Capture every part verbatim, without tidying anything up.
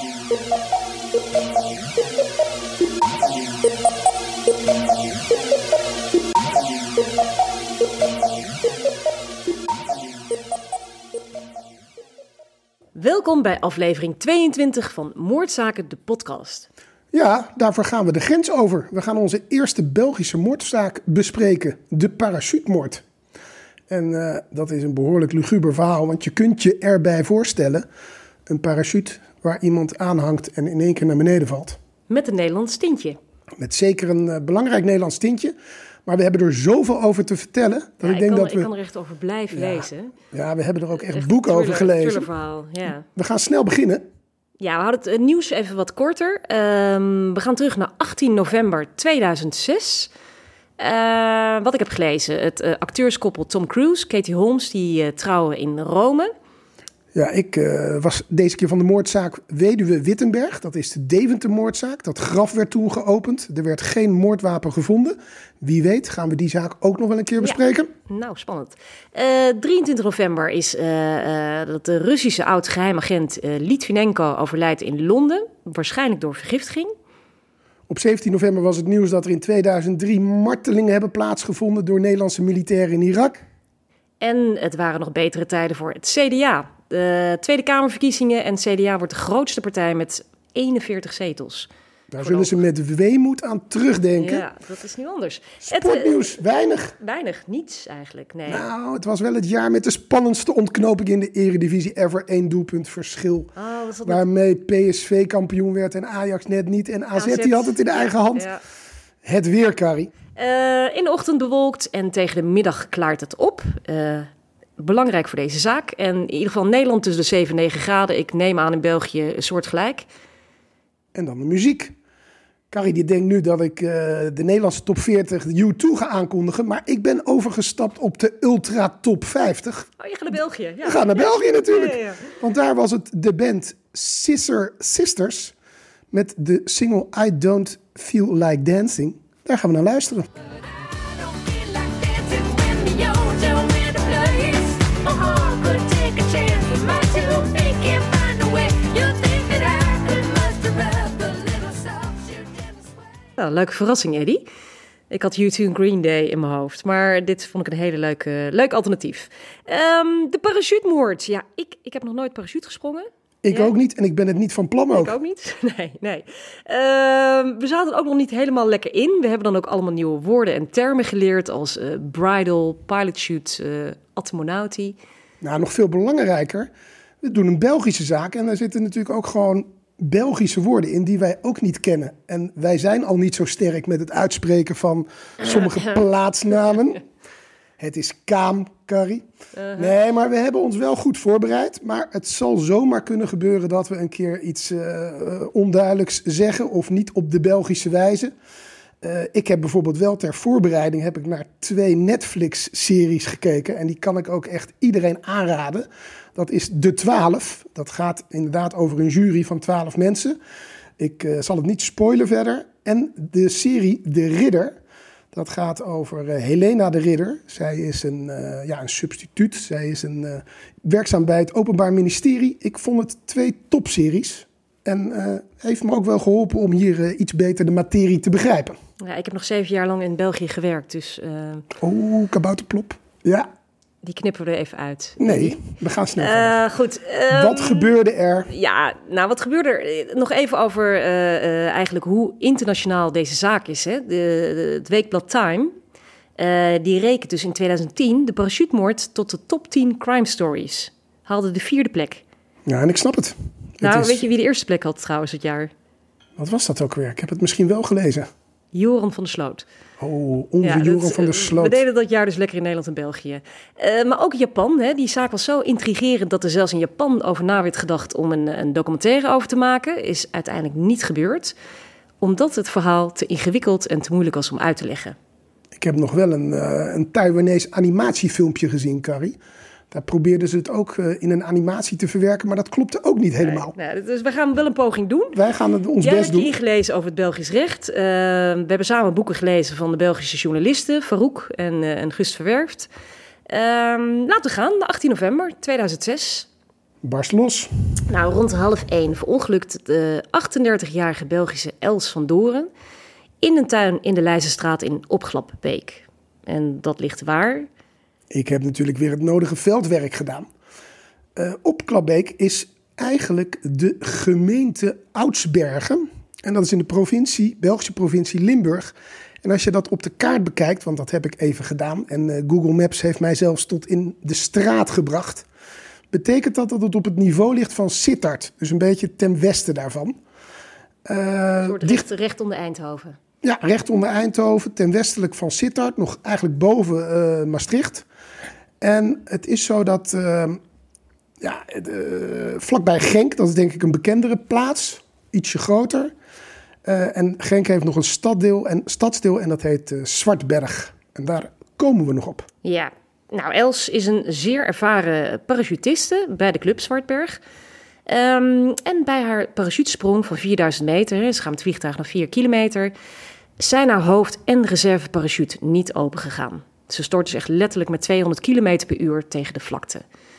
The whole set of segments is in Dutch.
Welkom bij aflevering tweeëntwintig van Moordzaken, de podcast. Ja, daarvoor gaan we de grens over. We gaan onze eerste Belgische moordzaak bespreken, de parachutemoord. En uh, dat is een behoorlijk luguber verhaal, want je kunt je erbij voorstellen... een parachute waar iemand aanhangt en in één keer naar beneden valt. Met een Nederlands tintje. Met zeker een uh, belangrijk Nederlands tintje. Maar we hebben er zoveel over te vertellen. Dat Ja, ik ik, denk kan, dat we... ik kan er echt over blijven ja, lezen. Ja, we hebben er ook echt, echt boeken over thriller, gelezen. Thrillerverhaal, ja. We gaan snel beginnen. Ja, we hadden het nieuws even wat korter. Um, we gaan terug naar achttien november tweeduizend zes. Uh, wat ik heb gelezen, het uh, acteurskoppel Tom Cruise, Katie Holmes, die uh, trouwen in Rome. Ja, ik uh, was deze keer van de moordzaak Weduwe Wittenberg. Dat is de Deventer-moordzaak. Dat graf werd toen geopend. Er werd geen moordwapen gevonden. Wie weet gaan we die zaak ook nog wel een keer bespreken. Ja, nou, spannend. Uh, drieëntwintig november is uh, uh, dat de Russische oud-geheimagent uh, Litvinenko overlijdt in Londen. Waarschijnlijk door vergiftiging. Op zeventien november was het nieuws dat er in tweeduizend drie martelingen hebben plaatsgevonden door Nederlandse militairen in Irak. En het waren nog betere tijden voor het C D A. De Tweede Kamerverkiezingen en C D A wordt de grootste partij met eenenveertig zetels. Daar zullen ze met weemoed aan terugdenken. Ja, dat is nu anders. Sportnieuws, het, uh, weinig. Weinig, niets eigenlijk, nee. Nou, het was wel het jaar met de spannendste ontknoping in de Eredivisie ever. Één doelpunt verschil. Oh, was dat waarmee P S V kampioen werd en Ajax net niet. En A Z, A Z die had het in de eigen hand. Ja. Het weer, Carrie. Uh, in de ochtend bewolkt en tegen de middag klaart het op. Uh, belangrijk voor deze zaak. En in ieder geval Nederland tussen de zeven en negen graden. Ik neem aan in België een soortgelijk. En dan de muziek. Carrie die denkt nu dat ik uh, de Nederlandse top veertig U twee ga aankondigen. Maar ik ben overgestapt op de Ultra Top vijftig. Oh, je gaat naar België. Ja. We gaan naar België natuurlijk. Ja, ja, ja. Want daar was het de band Sister Sisters. Met de single I Don't Feel Like Dancing. Daar gaan we naar luisteren. Nou, leuke verrassing, Eddie. Ik had U twee en Green Day in mijn hoofd. Maar dit vond ik een hele leuke, leuk alternatief. Um, de parachutemoord. Ja, ik, ik heb nog nooit parachute gesprongen. Ik ja? ook niet en ik ben het niet van plan ook. Ik ook niet. Nee, nee. Uh, we zaten er ook nog niet helemaal lekker in. We hebben dan ook allemaal nieuwe woorden en termen geleerd als uh, bridal, pilotchute, uh, atmonautie. Nou, nog veel belangrijker. We doen een Belgische zaak en daar zitten natuurlijk ook gewoon Belgische woorden in die wij ook niet kennen. En wij zijn al niet zo sterk met het uitspreken van sommige plaatsnamen. Het is Kaam, Carrie. Uh-huh. Nee, maar we hebben ons wel goed voorbereid. Maar het zal zomaar kunnen gebeuren dat we een keer iets uh, onduidelijks zeggen of niet op de Belgische wijze. Uh, ik heb bijvoorbeeld wel ter voorbereiding heb ik naar twee Netflix-series gekeken. En die kan ik ook echt iedereen aanraden. Dat is De Twaalf. Dat gaat inderdaad over een jury van twaalf mensen. Ik uh, zal het niet spoilen verder. En de serie De Ridder. Dat gaat over uh, Helena de Ridder. Zij is een, uh, ja, een substituut. Zij is een, uh, werkzaam bij het Openbaar Ministerie. Ik vond het twee topseries. En uh, heeft me ook wel geholpen om hier uh, iets beter de materie te begrijpen. Ja, ik heb nog zeven jaar lang in België gewerkt. Dus, uh... Oh, kabouterplop. Ja. Die knippen we er even uit. Nee, we gaan snel uh, goed. Um, wat gebeurde er? Ja, nou wat gebeurde er? Nog even over uh, uh, eigenlijk hoe internationaal deze zaak is. Hè? De, de, het weekblad Time, uh, die rekent dus in tweeduizend tien de parachutemoord tot de top tien crime stories. Haalde de vierde plek. Ja, en ik snap het. Nou, het is... weet je wie de eerste plek had trouwens het jaar? Wat was dat ook weer? Ik heb het misschien wel gelezen. Joran van der Sloot. Oh, onze ja, Joran van der Sloot. We deden dat jaar dus lekker in Nederland en België. Uh, maar ook Japan, hè, die zaak was zo intrigerend dat er zelfs in Japan over na werd gedacht om een, een documentaire over te maken. Is uiteindelijk niet gebeurd, omdat het verhaal te ingewikkeld en te moeilijk was om uit te leggen. Ik heb nog wel een, uh, een Taiwanese animatiefilmpje gezien, Carrie. Daar probeerden ze het ook uh, in een animatie te verwerken, maar dat klopte ook niet helemaal. Nee, nee, dus we gaan wel een poging doen. Wij gaan het ons Jij best doen. Jij hebt je ingelezen over het Belgisch recht. Uh, we hebben samen boeken gelezen van de Belgische journalisten, Farouk en, uh, en Gust Verwerft. Uh, laten we gaan, achttien november tweeduizend zes. Barst los. Nou, rond half één verongelukt de achtendertigjarige Belgische Els van Doren in een tuin in de Leijzenstraat in Opglapbeek. En dat ligt waar? Ik heb natuurlijk weer het nodige veldwerk gedaan. Uh, Opklapbeek is eigenlijk de gemeente Oudsbergen. En dat is in de provincie, Belgische provincie Limburg. En als je dat op de kaart bekijkt, want dat heb ik even gedaan. En uh, Google Maps heeft mij zelfs tot in de straat gebracht. Betekent dat dat het op het niveau ligt van Sittard. Dus een beetje ten westen daarvan. Uh, recht, dicht, recht onder Eindhoven. Ja, recht onder Eindhoven. Ten westelijk van Sittard. Nog eigenlijk boven uh, Maastricht. En het is zo dat uh, ja, uh, vlakbij Genk, dat is denk ik een bekendere plaats. Ietsje groter. Uh, en Genk heeft nog een staddeel en, stadsdeel en dat heet uh, Zwartberg. En daar komen we nog op. Ja. Nou, Els is een zeer ervaren parachutiste bij de Club Zwartberg. Um, en bij haar parachutesprong van vierduizend meter, ze gaan met vliegtuig naar vier kilometer, zijn haar hoofd- en reserveparachute niet opengegaan. Ze stort dus echt letterlijk met tweehonderd kilometer per uur tegen de vlakte.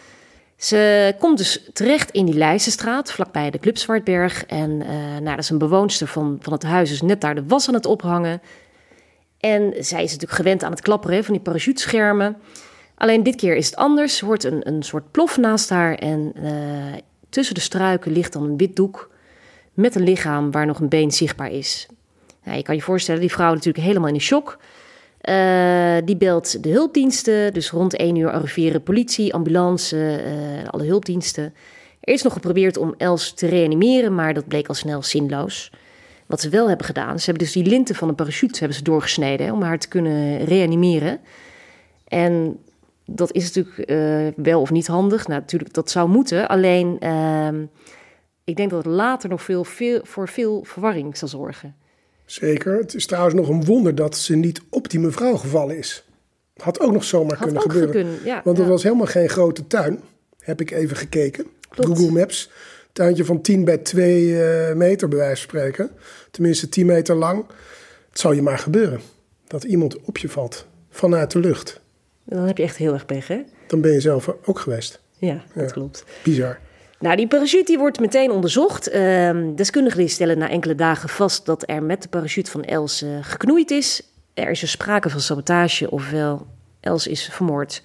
Ze komt dus terecht in die Leijzenstraat, vlakbij de Club Zwartberg. En uh, nou, dat is een bewoonster van, van het huis, dus net daar de was aan het ophangen. En zij is natuurlijk gewend aan het klapperen van die parachuteschermen. Alleen dit keer is het anders. Ze hoort een, een soort plof naast haar en uh, tussen de struiken ligt dan een wit doek met een lichaam waar nog een been zichtbaar is. Nou, je kan je voorstellen, die vrouw natuurlijk helemaal in een shock. Uh, die belt de hulpdiensten, dus rond één uur arriveren politie, ambulance, uh, alle hulpdiensten. Er is nog geprobeerd om Els te reanimeren, maar dat bleek al snel zinloos. Wat ze wel hebben gedaan, ze hebben dus die linten van een parachute hebben ze doorgesneden hè, om haar te kunnen reanimeren. En dat is natuurlijk uh, wel of niet handig. Nou, natuurlijk, dat zou moeten. Alleen, uh, ik denk dat het later nog veel, veel, voor veel verwarring zal zorgen. Zeker. Het is trouwens nog een wonder dat ze niet op die mevrouw gevallen is. Had ook nog zomaar Had kunnen ook gebeuren. Gekund, ja, Want er ja. was helemaal geen grote tuin. Heb ik even gekeken. Klopt. Google Maps. Tuintje van tien bij twee uh, meter bij wijze van spreken. Tenminste tien meter lang. Het zou je maar gebeuren. Dat iemand op je valt vanuit de lucht. Dan heb je echt heel erg pech, hè? Dan ben je zelf ook geweest. Ja, dat ja. klopt. Bizar. Nou, die parachute die wordt meteen onderzocht. Uh, deskundigen stellen na enkele dagen vast dat er met de parachute van Els uh, geknoeid is. Er is dus sprake van sabotage, ofwel Els is vermoord.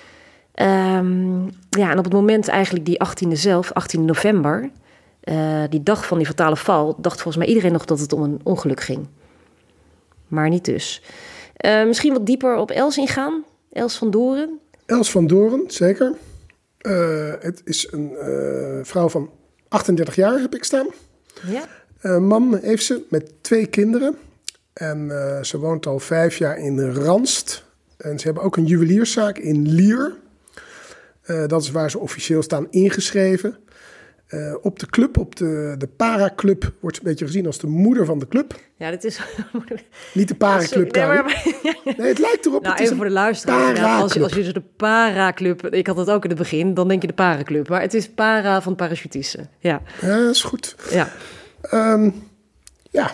Um, ja, en op het moment eigenlijk die achttiende zelf, achttiende november... Uh, die dag van die fatale val, dacht volgens mij iedereen nog dat het om een ongeluk ging. Maar niet dus. Uh, misschien wat dieper op Els ingaan. Els van Doren. Els van Doren, zeker. Uh, het is een uh, vrouw van achtendertig jaar, heb ik staan. Ja. Uh, man heeft ze met twee kinderen. En uh, ze woont al vijf jaar in Ranst. En ze hebben ook een juwelierszaak in Lier. Uh, dat is waar ze officieel staan ingeschreven. Uh, op de club, op de, de Paraclub, wordt ze een beetje gezien als de moeder van de club. Ja, dit is... Niet de Paraclub, nee, maar, maar, nee, het lijkt erop. Nou, het even is voor de luisteraar. Ja, als, je, als je dus de Paraclub... Ik had het ook in het begin, dan denk je de Paraclub. Maar het is para van parachutisten. Ja, ja dat is goed. Ja. Um, ja.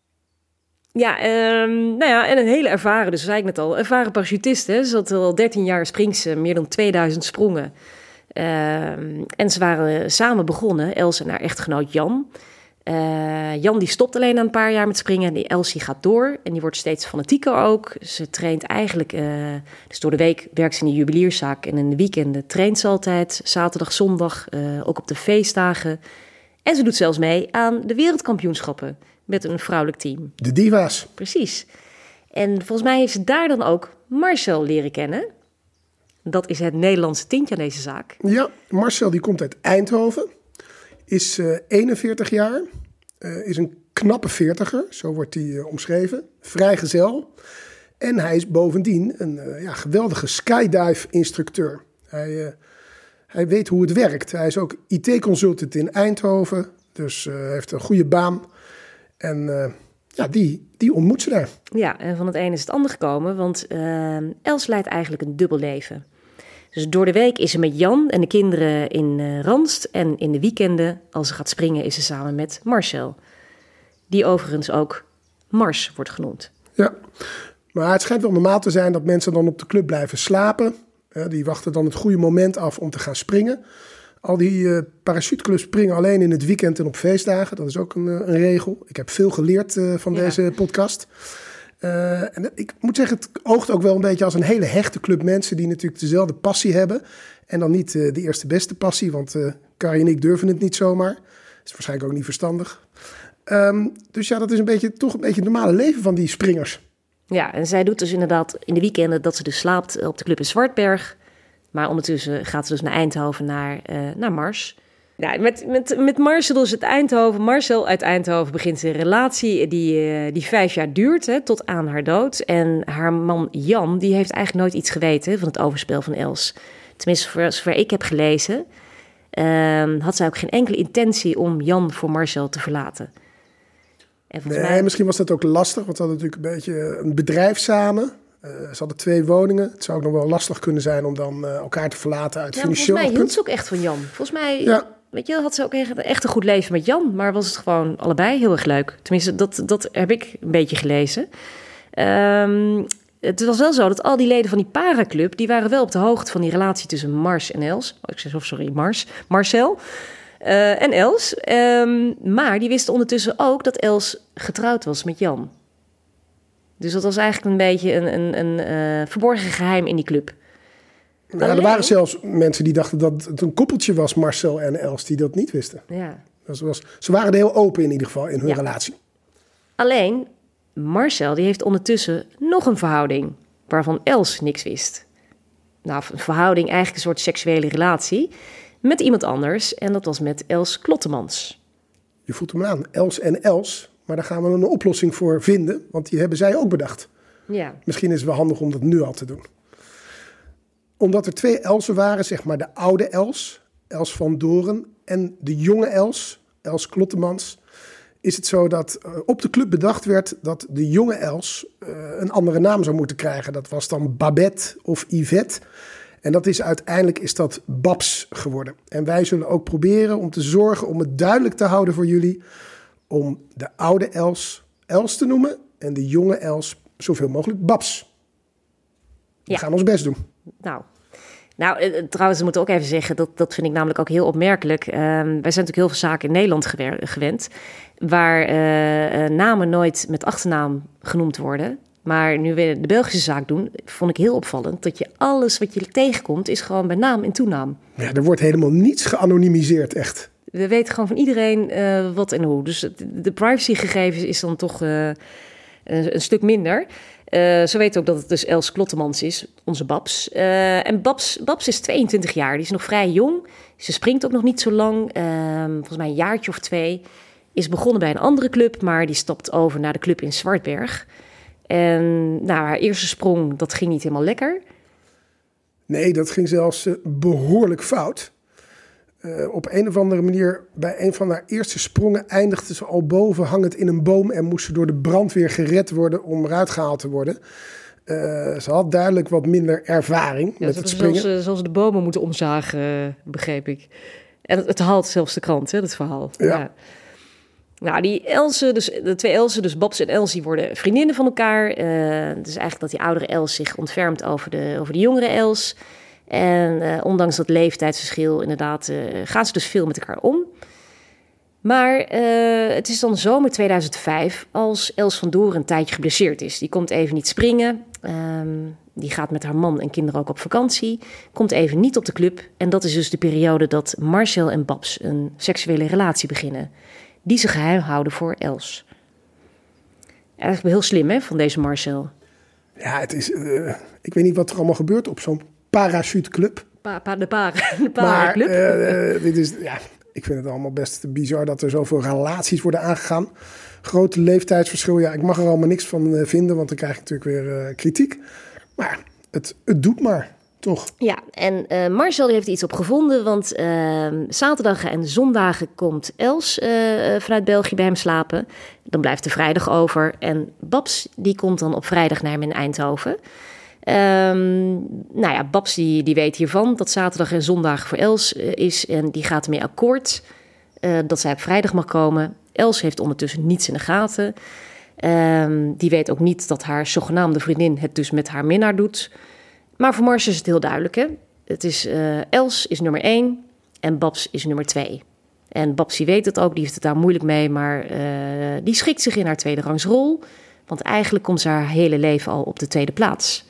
Ja, um, nou ja, en een hele ervaren, dus zei ik net al, ervaren parachutist. Hè. Ze zat al dertien jaar springt ze, meer dan tweeduizend sprongen. Uh, en ze waren samen begonnen, Els en haar echtgenoot Jan. Uh, Jan die stopt alleen na een paar jaar met springen en die Elsie gaat door. En die wordt steeds fanatieker ook. Ze traint eigenlijk, uh, dus door de week werkt ze in de juwelierszaak. En in de weekenden traint ze altijd, zaterdag, zondag, uh, ook op de feestdagen. En ze doet zelfs mee aan de wereldkampioenschappen met een vrouwelijk team. De diva's. Precies. En volgens mij heeft ze daar dan ook Marcel leren kennen. Dat is het Nederlandse tintje aan deze zaak. Ja, Marcel die komt uit Eindhoven. Is uh, eenenveertig jaar. Uh, is een knappe veertiger, zo wordt hij uh, omschreven. Vrijgezel. En hij is bovendien een uh, ja, geweldige skydive-instructeur. Hij, uh, hij weet hoe het werkt. Hij is ook I T-consultant in Eindhoven. Dus uh, heeft een goede baan. En uh, ja, die, die ontmoet ze daar. Ja, en van het een is het ander gekomen. Want uh, Els leidt eigenlijk een dubbel leven. Dus door de week is ze met Jan en de kinderen in uh, Ranst. En in de weekenden, als ze gaat springen, is ze samen met Marcel. Die overigens ook Mars wordt genoemd. Ja, maar het schijnt wel normaal te zijn dat mensen dan op de club blijven slapen. Uh, die wachten dan het goede moment af om te gaan springen. Al die uh, parachuteclubs springen alleen in het weekend en op feestdagen. Dat is ook een, een regel. Ik heb veel geleerd uh, van ja. deze podcast. Uh, en ik moet zeggen, het oogt ook wel een beetje als een hele hechte club mensen die natuurlijk dezelfde passie hebben. En dan niet uh, de eerste beste passie, want uh, Carrie en ik durven het niet zomaar. Dat is waarschijnlijk ook niet verstandig. Um, dus ja, dat is een beetje, toch een beetje het normale leven van die springers. Ja, en zij doet dus inderdaad in de weekenden dat ze dus slaapt op de club in Zwartberg. Maar ondertussen gaat ze dus naar Eindhoven, naar, uh, naar Mars. Ja, met, met, met Marcel dus het Eindhoven. Marcel uit Eindhoven begint een relatie die, uh, die vijf jaar duurt, hè, tot aan haar dood. En haar man Jan, die heeft eigenlijk nooit iets geweten van het overspel van Els. Tenminste, voor zover ik heb gelezen, uh, had zij ook geen enkele intentie om Jan voor Marcel te verlaten. En nee, mij... misschien was dat ook lastig, want ze hadden natuurlijk een beetje een bedrijf samen. Uh, ze hadden twee woningen. Het zou ook nog wel lastig kunnen zijn om dan uh, elkaar te verlaten uit ja, financieel volgens mij hield punt. ze ook echt van Jan. Volgens mij ja. weet je, had ze ook echt, echt een goed leven met Jan. Maar was het gewoon allebei heel erg leuk. Tenminste, dat, dat heb ik een beetje gelezen. Um, het was wel zo dat al die leden van die paraclub, die waren wel op de hoogte van die relatie tussen Mars en Els. Oh, ik zeg, oh, sorry, Mars. Marcel. Uh, en Els. Um, maar die wisten ondertussen ook dat Els getrouwd was met Jan. Dus dat was eigenlijk een beetje een, een, een uh, verborgen geheim in die club. Nou, Alleen... Er waren zelfs mensen die dachten dat het een koppeltje was, Marcel en Els, die dat niet wisten. Ja. Dat was, ze waren heel open in ieder geval in hun ja. relatie. Alleen, Marcel die heeft ondertussen nog een verhouding waarvan Els niks wist. Nou, een verhouding, eigenlijk een soort seksuele relatie met iemand anders. En dat was met Els Klottemans. Je voelt hem aan, Els en Els. Maar daar gaan we een oplossing voor vinden, want die hebben zij ook bedacht. Ja. Misschien is het wel handig om dat nu al te doen. Omdat er twee Elsen waren, zeg maar de oude Els, Els van Doren, en de jonge Els, Els Klottemans, is het zo dat uh, op de club bedacht werd dat de jonge Els uh, een andere naam zou moeten krijgen. Dat was dan Babette of Yvette. En dat is uiteindelijk is dat Babs geworden. En wij zullen ook proberen om te zorgen om het duidelijk te houden voor jullie, om de oude Els Els te noemen en de jonge Els zoveel mogelijk Babs. We ja. gaan ons best doen. Nou, nou trouwens, we moeten ook even zeggen, dat, dat vind ik namelijk ook heel opmerkelijk. Um, wij zijn natuurlijk heel veel zaken in Nederland gewer- gewend, waar uh, uh, namen nooit met achternaam genoemd worden. Maar nu we de Belgische zaak doen, vond ik heel opvallend dat je alles wat je tegenkomt is gewoon bij naam en toenaam. Ja, er wordt helemaal niets geanonimiseerd, echt. We weten gewoon van iedereen uh, wat en hoe. Dus de privacygegevens is dan toch uh, een, een stuk minder. Uh, ze weten ook dat het dus Els Klottemans is, onze Babs. Uh, en Babs, Babs is tweeëntwintig jaar, die is nog vrij jong. Ze springt ook nog niet zo lang, uh, volgens mij een jaartje of twee. Is begonnen bij een andere club, maar die stapt over naar de club in Zwartberg. En nou, haar eerste sprong, dat ging niet helemaal lekker. Nee, dat ging zelfs uh, behoorlijk fout. Uh, op een of andere manier, bij een van haar eerste sprongen eindigde ze al boven hangend in een boom en moest ze door de brandweer gered worden om eruit gehaald te worden. Uh, ze had duidelijk wat minder ervaring ja, met het springen. Zoals, zoals de bomen moeten omzagen, begreep ik. En het, het haalt zelfs de krant, hè, dat verhaal. Ja. ja. Nou, die Elsen, dus de twee Elsen, dus Babs en Els, die worden vriendinnen van elkaar. Uh, dus eigenlijk dat die oudere Els zich ontfermt over de, over de jongere Els. En uh, ondanks dat leeftijdsverschil, inderdaad, uh, gaan ze dus veel met elkaar om. Maar uh, het is dan zomer tweeduizend vijf als Els van Doren een tijdje geblesseerd is. Die komt even niet springen. Um, die gaat met haar man en kinderen ook op vakantie. Komt even niet op de club. En dat is dus de periode dat Marcel en Babs een seksuele relatie beginnen. Die ze geheim houden voor Els. Eigenlijk heel slim, hè, van deze Marcel. Ja, het is... Uh, ik weet niet wat er allemaal gebeurt op zo'n parachuteclub. Pa, pa, de para, de paraclub. Maar uh, uh, dit is... Ja, ik vind het allemaal best bizar dat er zoveel relaties worden aangegaan. Grote leeftijdsverschil. Ja, ik mag er allemaal niks van uh, vinden, want dan krijg ik natuurlijk weer uh, kritiek. Maar het, het doet maar, toch? Ja, en uh, Marcel die heeft iets op gevonden, want uh, zaterdagen en zondagen komt Els uh, vanuit België bij hem slapen. Dan blijft de vrijdag over en Babs die komt dan op vrijdag naar hem in Eindhoven. Um, nou ja, Babs die, die weet hiervan dat zaterdag en zondag voor Els uh, is en die gaat ermee akkoord uh, dat zij op vrijdag mag komen. Els heeft ondertussen niets in de gaten. Um, die weet ook niet dat haar zogenaamde vriendin het dus met haar minnaar doet. Maar voor Mars is het heel duidelijk, hè. Het is, uh, Els is nummer één en Babs is nummer twee. En Babs die weet het ook, die heeft het daar moeilijk mee, maar uh, die schikt zich in haar tweede rangs rol. Want eigenlijk komt ze haar hele leven al op de tweede plaats.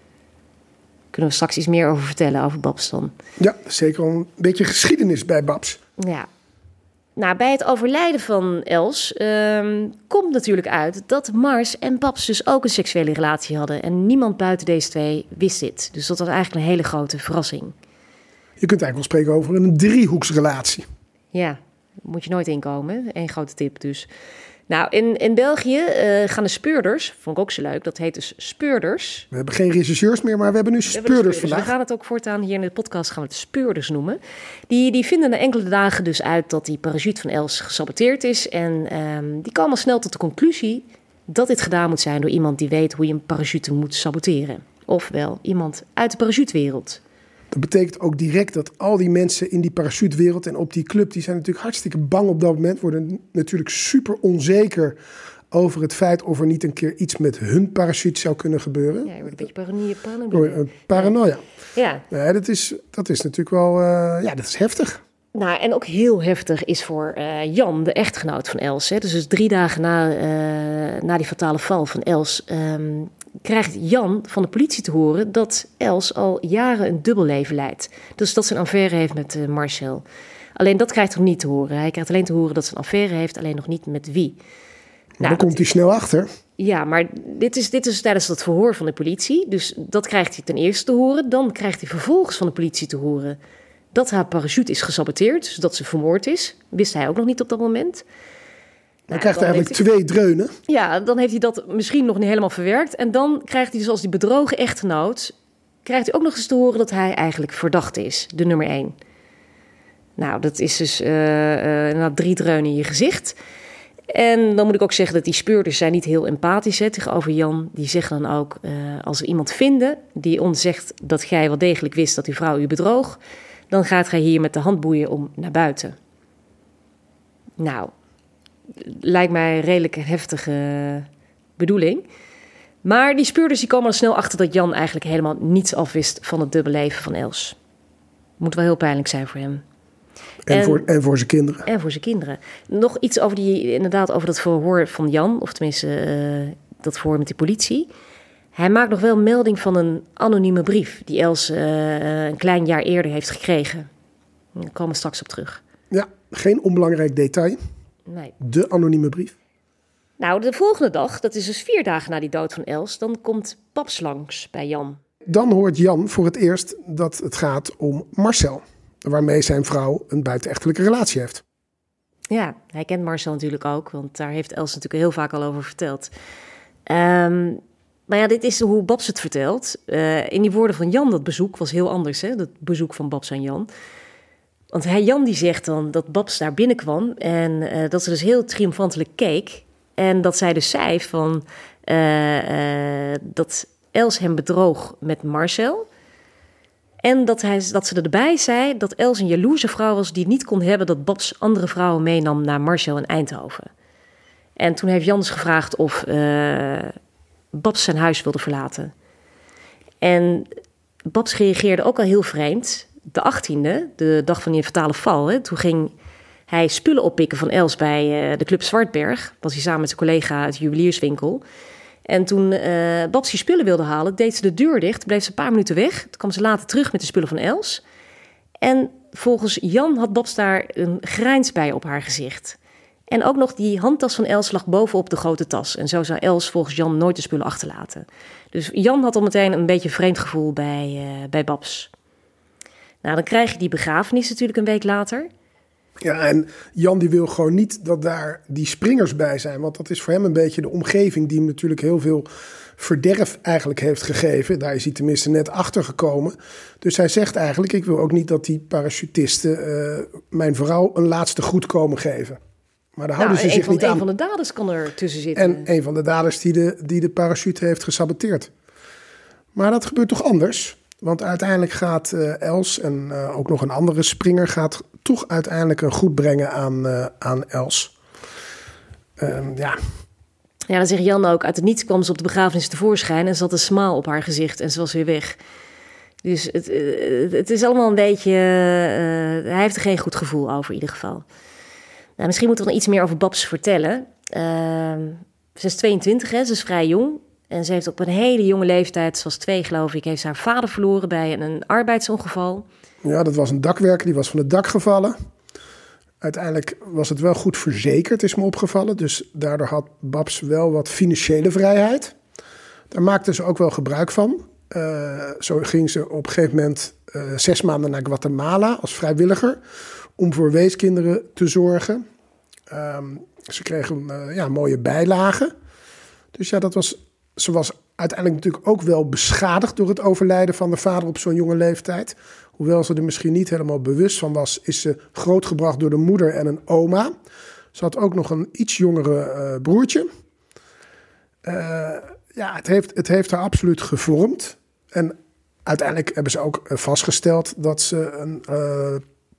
Kunnen we straks iets meer over vertellen, over Babs dan? Ja, zeker een beetje geschiedenis bij Babs. Ja. Nou, bij het overlijden van Els um, komt natuurlijk uit dat Mars en Babs dus ook een seksuele relatie hadden. En niemand buiten deze twee wist dit. Dus dat was eigenlijk een hele grote verrassing. Je kunt eigenlijk wel spreken over een driehoeksrelatie. Ja, moet je nooit inkomen. Eén grote tip dus. Nou, in, in België uh, gaan de speurders, vond ik ook zo leuk, dat heet dus speurders. We hebben geen rechercheurs meer, maar we hebben nu we speurders, hebben speurders vandaag. We gaan het ook voortaan hier in de podcast gaan we het speurders noemen. Die, die vinden na enkele dagen dus uit dat die parachute van Els gesaboteerd is. En um, die komen al snel tot de conclusie dat dit gedaan moet zijn door iemand die weet hoe je een parachute moet saboteren. Ofwel, iemand uit de parachutewereld. Dat betekent ook direct dat al die mensen in die parachutewereld en op die club, die zijn natuurlijk hartstikke bang op dat moment, worden natuurlijk super onzeker over het feit of er niet een keer iets met hun parachute zou kunnen gebeuren. Ja, je wordt een beetje paranoia. Paranoia. Paranoia. Ja. Ja, dat is, dat is natuurlijk wel, uh, ja, dat is heftig. Nou, en ook heel heftig is voor uh, Jan, de echtgenoot van Els. Hè. Dus, dus drie dagen na, uh, na die fatale val van Els Um, krijgt Jan van de politie te horen dat Els al jaren een dubbelleven leidt. Dus dat ze een affaire heeft met uh, Marcel. Alleen dat krijgt hij niet te horen. Hij krijgt alleen te horen dat ze een affaire heeft, alleen nog niet met wie. Maar nou, dan komt hij snel achter. Ja, maar dit is, dit is tijdens dat verhoor van de politie. Dus dat krijgt hij ten eerste te horen. Dan krijgt hij vervolgens van de politie te horen dat haar parachute is gesaboteerd. Dus dat ze vermoord is. Wist hij ook nog niet op dat moment. Dan nou, krijgt hij eigenlijk hij, twee dreunen. Ja, dan heeft hij dat misschien nog niet helemaal verwerkt. En dan krijgt hij dus als die bedrogen echtgenoot, krijgt hij ook nog eens te horen dat hij eigenlijk verdacht is. De nummer één. Nou, dat is dus uh, uh, nou, drie dreunen in je gezicht. En dan moet ik ook zeggen dat die speurders zijn niet heel empathisch hè, tegenover Jan. Die zeggen dan ook, uh, als we iemand vinden die ons zegt dat jij wel degelijk wist dat die vrouw u bedroog, dan gaat gij hier met de handboeien om naar buiten. Nou, lijkt mij een redelijk heftige bedoeling. Maar die speurders die komen er snel achter dat Jan eigenlijk helemaal niets afwist van het dubbelleven van Els. Moet wel heel pijnlijk zijn voor hem. En, en, voor, en voor zijn kinderen. En voor zijn kinderen. Nog iets over, die, inderdaad, over dat verhoor van Jan, of tenminste uh, dat verhoor met die politie. Hij maakt nog wel melding van een anonieme brief die Els uh, een klein jaar eerder heeft gekregen. Daar komen we straks op terug. Ja, geen onbelangrijk detail. Nee. De anonieme brief. Nou, de volgende dag, dat is dus vier dagen na die dood van Els, dan komt Babs langs bij Jan. Dan hoort Jan voor het eerst dat het gaat om Marcel, waarmee zijn vrouw een buitenechtelijke relatie heeft. Ja, hij kent Marcel natuurlijk ook, want daar heeft Els natuurlijk heel vaak al over verteld. Um, maar ja, dit is hoe Babs het vertelt. Uh, in die woorden van Jan, dat bezoek was heel anders, hè? Dat bezoek van Babs aan Jan. Want hij, Jan die zegt dan dat Babs daar binnenkwam en uh, dat ze dus heel triomfantelijk keek. En dat zij dus zei van uh, uh, dat Els hem bedroog met Marcel. En dat, hij, dat ze erbij zei dat Els een jaloerse vrouw was die het niet kon hebben dat Babs andere vrouwen meenam naar Marcel in Eindhoven. En toen heeft Jan dus gevraagd of uh, Babs zijn huis wilde verlaten. En Babs reageerde ook al heel vreemd. De achttiende, de dag van die fatale val, hè, toen ging hij spullen oppikken van Els bij uh, de Club Zwartberg. Was hij samen met zijn collega uit de juwelierswinkel. En toen uh, Babs die spullen wilde halen, deed ze de deur dicht, bleef ze een paar minuten weg. Toen kwam ze later terug met de spullen van Els. En volgens Jan had Babs daar een grijns bij op haar gezicht. En ook nog die handtas van Els lag bovenop de grote tas. En zo zou Els volgens Jan nooit de spullen achterlaten. Dus Jan had al meteen een beetje een vreemd gevoel bij, uh, bij Babs. Nou, dan krijg je die begrafenis natuurlijk een week later. Ja, en Jan die wil gewoon niet dat daar die springers bij zijn. Want dat is voor hem een beetje de omgeving die hem natuurlijk heel veel verderf eigenlijk heeft gegeven. Daar is hij tenminste net achter gekomen. Dus hij zegt eigenlijk, ik wil ook niet dat die parachutisten uh, mijn vrouw een laatste groet komen geven. Maar daar houden nou, ze zich van, niet aan. Een van de daders kan er tussen zitten. En een van de daders die de, die de parachute heeft gesaboteerd. Maar dat gebeurt toch anders? Want uiteindelijk gaat uh, Els en uh, ook nog een andere springer gaat toch uiteindelijk een goed brengen aan, uh, aan Els. Um, ja. Ja, dan zegt Jan ook, uit het niets kwam ze op de begrafenis tevoorschijn en ze had een smaal op haar gezicht en ze was weer weg. Dus het, het is allemaal een beetje... Uh, hij heeft er geen goed gevoel over in ieder geval. Nou, misschien moeten we nog iets meer over Babs vertellen. Uh, ze is tweeëntwintig, hè? Ze is vrij jong. En ze heeft op een hele jonge leeftijd, ze was twee geloof ik... heeft ze haar vader verloren bij een arbeidsongeval. Ja, dat was een dakwerker, die was van het dak gevallen. Uiteindelijk was het wel goed verzekerd, is me opgevallen. Dus daardoor had Babs wel wat financiële vrijheid. Daar maakte ze ook wel gebruik van. Uh, zo ging ze op een gegeven moment uh, zes maanden naar Guatemala als vrijwilliger... om voor weeskinderen te zorgen. Um, ze kregen uh, ja, mooie bijlagen. Dus ja, dat was, ze was uiteindelijk natuurlijk ook wel beschadigd... door het overlijden van de vader op zo'n jonge leeftijd. Hoewel ze er misschien niet helemaal bewust van was... is ze grootgebracht door de moeder en een oma. Ze had ook nog een iets jongere uh, broertje. Uh, ja, het heeft, het heeft haar absoluut gevormd. En uiteindelijk hebben ze ook vastgesteld... dat ze een uh,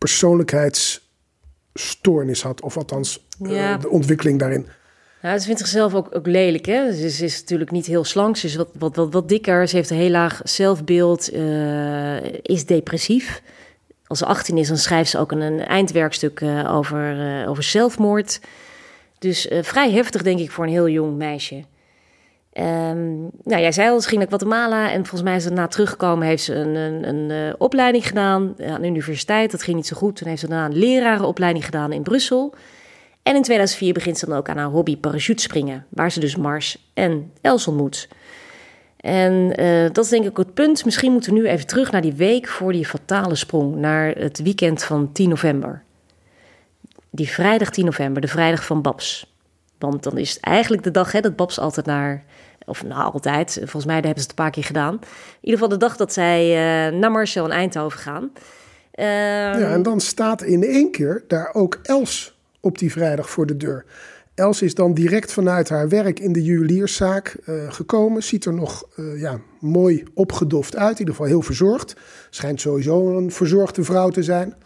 persoonlijkheidsstoornis had. Of althans, ja. uh, de ontwikkeling daarin. Nou, ze vindt zichzelf ook, ook lelijk. Hè? Ze, ze is natuurlijk niet heel slank. Ze is wat, wat, wat, wat dikker. Ze heeft een heel laag zelfbeeld. Uh, is depressief. Als ze achttien is, dan schrijft ze ook een, een eindwerkstuk uh, over, uh, over zelfmoord. Dus uh, vrij heftig, denk ik, voor een heel jong meisje. Um, nou, jij zei al, ze ging naar Guatemala. En volgens mij is ze daarna teruggekomen. Heeft ze een, een, een uh, opleiding gedaan aan de universiteit. Dat ging niet zo goed. Toen heeft ze daarna een lerarenopleiding gedaan in Brussel. En in tweeduizend vier begint ze dan ook aan haar hobby parachutespringen, waar ze dus Mars en Els ontmoet. En uh, dat is denk ik ook het punt. Misschien moeten we nu even terug naar die week voor die fatale sprong, naar het weekend van tien november. Die vrijdag tien november, de vrijdag van Babs. Want dan is het eigenlijk de dag hè, dat Babs altijd naar, of nou altijd, volgens mij hebben ze het een paar keer gedaan. In ieder geval de dag dat zij uh, naar Marcel in Eindhoven gaan. Uh, ja, en dan staat in één keer daar ook Els op die vrijdag voor de deur. Els is dan direct vanuit haar werk in de juwelierszaak uh, gekomen. Ziet er nog uh, ja, mooi opgedoft uit. In ieder geval heel verzorgd. Schijnt sowieso een verzorgde vrouw te zijn.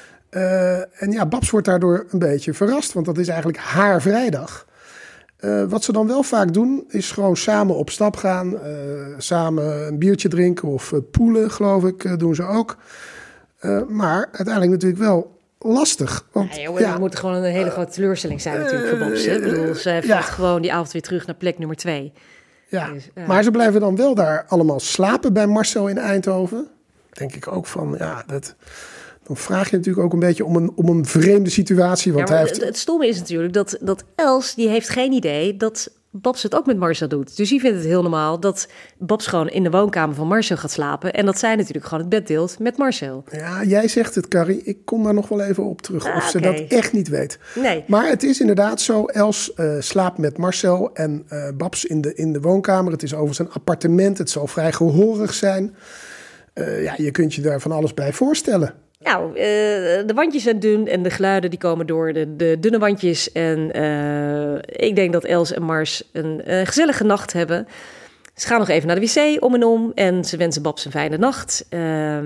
Uh, en ja, Babs wordt daardoor een beetje verrast. Want dat is eigenlijk haar vrijdag. Uh, wat ze dan wel vaak doen, is gewoon samen op stap gaan. Uh, samen een biertje drinken of uh, poelen, geloof ik, uh, doen ze ook. Uh, maar uiteindelijk natuurlijk wel lastig. Want, ja, joh, ja, het moet gewoon een hele grote teleurstelling zijn natuurlijk voor Babs. Ik bedoel, ze valt ja. gewoon die avond weer terug naar plek nummer twee. Ja, dus, uh. maar ze blijven dan wel daar allemaal slapen bij Marcel in Eindhoven. Denk ik ook van, ja, dat... Dan vraag je natuurlijk ook een beetje om een, om een vreemde situatie. Want ja, hij heeft... Het stomme is natuurlijk dat, dat Els, die heeft geen idee dat Babs het ook met Marcel doet. Dus die vindt het heel normaal dat Babs gewoon in de woonkamer van Marcel gaat slapen. En dat zij natuurlijk gewoon het bed deelt met Marcel. Ja, jij zegt het, Carrie. Ik kom daar nog wel even op terug. Ah, of ze okay. dat echt niet weet. Nee. Maar het is inderdaad zo. Els uh, slaapt met Marcel en uh, Babs in de, in de woonkamer. Het is overigens een appartement. Het zal vrij gehoorig zijn. Uh, ja, je kunt je daar van alles bij voorstellen. Nou, uh, de wandjes zijn dun en de geluiden die komen door de, de dunne wandjes. En uh, ik denk dat Els en Mars een uh, gezellige nacht hebben. Ze gaan nog even naar de wc om en om en ze wensen Babs een fijne nacht. Uh,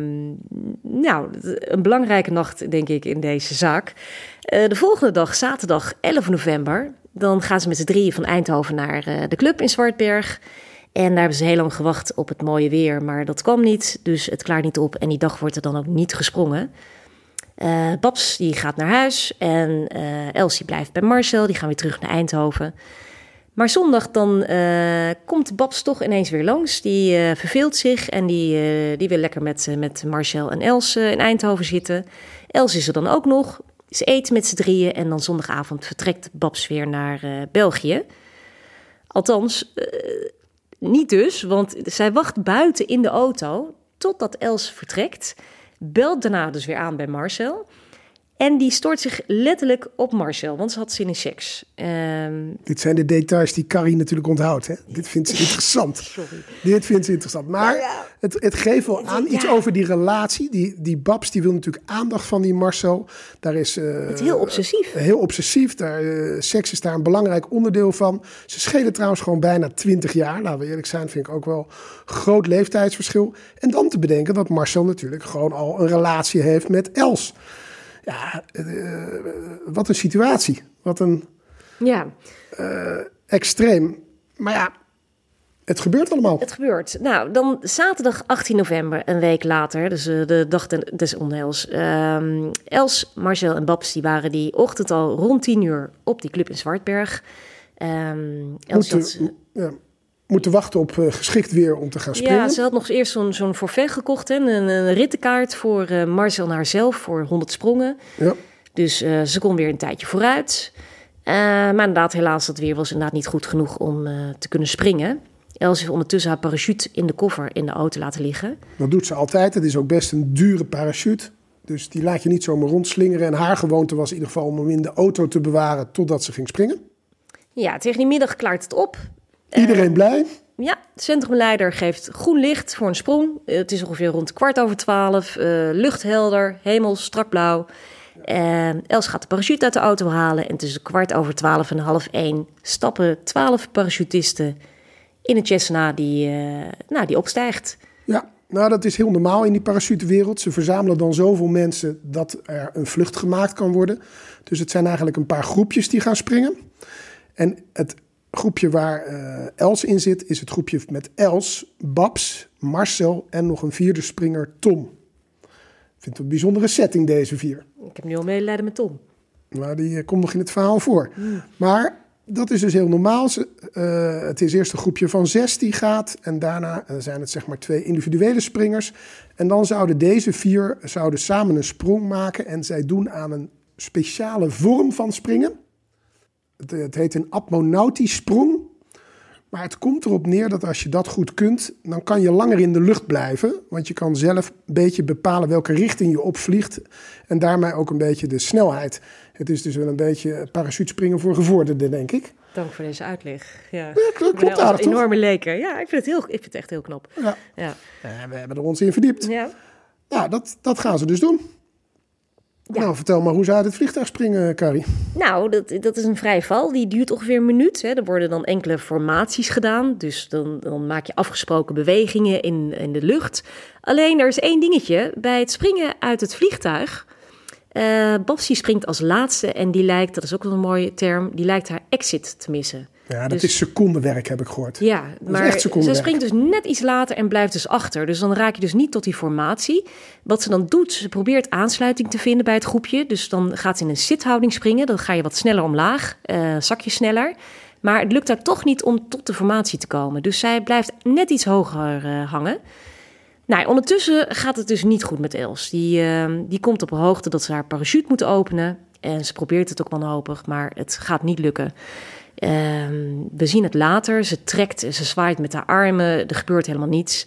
nou, een belangrijke nacht denk ik in deze zaak. Uh, de volgende dag, zaterdag elf november, dan gaan ze met z'n drieën van Eindhoven naar uh, de club in Zwartberg. En daar hebben ze heel lang gewacht op het mooie weer, maar dat kwam niet. Dus het klaart niet op en die dag wordt er dan ook niet gesprongen. Uh, Babs die gaat naar huis en uh, Elsie blijft bij Marcel. Die gaan weer terug naar Eindhoven. Maar zondag dan uh, komt Babs toch ineens weer langs. Die uh, verveelt zich en die, uh, die wil lekker met, uh, met Marcel en Els uh, in Eindhoven zitten. Els is er dan ook nog. Ze eten met z'n drieën en dan zondagavond vertrekt Babs weer naar uh, België. Althans... Uh, Niet dus, want zij wacht buiten in de auto totdat Els vertrekt. Belt daarna dus weer aan bij Marcel. En die stort zich letterlijk op Marcel, want ze had zin in seks. Um... Dit zijn de details die Carrie natuurlijk onthoudt. Hè? Dit vindt ze interessant. Sorry. Dit vindt ze interessant. Maar ja, ja. Het, het geeft wel aan ja. iets over die relatie. Die, die Babs die wil natuurlijk aandacht van die Marcel. Daar is, uh, het is heel obsessief. Heel obsessief. Daar, uh, seks is daar een belangrijk onderdeel van. Ze schelen trouwens gewoon bijna twintig jaar. Laten we eerlijk zijn, vind ik ook wel groot leeftijdsverschil. En dan te bedenken dat Marcel natuurlijk gewoon al een relatie heeft met Els. Ja, uh, wat een situatie. Wat een ja. uh, extreem. Maar ja, Het gebeurt allemaal. Het gebeurt. Nou, dan zaterdag achttien november, een week later, dus uh, de dag des onheils. Um, Els, Marcel en Babs die waren die ochtend al rond tien uur op die club in Zwartberg. Um, Els moeten, had, ja, moeten wachten op uh, geschikt weer om te gaan springen. Ja, ze had nog eerst zo'n, zo'n forfait gekocht. Hè, een, een rittenkaart voor uh, Marcel en haarzelf voor honderd sprongen. Ja. Dus uh, ze kon weer een tijdje vooruit. Uh, maar inderdaad, helaas, dat weer was inderdaad niet goed genoeg om uh, te kunnen springen. Els heeft ondertussen haar parachute in de koffer in de auto laten liggen. Dat doet ze altijd. Het is ook best een dure parachute. Dus die laat je niet zomaar rondslingeren. En haar gewoonte was in ieder geval om hem in de auto te bewaren totdat ze ging springen. Ja, tegen die middag klaart het op. Iedereen uh, blij? Ja, de centrumleider geeft groen licht voor een sprong. Uh, het is ongeveer rond kwart over twaalf. Uh, luchthelder, hemel strak blauw. Uh, Els gaat de parachute uit de auto halen. En tussen kwart over twaalf en half één stappen twaalf parachutisten in een Cessna die, uh, nou, die opstijgt. Ja, nou dat is heel normaal in die parachutewereld. Ze verzamelen dan zoveel mensen dat er een vlucht gemaakt kan worden. Dus het zijn eigenlijk een paar groepjes die gaan springen. En het groepje waar uh, Els in zit is het groepje met Els, Babs, Marcel en nog een vierde springer, Tom. Ik vind het een bijzondere setting, deze vier. Ik heb nu al medelijden met Tom. Maar die uh, komt nog in het verhaal voor. Mm. Maar dat is dus heel normaal. Uh, het is eerst een groepje van zes die gaat. En daarna uh, zijn het zeg maar twee individuele springers. En dan zouden deze vier zouden samen een sprong maken. En zij doen aan een speciale vorm van springen. Het, het heet een apmonautisch sprong. Maar het komt erop neer dat als je dat goed kunt, dan kan je langer in de lucht blijven. Want je kan zelf een beetje bepalen welke richting je opvliegt. En daarmee ook een beetje de snelheid. Het is dus wel een beetje parachutespringen voor gevorderden, denk ik. Dank voor deze uitleg. Ja, ja klopt, klopt aardig, een enorme leker. Ja, ik vind, het heel, ik vind het echt heel knap. Ja. Ja. Ja, we hebben er ons in verdiept. Ja, ja dat, dat gaan ze dus doen. Ja. Nou, vertel maar hoe ze uit het vliegtuig springen, Carrie. Nou, dat, dat is een vrije val. Die duurt ongeveer een minuut. Hè. Er worden dan enkele formaties gedaan. Dus dan, dan maak je afgesproken bewegingen in, in de lucht. Alleen, er is één dingetje. Bij het springen uit het vliegtuig, Uh, Babsie springt als laatste en die lijkt, dat is ook wel een mooie term, die lijkt haar exit te missen. Ja, dat dus, is secondenwerk, heb ik gehoord. Ja, maar ze springt dus net iets later en blijft dus achter. Dus dan raak je dus niet tot die formatie. Wat ze dan doet, ze probeert aansluiting te vinden bij het groepje. Dus dan gaat ze in een zithouding springen. Dan ga je wat sneller omlaag, uh, zak je sneller. Maar het lukt haar toch niet om tot de formatie te komen. Dus zij blijft net iets hoger uh, hangen. Nou, ondertussen gaat het dus niet goed met Els. Die, uh, die komt op een hoogte dat ze haar parachute moet openen. En ze probeert het ook wanhopig, maar het gaat niet lukken. Uh, we zien het later. Ze trekt, ze zwaait met haar armen. Er gebeurt helemaal niets.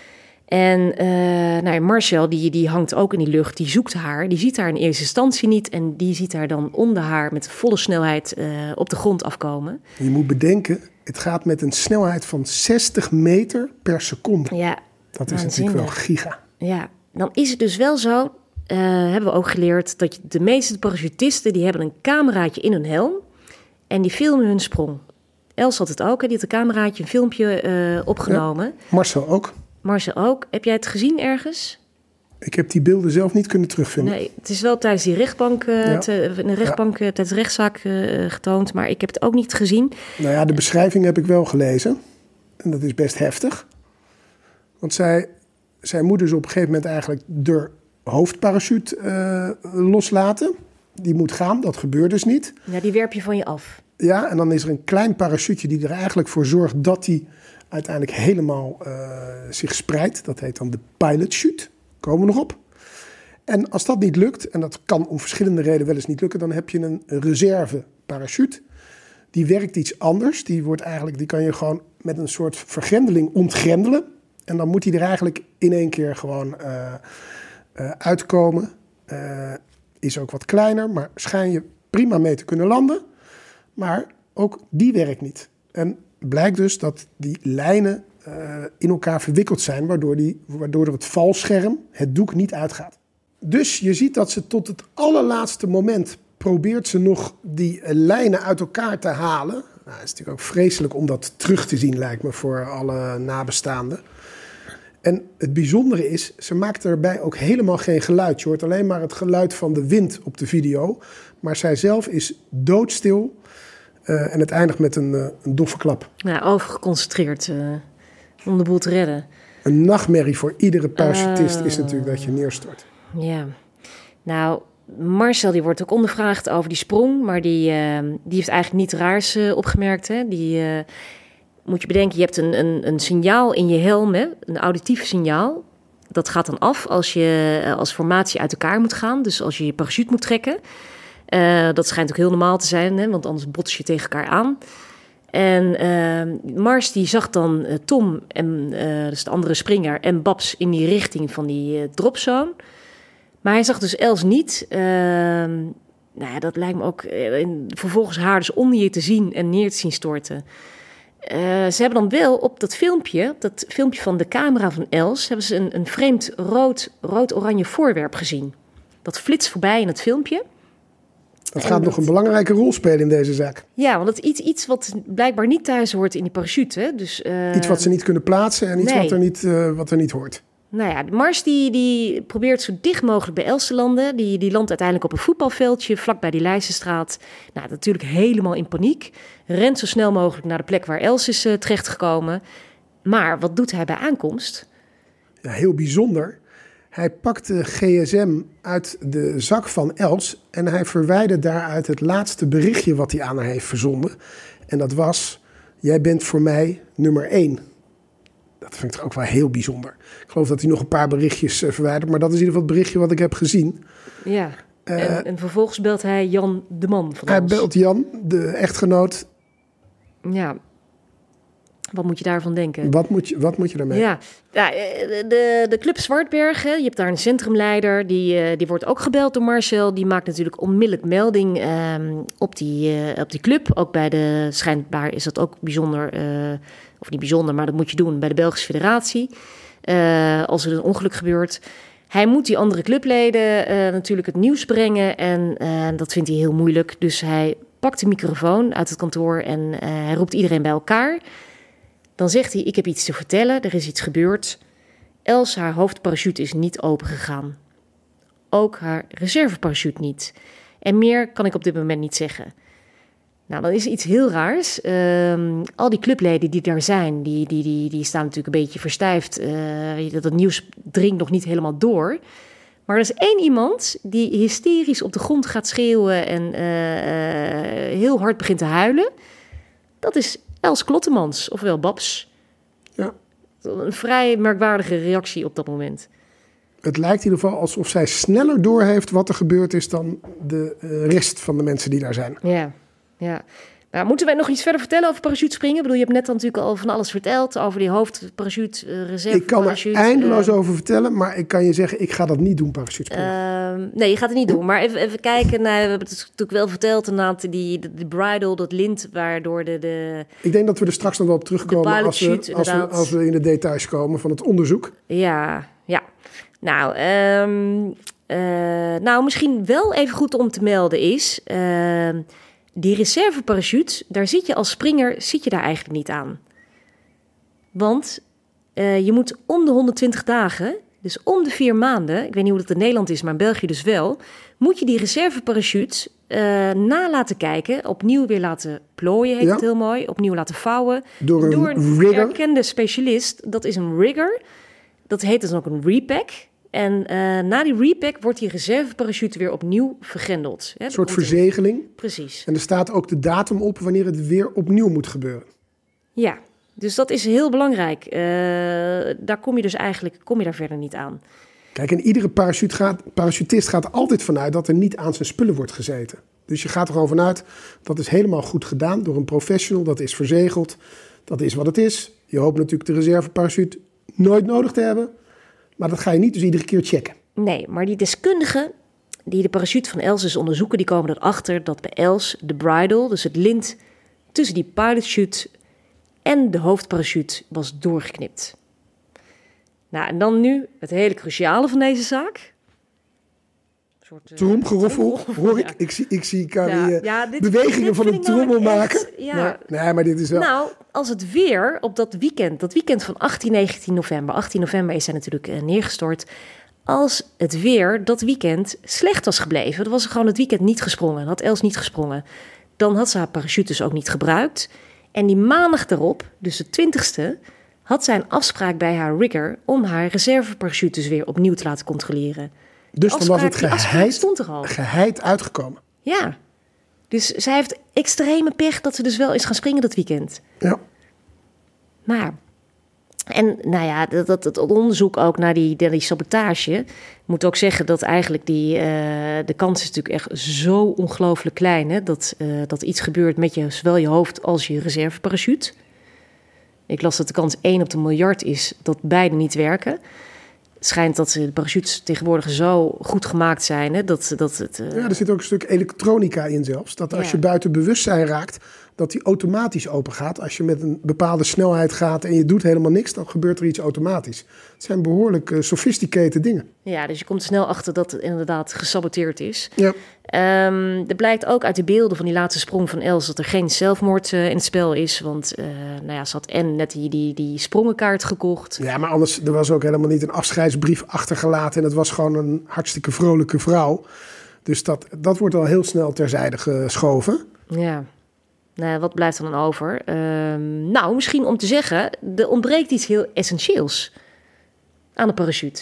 En uh, nou, Marcel, die, die hangt ook in die lucht. Die zoekt haar. Die ziet haar in eerste instantie niet. En die ziet haar dan onder haar met volle snelheid uh, op de grond afkomen. Je moet bedenken, het gaat met een snelheid van zestig meter per seconde. Ja. Dat is natuurlijk wel giga. Ja, dan is het dus wel zo, uh, hebben we ook geleerd, dat de meeste parachutisten, die hebben een cameraatje in hun helm en die filmen hun sprong. Els had het ook, hè? Die had een cameraatje, een filmpje uh, opgenomen. Ja, Marcel ook. Marcel ook. Heb jij het gezien ergens? Ik heb die beelden zelf niet kunnen terugvinden. Nee, het is wel tijdens die rechtbank, uh, ja. te, een rechtbank ja. uh, tijdens de rechtszaak uh, getoond, maar ik heb het ook niet gezien. Nou ja, de beschrijving heb ik wel gelezen en dat is best heftig. Want zij, zij moet dus op een gegeven moment eigenlijk de hoofdparachute uh, loslaten. Die moet gaan, dat gebeurt dus niet. Ja, die werp je van je af. Ja, en dan is er een klein parachute die er eigenlijk voor zorgt dat die uiteindelijk helemaal uh, zich spreidt. Dat heet dan de pilot chute. Komen we nog op. En als dat niet lukt, en dat kan om verschillende redenen wel eens niet lukken, dan heb je een reserve parachute. Die werkt iets anders. Die, wordt eigenlijk, die kan je gewoon met een soort vergrendeling ontgrendelen. En dan moet hij er eigenlijk in één keer gewoon uh, uh, uitkomen. Uh, is ook wat kleiner, maar schijn je prima mee te kunnen landen. Maar ook die werkt niet. En blijkt dus dat die lijnen uh, in elkaar verwikkeld zijn, waardoor, die, waardoor er het valscherm, het doek, niet uitgaat. Dus je ziet dat ze tot het allerlaatste moment probeert ze nog die uh, lijnen uit elkaar te halen. Nou, het is natuurlijk ook vreselijk om dat terug te zien, lijkt me, voor alle nabestaanden. En het bijzondere is, ze maakt erbij ook helemaal geen geluid. Je hoort alleen maar het geluid van de wind op de video. Maar zij zelf is doodstil. Uh, en het eindigt met een, uh, een doffe klap. Ja, overgeconcentreerd uh, om de boel te redden. Een nachtmerrie voor iedere parachutist uh, is natuurlijk dat je neerstort. Ja, nou, Marcel die wordt ook ondervraagd over die sprong, maar die, uh, die heeft eigenlijk niet raars uh, opgemerkt. Hè? Die, uh, moet je bedenken, je hebt een, een, een signaal in je helm, hè? Een auditief signaal. Dat gaat dan af als je uh, als formatie uit elkaar moet gaan, dus als je je parachute moet trekken. Uh, dat schijnt ook heel normaal te zijn, hè? Want anders bots je tegen elkaar aan. En uh, Mars die zag dan uh, Tom, en, uh, dus de andere springer, en Babs in die richting van die uh, dropzone. Maar hij zag dus Els niet. Uh, nou ja, dat lijkt me ook uh, vervolgens haar dus onder je te zien en neer te zien storten. Uh, ze hebben dan wel op dat filmpje, dat filmpje van de camera van Els, hebben ze een, een vreemd rood, rood-oranje voorwerp gezien. Dat flitst voorbij in het filmpje. Dat gaat dat, nog een belangrijke rol spelen in deze zaak. Ja, want dat is iets, iets wat blijkbaar niet thuis hoort in die parachute. Hè? Dus, uh, iets wat ze niet kunnen plaatsen en iets nee. wat, er niet, uh, wat er niet hoort. Nou ja, Mars die, die probeert zo dicht mogelijk bij Els te landen. Die, die landt uiteindelijk op een voetbalveldje vlakbij die Leijzenstraat. Nou, natuurlijk helemaal in paniek. Rent zo snel mogelijk naar de plek waar Els is uh, terechtgekomen. Maar wat doet hij bij aankomst? Ja, heel bijzonder. Hij pakt de G S M uit de zak van Els en hij verwijdert daaruit het laatste berichtje wat hij aan haar heeft verzonden. En dat was, jij bent voor mij nummer één. Dat vind ik toch ook wel heel bijzonder. Ik geloof dat hij nog een paar berichtjes uh, verwijdert, maar dat is in ieder geval het berichtje wat ik heb gezien. Ja, uh, en, en vervolgens belt hij Jan de man van Hij Els. belt Jan, de echtgenoot. Ja. Wat moet je daarvan denken? Wat moet je, wat moet je daarmee? Ja, ja de, de Club Zwartberg, hè, je hebt daar een centrumleider. Die, die wordt ook gebeld door Marcel. Die maakt natuurlijk onmiddellijk melding uh, op, die, uh, op die club. Ook bij de, schijnbaar is dat ook bijzonder, uh, of niet bijzonder, maar dat moet je doen bij de Belgische Federatie. Uh, als er een ongeluk gebeurt. Hij moet die andere clubleden uh, natuurlijk het nieuws brengen. En uh, dat vindt hij heel moeilijk. Dus hij pakt de microfoon uit het kantoor en uh, hij roept iedereen bij elkaar. Dan zegt hij, ik heb iets te vertellen, er is iets gebeurd. Els, haar hoofdparachute is niet opengegaan. Ook haar reserveparachute niet. En meer kan ik op dit moment niet zeggen. Nou, dan is er iets heel raars. Um, al die clubleden die daar zijn, die, die, die, die staan natuurlijk een beetje verstijfd. Uh, dat het nieuws dringt nog niet helemaal door. Maar er is één iemand die hysterisch op de grond gaat schreeuwen en uh, uh, heel hard begint te huilen. Dat is Els Klottemans, ofwel Babs. Ja. Een vrij merkwaardige reactie op dat moment. Het lijkt in ieder geval alsof zij sneller doorheeft wat er gebeurd is dan de uh, rest van de mensen die daar zijn. Ja, ja. Nou, moeten wij nog iets verder vertellen over parachutespringen? Ik bedoel, je hebt net natuurlijk al van alles verteld over die hoofdparachute, uh, reserve. Ik kan parachute, er eindeloos uh, over vertellen, maar ik kan je zeggen, ik ga dat niet doen, parachutespringen. Uh, nee, je gaat het niet doen. Maar even, even kijken, naar, we hebben het natuurlijk wel verteld, inderdaad, die, de, de bridle, dat lint, waardoor de, de... Ik denk dat we er straks nog wel op terugkomen als we, als, we, als we in de details komen van het onderzoek. Ja, ja. Nou, um, uh, nou, misschien wel even goed om te melden is... Uh, die reserveparachute, daar zit je als springer zit je daar eigenlijk niet aan. Want uh, je moet om de honderdtwintig dagen, dus om de vier maanden... ik weet niet hoe dat in Nederland is, maar in België dus wel... moet je die reserveparachute uh, na laten kijken, opnieuw weer laten plooien, heet ja. het heel mooi... opnieuw laten vouwen. Door een, door een rigger. erkende specialist, dat is een rigger. Dat heet dus ook een repack... En uh, na die repack wordt die reserveparachute weer opnieuw vergrendeld. Een soort verzegeling. Precies. En er staat ook de datum op wanneer het weer opnieuw moet gebeuren. Ja, dus dat is heel belangrijk. Uh, daar kom je dus eigenlijk kom je daar verder niet aan. Kijk, en iedere parachute gaat, parachutist gaat er altijd vanuit dat er niet aan zijn spullen wordt gezeten. Dus je gaat er gewoon vanuit, dat is helemaal goed gedaan door een professional. Dat is verzegeld. Dat is wat het is. Je hoopt natuurlijk de reserveparachute nooit nodig te hebben. Maar dat ga je niet dus iedere keer checken. Nee, maar die deskundigen die de parachute van Els dus onderzoeken... die komen erachter dat bij Els de bridle, dus het lint... tussen die pilotchute en de hoofdparachute was doorgeknipt. Nou, en dan nu het hele cruciale van deze zaak. Soort, uh, tromgeroffel, hoor ik. Ja. Ik zie, ik zie Carrie ja, ja, dit, bewegingen dit van een trommel nou maken. Echt, ja. maar, nee, maar dit is wel... Nou, als het weer op dat weekend, dat weekend van achttien, negentien november... achttien november is hij natuurlijk uh, neergestort... als het weer dat weekend slecht was gebleven... dan was er gewoon het weekend niet gesprongen, had Els niet gesprongen... dan had ze haar parachute dus ook niet gebruikt. En die maandag daarop, dus de twintigste, had zij een afspraak bij haar rigger om haar reserveparachutes weer opnieuw te laten controleren. Dus dan was het geheid, stond er al. geheid uitgekomen. Ja, dus zij heeft extreme pech dat ze dus wel is gaan springen dat weekend. Ja. Maar ja. En nou ja, dat, dat, het onderzoek ook naar die, naar die sabotage. Ik moet ook zeggen dat eigenlijk die, uh, de kans is natuurlijk echt zo ongelooflijk klein. Hè, dat, uh, dat iets gebeurt met je, zowel je hoofd als je reserveparachute. Ik las dat de kans één op de miljard is dat beide niet werken. Het schijnt dat de parachutes tegenwoordig zo goed gemaakt zijn. Hè, dat, dat het, uh... Ja, er zit ook een stuk elektronica in zelfs. Dat als ja. je buiten bewustzijn raakt, dat die automatisch open gaat. Als je met een bepaalde snelheid gaat en je doet helemaal niks, dan gebeurt er iets automatisch. Het zijn behoorlijk uh, sophisticated dingen. Ja, dus je komt er snel achter dat het inderdaad gesaboteerd is. Ja. Um, er blijkt ook uit de beelden van die laatste sprong van Els dat er geen zelfmoord uh, in het spel is. Want uh, nou ja, ze had en net die, die, die sprongenkaart gekocht. Ja, maar anders, er was ook helemaal niet een afscheidsbrief achtergelaten. En het was gewoon een hartstikke vrolijke vrouw. Dus dat, dat wordt al heel snel terzijde geschoven. Ja. Nou, wat blijft er dan over? Uh, nou, misschien om te zeggen, er ontbreekt iets heel essentieels aan de parachute.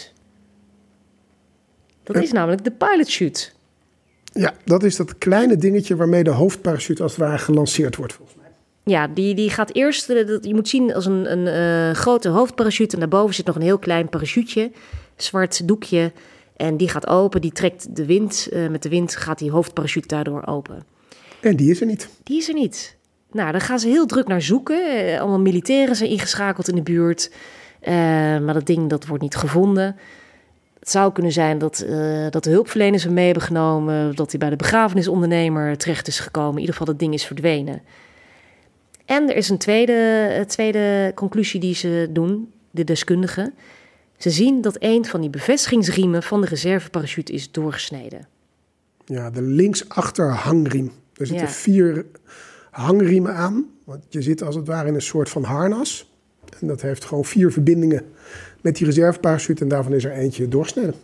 Dat ja. is namelijk de pilotchute. Ja, dat is dat kleine dingetje waarmee de hoofdparachute als het ware gelanceerd wordt, volgens mij. Ja, die, die gaat eerst, je moet zien als een, een uh, grote hoofdparachute. En daarboven zit nog een heel klein parachuteje, zwart doekje. En die gaat open, die trekt de wind. Uh, met de wind gaat die hoofdparachute daardoor open. En die is er niet. Die is er niet. Nou, daar gaan ze heel druk naar zoeken. Uh, allemaal militairen zijn ingeschakeld in de buurt. Uh, maar dat ding, dat wordt niet gevonden. Het zou kunnen zijn dat, uh, dat de hulpverleners hem mee hebben genomen. Dat hij bij de begrafenisondernemer terecht is gekomen. In ieder geval, dat ding is verdwenen. En er is een tweede, tweede conclusie die ze doen, de deskundigen. Ze zien dat een van die bevestigingsriemen van de reserveparachute is doorgesneden. Ja, de linksachter hangriem. Er zitten Ja. vier hangriemen aan. Want je zit als het ware in een soort van harnas. En dat heeft gewoon vier verbindingen met die reserveparachute. En daarvan is er eentje doorsneden.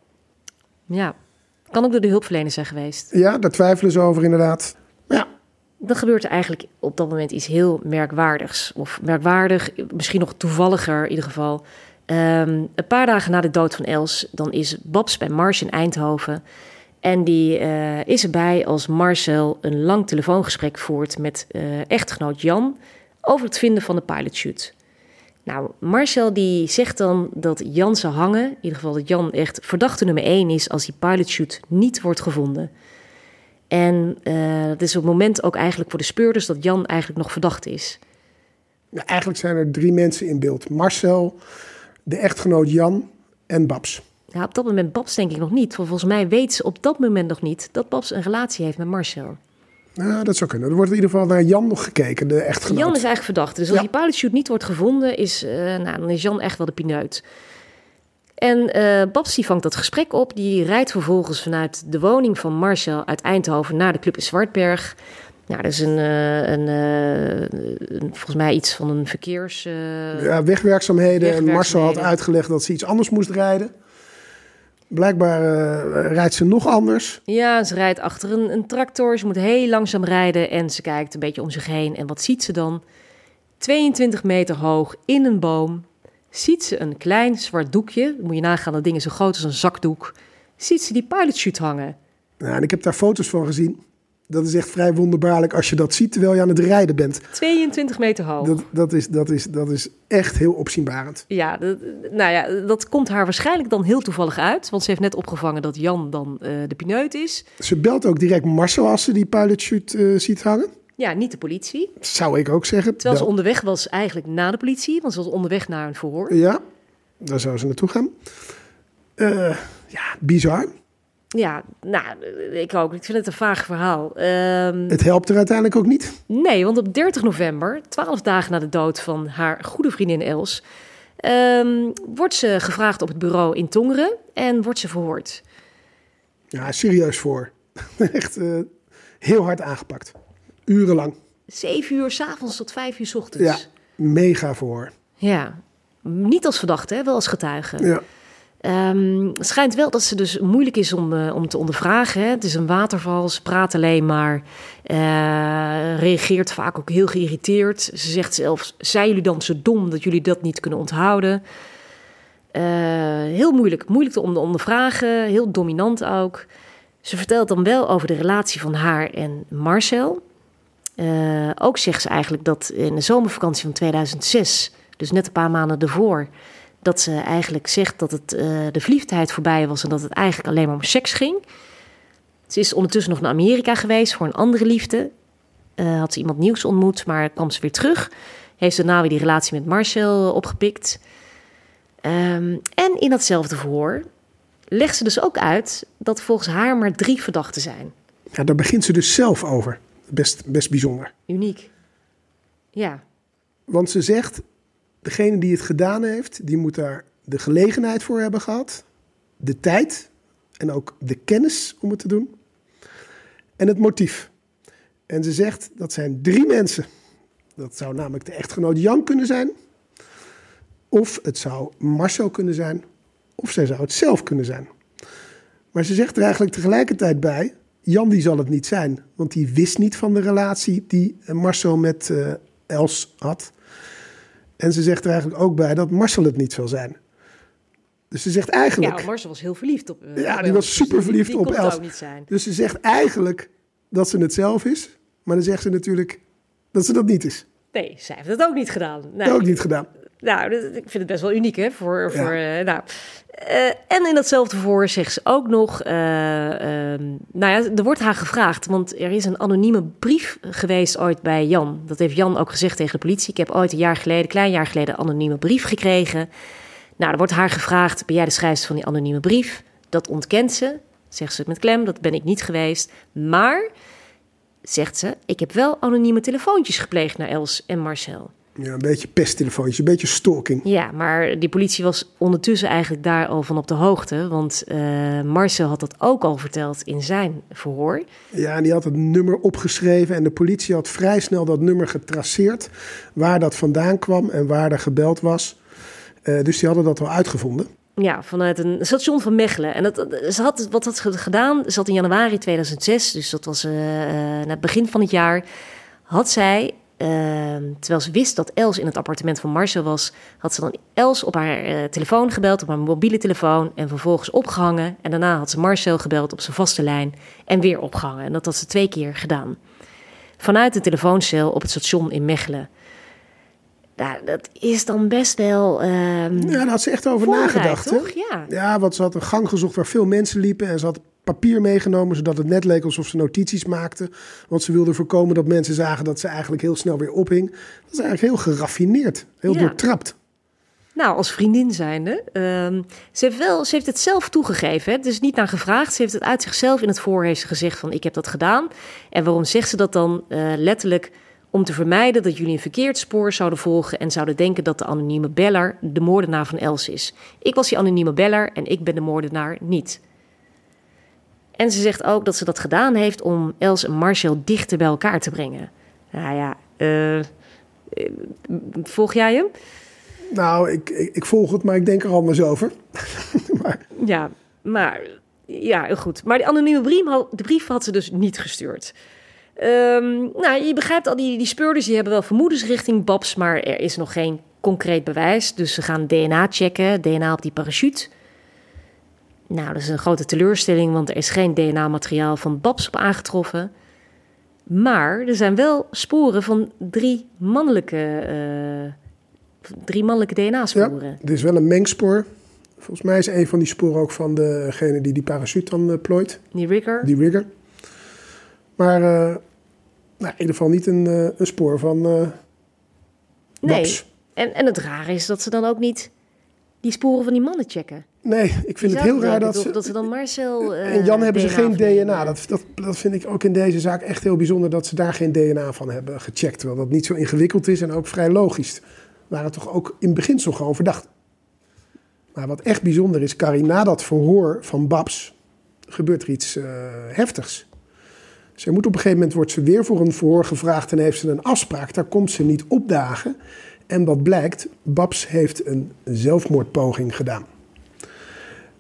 Ja, kan ook door de hulpverleners zijn geweest. Ja, daar twijfelen ze over inderdaad. Ja. Dan gebeurt er eigenlijk op dat moment iets heel merkwaardigs. Of merkwaardig, misschien nog toevalliger in ieder geval. Um, een paar dagen na de dood van Els, dan is Babs bij Mars in Eindhoven. En die uh, is erbij als Marcel een lang telefoongesprek voert met uh, echtgenoot Jan over het vinden van de pilotchute. Nou, Marcel die zegt dan dat Jan zou hangen. In ieder geval dat Jan echt verdachte nummer één is als die pilotchute niet wordt gevonden. En uh, dat is op het moment ook eigenlijk voor de speurders dat Jan eigenlijk nog verdacht is. Ja, eigenlijk zijn er drie mensen in beeld. Marcel, de echtgenoot Jan en Babs. Ja, op dat moment Babs denk ik nog niet. Want volgens mij weet ze op dat moment nog niet dat Babs een relatie heeft met Marcel. Nou, dat zou kunnen. Er wordt in ieder geval naar Jan nog gekeken, de echtgenoot. Jan is eigenlijk verdacht. Dus als Ja. die pilotchute niet wordt gevonden, is, uh, nou, dan is Jan echt wel de pineut. En uh, Babs die vangt dat gesprek op. Die rijdt vervolgens vanuit de woning van Marcel uit Eindhoven naar de club in Zwartberg. Nou, dat is een, uh, een, uh, een volgens mij iets van een verkeers... Uh, Ja, wegwerkzaamheden. En Marcel wegwerkzaamheden. had uitgelegd dat ze iets anders moest rijden. Blijkbaar uh, rijdt ze nog anders. Ja, ze rijdt achter een, een tractor. Ze moet heel langzaam rijden en ze kijkt een beetje om zich heen. En wat ziet ze dan? tweeëntwintig meter hoog in een boom ziet ze een klein zwart doekje. Dan moet je nagaan, dat ding is zo groot als een zakdoek. Ziet ze die pilotchute hangen. Nou, en ik heb daar foto's van gezien. Dat is echt vrij wonderbaarlijk als je dat ziet terwijl je aan het rijden bent. tweeëntwintig meter hoog. Dat, dat, is, dat, is, dat is echt heel opzienbarend. Ja, dat, nou ja, dat komt haar waarschijnlijk dan heel toevallig uit. Want ze heeft net opgevangen dat Jan dan uh, de pineut is. Ze belt ook direct Marcel als ze die pilotchute uh, ziet hangen. Ja, niet de politie. Zou ik ook zeggen. Terwijl ze Bel- onderweg was eigenlijk na de politie. Want ze was onderweg naar een verhoor. Ja, daar zou ze naartoe gaan. Uh, ja, bizar. Ja, nou, ik ook. Ik vind het een vaag verhaal. Um, Het helpt er uiteindelijk ook niet. nee, want op dertig november, twaalf dagen na de dood van haar goede vriendin Els, um, wordt ze gevraagd op het bureau in Tongeren en wordt ze verhoord. Ja, serieus voor. Echt uh, heel hard aangepakt. Urenlang. Zeven uur 's avonds tot vijf uur 's ochtends. Ja, mega voor. Ja, niet als verdachte, hè, wel als getuige. Ja. Um, het schijnt wel dat ze dus moeilijk is om, uh, om te ondervragen. Hè. Het is een waterval, ze praat alleen maar. Uh, reageert vaak ook heel geïrriteerd. Ze zegt zelfs, zijn jullie dan zo dom dat jullie dat niet kunnen onthouden? Uh, heel moeilijk, moeilijk te ondervragen, heel dominant ook. Ze vertelt dan wel over de relatie van haar en Marcel. Uh, ook zegt ze eigenlijk dat in de zomervakantie van tweeduizend zes, dus net een paar maanden ervoor, dat ze eigenlijk zegt dat het, uh, de verliefdheid voorbij was en dat het eigenlijk alleen maar om seks ging. Ze is ondertussen nog naar Amerika geweest voor een andere liefde. Uh, had ze iemand nieuws ontmoet, maar kwam ze weer terug. Heeft ze daarna weer die relatie met Marcel opgepikt. Um, en in datzelfde verhoor legt ze dus ook uit dat volgens haar maar drie verdachten zijn. Ja, daar begint ze dus zelf over. Best, best bijzonder. Uniek. Ja. Want ze zegt, degene die het gedaan heeft, die moet daar de gelegenheid voor hebben gehad, de tijd en ook de kennis om het te doen en het motief. En ze zegt, dat zijn drie mensen. Dat zou namelijk de echtgenoot Jan kunnen zijn, of het zou Marcel kunnen zijn, of zij zou het zelf kunnen zijn. Maar ze zegt er eigenlijk tegelijkertijd bij, Jan die zal het niet zijn, want die wist niet van de relatie die Marcel met uh, Els had. En ze zegt er eigenlijk ook bij dat Marcel het niet zal zijn. Dus ze zegt eigenlijk... Ja, Marcel was heel verliefd op uh, Ja, op die was super verliefd die, die op kon Els. Het ook niet zijn. Dus ze zegt eigenlijk dat ze het zelf is. Maar dan zegt ze natuurlijk dat ze dat niet is. Nee, zij heeft het ook niet gedaan. Nou, ook niet gedaan. Nou, ik vind het best wel uniek, hè? Voor, voor, ja. uh, nou. uh, en in datzelfde voor zegt ze ook nog... Uh, uh, nou ja, er wordt haar gevraagd, want er is een anonieme brief geweest ooit bij Jan. Dat heeft Jan ook gezegd tegen de politie. Ik heb ooit een jaar geleden, een klein jaar geleden, een anonieme brief gekregen. Nou, er wordt haar gevraagd, ben jij de schrijfster van die anonieme brief? Dat ontkent ze, zegt ze met klem, dat ben ik niet geweest. Maar, zegt ze, ik heb wel anonieme telefoontjes gepleegd naar Els en Marcel. Ja, een beetje pesttelefoontje, een beetje stalking. Ja, maar die politie was ondertussen eigenlijk daar al van op de hoogte. Want uh, Marcel had dat ook al verteld in zijn verhoor. Ja, en die had het nummer opgeschreven en de politie had vrij snel dat nummer getraceerd. Waar dat vandaan kwam en waar er gebeld was. Uh, dus die hadden dat al uitgevonden. Ja, vanuit een station van Mechelen. En dat, ze had, wat had ze gedaan? Ze had in januari tweeduizend zes, dus dat was uh, na het begin van het jaar, had zij... Uh, terwijl ze wist dat Els in het appartement van Marcel was, had ze dan Els op haar uh, telefoon gebeld, op haar mobiele telefoon en vervolgens opgehangen. En daarna had ze Marcel gebeld op zijn vaste lijn en weer opgehangen. En dat had ze twee keer gedaan. Vanuit de telefooncel op het station in Mechelen. Nou, dat is dan best wel... Uh, ja, daar had ze echt over nagedacht. Toch? Hè? Ja. ja, want ze had een gang gezocht waar veel mensen liepen en ze had papier meegenomen, zodat het net leek alsof ze notities maakte. Want ze wilde voorkomen dat mensen zagen dat ze eigenlijk heel snel weer ophing. Dat is eigenlijk heel geraffineerd, heel ja. doortrapt. Nou, als vriendin zijnde. Uh, ze, heeft wel, ze heeft het zelf toegegeven. Hè? Het is niet naar gevraagd. Ze heeft het uit zichzelf in het voor heeft gezegd van ik heb dat gedaan. En waarom zegt ze dat dan? Uh, letterlijk om te vermijden dat jullie een verkeerd spoor zouden volgen en zouden denken dat de anonieme beller de moordenaar van Els is. Ik was die anonieme beller en ik ben de moordenaar niet. En ze zegt ook dat ze dat gedaan heeft om Els en Marcel dichter bij elkaar te brengen. Nou ja, uh, volg jij hem? Nou, ik, ik, ik volg het, maar ik denk er anders over. maar... Ja, maar ja, goed. Maar die anonieme brief, de brief had ze dus niet gestuurd. Um, nou, je begrijpt al, die, die speurders die hebben wel vermoedens richting Babs, maar er is nog geen concreet bewijs. Dus ze gaan D N A checken, D N A op die parachute. Nou, dat is een grote teleurstelling, want er is geen D N A-materiaal van Babs op aangetroffen. Maar er zijn wel sporen van drie mannelijke, uh, drie mannelijke D N A-sporen. Ja, er is wel een mengspoor. Volgens mij is een van die sporen ook van degene die die parachute dan uh, plooit. Die rigger. Die rigger. Maar uh, nou, in ieder geval niet een, uh, een spoor van uh, Babs. Nee, en, en het rare is dat ze dan ook niet die sporen van die mannen checken. Nee, ik vind het heel raar dat ze... dat ze dan Marcel... Uh, en Jan hebben D N A ze geen D N A. Uh, Dat, dat, dat vind ik ook in deze zaak echt heel bijzonder dat ze daar geen D N A van hebben gecheckt. Terwijl dat niet zo ingewikkeld is en ook vrij logisch. Waren toch ook in beginsel gewoon verdacht. Maar wat echt bijzonder is, Carrie, na dat verhoor van Babs gebeurt er iets uh, heftigs. Zij moet op een gegeven moment, wordt ze weer voor een verhoor gevraagd en heeft ze een afspraak. Daar komt ze niet opdagen. En wat blijkt, Babs heeft een zelfmoordpoging gedaan.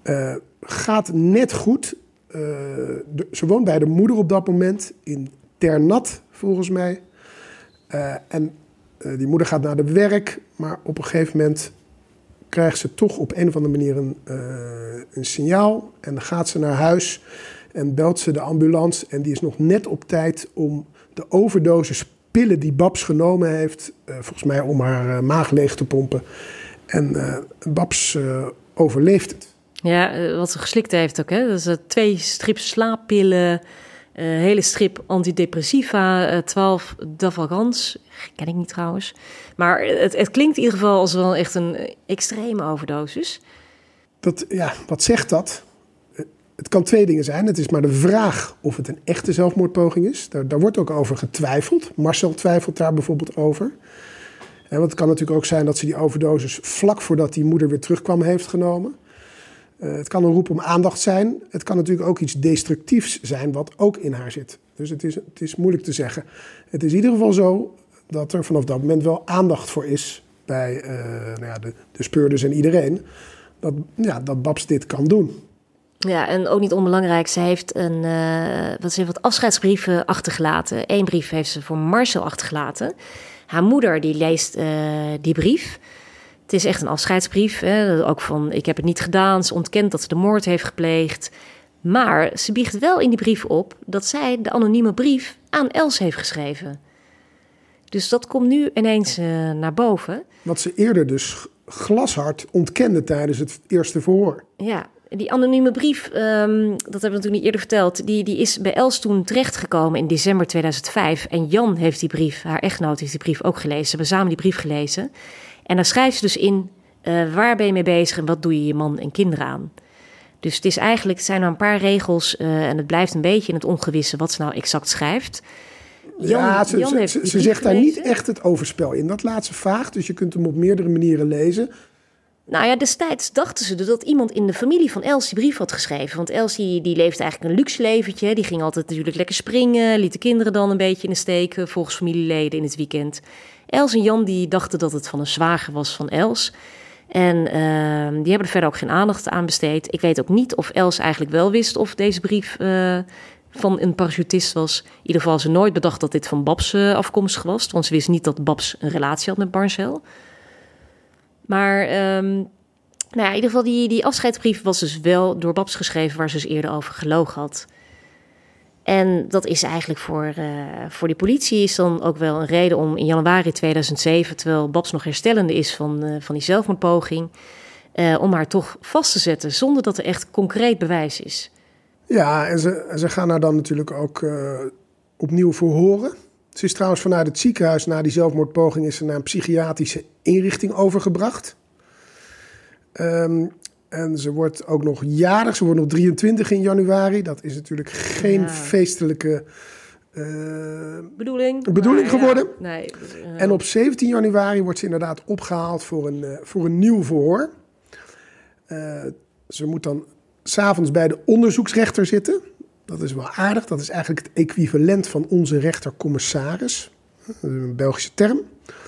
Uh, gaat net goed. Uh, de, ze woont bij de moeder op dat moment in Ternat, volgens mij. Uh, en uh, die moeder gaat naar de werk, maar op een gegeven moment krijgt ze toch op een of andere manier een, uh, een signaal. En dan gaat ze naar huis en belt ze de ambulance. En die is nog net op tijd om de overdosis pillen die Babs genomen heeft, uh, volgens mij om haar uh, maag leeg te pompen. En uh, Babs uh, overleeft het. Ja, wat ze geslikt heeft ook, hè? Dat is uh, twee strips slaappillen, een uh, hele strip antidepressiva, uh, twaalf Davalgans. Ken ik niet trouwens. Maar het, het klinkt in ieder geval als wel echt een extreme overdosis. Dat, ja, wat zegt dat? Het kan twee dingen zijn. Het is maar de vraag of het een echte zelfmoordpoging is. Daar, daar wordt ook over getwijfeld. Marcel twijfelt daar bijvoorbeeld over. En want het kan natuurlijk ook zijn dat ze die overdosis vlak voordat die moeder weer terugkwam heeft genomen. Uh, het kan een roep om aandacht zijn. Het kan natuurlijk ook iets destructiefs zijn wat ook in haar zit. Dus het is, het is moeilijk te zeggen. Het is in ieder geval zo dat er vanaf dat moment wel aandacht voor is bij uh, nou ja, de, de speurders en iedereen. Dat, ja, dat Babs dit kan doen. Ja, en ook niet onbelangrijk, ze heeft een, uh, wat, ze heeft wat afscheidsbrieven achtergelaten. Eén brief heeft ze voor Marcel achtergelaten. Haar moeder die leest uh, die brief. Het is echt een afscheidsbrief. Hè? Ook van, ik heb het niet gedaan. Ze ontkent dat ze de moord heeft gepleegd. Maar ze biecht wel in die brief op dat zij de anonieme brief aan Els heeft geschreven. Dus dat komt nu ineens uh, naar boven. Wat ze eerder dus glashard ontkende tijdens het eerste verhoor. Ja, die anonieme brief, um, dat hebben we natuurlijk niet eerder verteld, die, die is bij Els toen terechtgekomen in december tweeduizend vijf. En Jan heeft die brief, haar echtgenoot heeft die brief ook gelezen. Ze hebben samen die brief gelezen. En daar schrijft ze dus in, uh, waar ben je mee bezig en wat doe je je man en kinderen aan? Dus het is eigenlijk, het zijn nou een paar regels uh, en het blijft een beetje in het ongewisse wat ze nou exact schrijft. Jan, ja, ze, Jan heeft ze, ze zegt daar niet echt het overspel in. Dat laat ze vaag, dus je kunt hem op meerdere manieren lezen. Nou ja, destijds dachten ze dat iemand in de familie van Els die brief had geschreven. Want Els die, die leefde eigenlijk een luxe leventje. Die ging altijd natuurlijk lekker springen. Liet de kinderen dan een beetje in de steek volgens familieleden in het weekend. Els en Jan die dachten dat het van een zwager was van Els. En uh, die hebben er verder ook geen aandacht aan besteed. Ik weet ook niet of Els eigenlijk wel wist of deze brief uh, van een parachutist was. In ieder geval ze nooit bedacht dat dit van Babs uh, afkomstig was. Want ze wist niet dat Babs een relatie had met Marcel. Maar um, nou ja, in ieder geval die, die afscheidsbrief was dus wel door Babs geschreven waar ze dus eerder over gelogen had. En dat is eigenlijk voor, uh, voor die politie is dan ook wel een reden om in januari tweeduizend zeven, terwijl Babs nog herstellende is van, uh, van die zelfmoordpoging, uh, om haar toch vast te zetten zonder dat er echt concreet bewijs is. Ja, en ze, ze gaan haar dan natuurlijk ook uh, opnieuw verhoren. Ze is trouwens vanuit het ziekenhuis na die zelfmoordpoging is ze naar een psychiatrische inrichting overgebracht. Um, en ze wordt ook nog jarig, ze wordt nog drieëntwintig in januari. Dat is natuurlijk geen ja. feestelijke uh, bedoeling, bedoeling maar, geworden. Ja, nee, uh, en op zeventien januari wordt ze inderdaad opgehaald voor een, uh, voor een nieuw verhoor. Uh, ze moet dan 's avonds bij de onderzoeksrechter zitten. Dat is wel aardig. Dat is eigenlijk het equivalent van onze rechtercommissaris. Een Belgische term.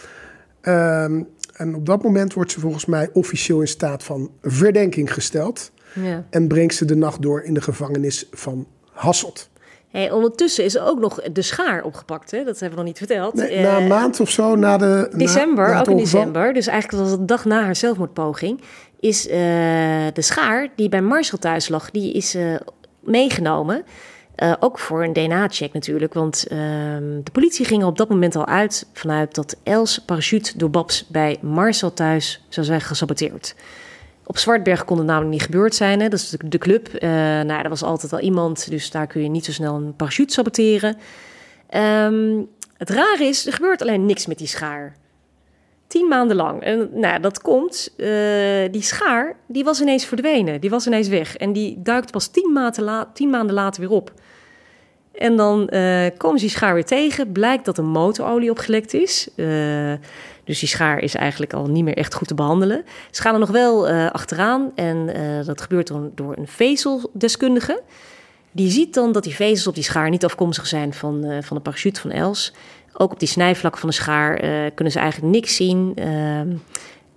Um, en op dat moment wordt ze volgens mij officieel in staat van verdenking gesteld. Ja. En brengt ze de nacht door in de gevangenis van Hasselt. Hey, ondertussen is er ook nog de schaar opgepakt. Hè? Dat hebben we nog niet verteld. Nee, na een uh, maand of zo, na de... December, na, na ook in ongeval. december. Dus eigenlijk was het de dag na haar zelfmoordpoging. Is uh, de schaar die bij Marcel thuis lag, die is uh, meegenomen. Uh, ook voor een D N A-check natuurlijk. Want uh, de politie ging er op dat moment al uit vanuit dat Els parachute door Babs bij Marcel thuis zou zijn gesaboteerd. Op Zwartberg kon het namelijk niet gebeurd zijn. Hè? Dat is de, de club. Uh, nou, er was altijd al iemand, dus daar kun je niet zo snel een parachute saboteren. Um, het rare is, er gebeurt alleen niks met die schaar. Tien maanden lang. En nou, dat komt, uh, die schaar, die was ineens verdwenen. Die was ineens weg. En die duikt pas tien maanden, la- tien maanden later weer op. En dan uh, komen ze die schaar weer tegen. Blijkt dat er motorolie opgelekt is. Uh, dus die schaar is eigenlijk al niet meer echt goed te behandelen. Ze gaan er nog wel uh, achteraan. En uh, dat gebeurt dan door een vezeldeskundige. Die ziet dan dat die vezels op die schaar niet afkomstig zijn van, uh, van de parachute van Els. Ook op die snijvlak van de schaar uh, kunnen ze eigenlijk niks zien. Uh,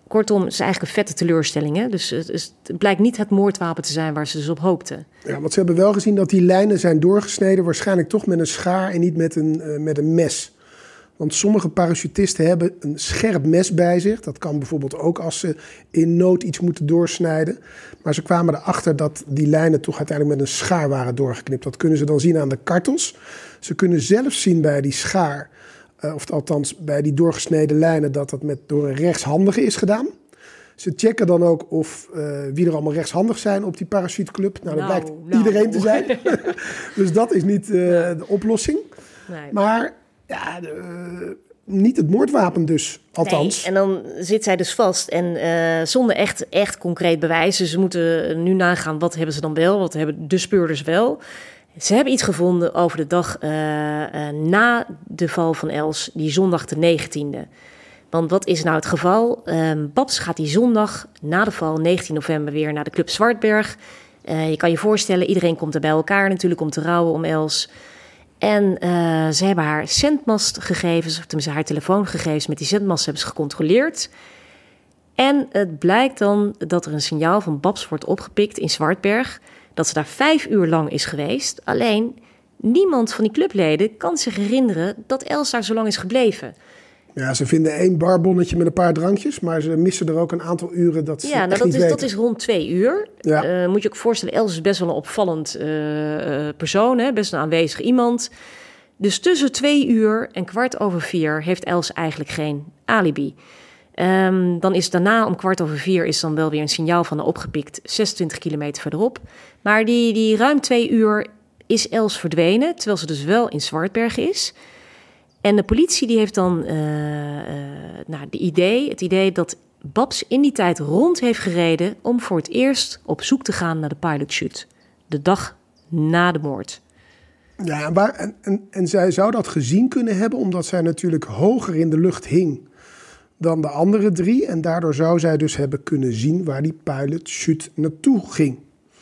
kortom, het is eigenlijk een vette teleurstelling. Hè? Dus het, is, het blijkt niet het moordwapen te zijn waar ze dus op hoopten. Ja, want ze hebben wel gezien dat die lijnen zijn doorgesneden, waarschijnlijk toch met een schaar en niet met een, uh, met een mes. Want sommige parachutisten hebben een scherp mes bij zich. Dat kan bijvoorbeeld ook als ze in nood iets moeten doorsnijden. Maar ze kwamen erachter dat die lijnen toch uiteindelijk met een schaar waren doorgeknipt. Dat kunnen ze dan zien aan de kartels. Ze kunnen zelf zien bij die schaar, uh, of althans bij die doorgesneden lijnen, dat dat met, door een rechtshandige is gedaan. Ze checken dan ook of uh, wie er allemaal rechtshandig zijn op die parachuteclub. Nou, dat nou, blijkt nou. iedereen te zijn. Dus dat is niet uh, de oplossing. Nee. Maar ja, de, uh, niet het moordwapen dus, althans. Nee, en dan zit zij dus vast en uh, zonder echt, echt concreet bewijs. Dus ze moeten nu nagaan, wat hebben ze dan wel? Wat hebben de speurders wel? Ze hebben iets gevonden over de dag uh, uh, na de val van Els, die zondag de negentiende. Want wat is nou het geval? Um, Babs gaat die zondag na de val, negentien november, weer naar de Club Zwartberg. Uh, je kan je voorstellen, iedereen komt er bij elkaar natuurlijk om te rouwen om Els. En uh, ze hebben haar zendmastgegevens, of tenminste haar telefoongegevens met die zendmast hebben ze gecontroleerd. En het blijkt dan dat er een signaal van Babs wordt opgepikt in Zwartberg, dat ze daar vijf uur lang is geweest. Alleen niemand van die clubleden kan zich herinneren dat Els daar zo lang is gebleven. Ja, ze vinden één barbonnetje met een paar drankjes, maar ze missen er ook een aantal uren dat ze ja, nou, echt dat niet is, weten. dat is rond twee uur. Ja. Uh, moet je ook voorstellen, Els is best wel een opvallend uh, uh, persoon, hè? Best een aanwezig iemand. Dus tussen twee uur en kwart over vier heeft Els eigenlijk geen alibi. Um, dan is daarna om kwart over vier is dan wel weer een signaal van haar opgepikt, zesentwintig kilometer verderop. Maar die, die ruim twee uur is Els verdwenen, terwijl ze dus wel in Zwartberg is. En de politie die heeft dan uh, uh, nou, de idee, het idee dat Babs in die tijd rond heeft gereden om voor het eerst op zoek te gaan naar de pilotchute. De dag na de moord. Ja, maar, en, en, en zij zou dat gezien kunnen hebben omdat zij natuurlijk hoger in de lucht hing dan de andere drie. En daardoor zou zij dus hebben kunnen zien waar die pilotchute naartoe ging.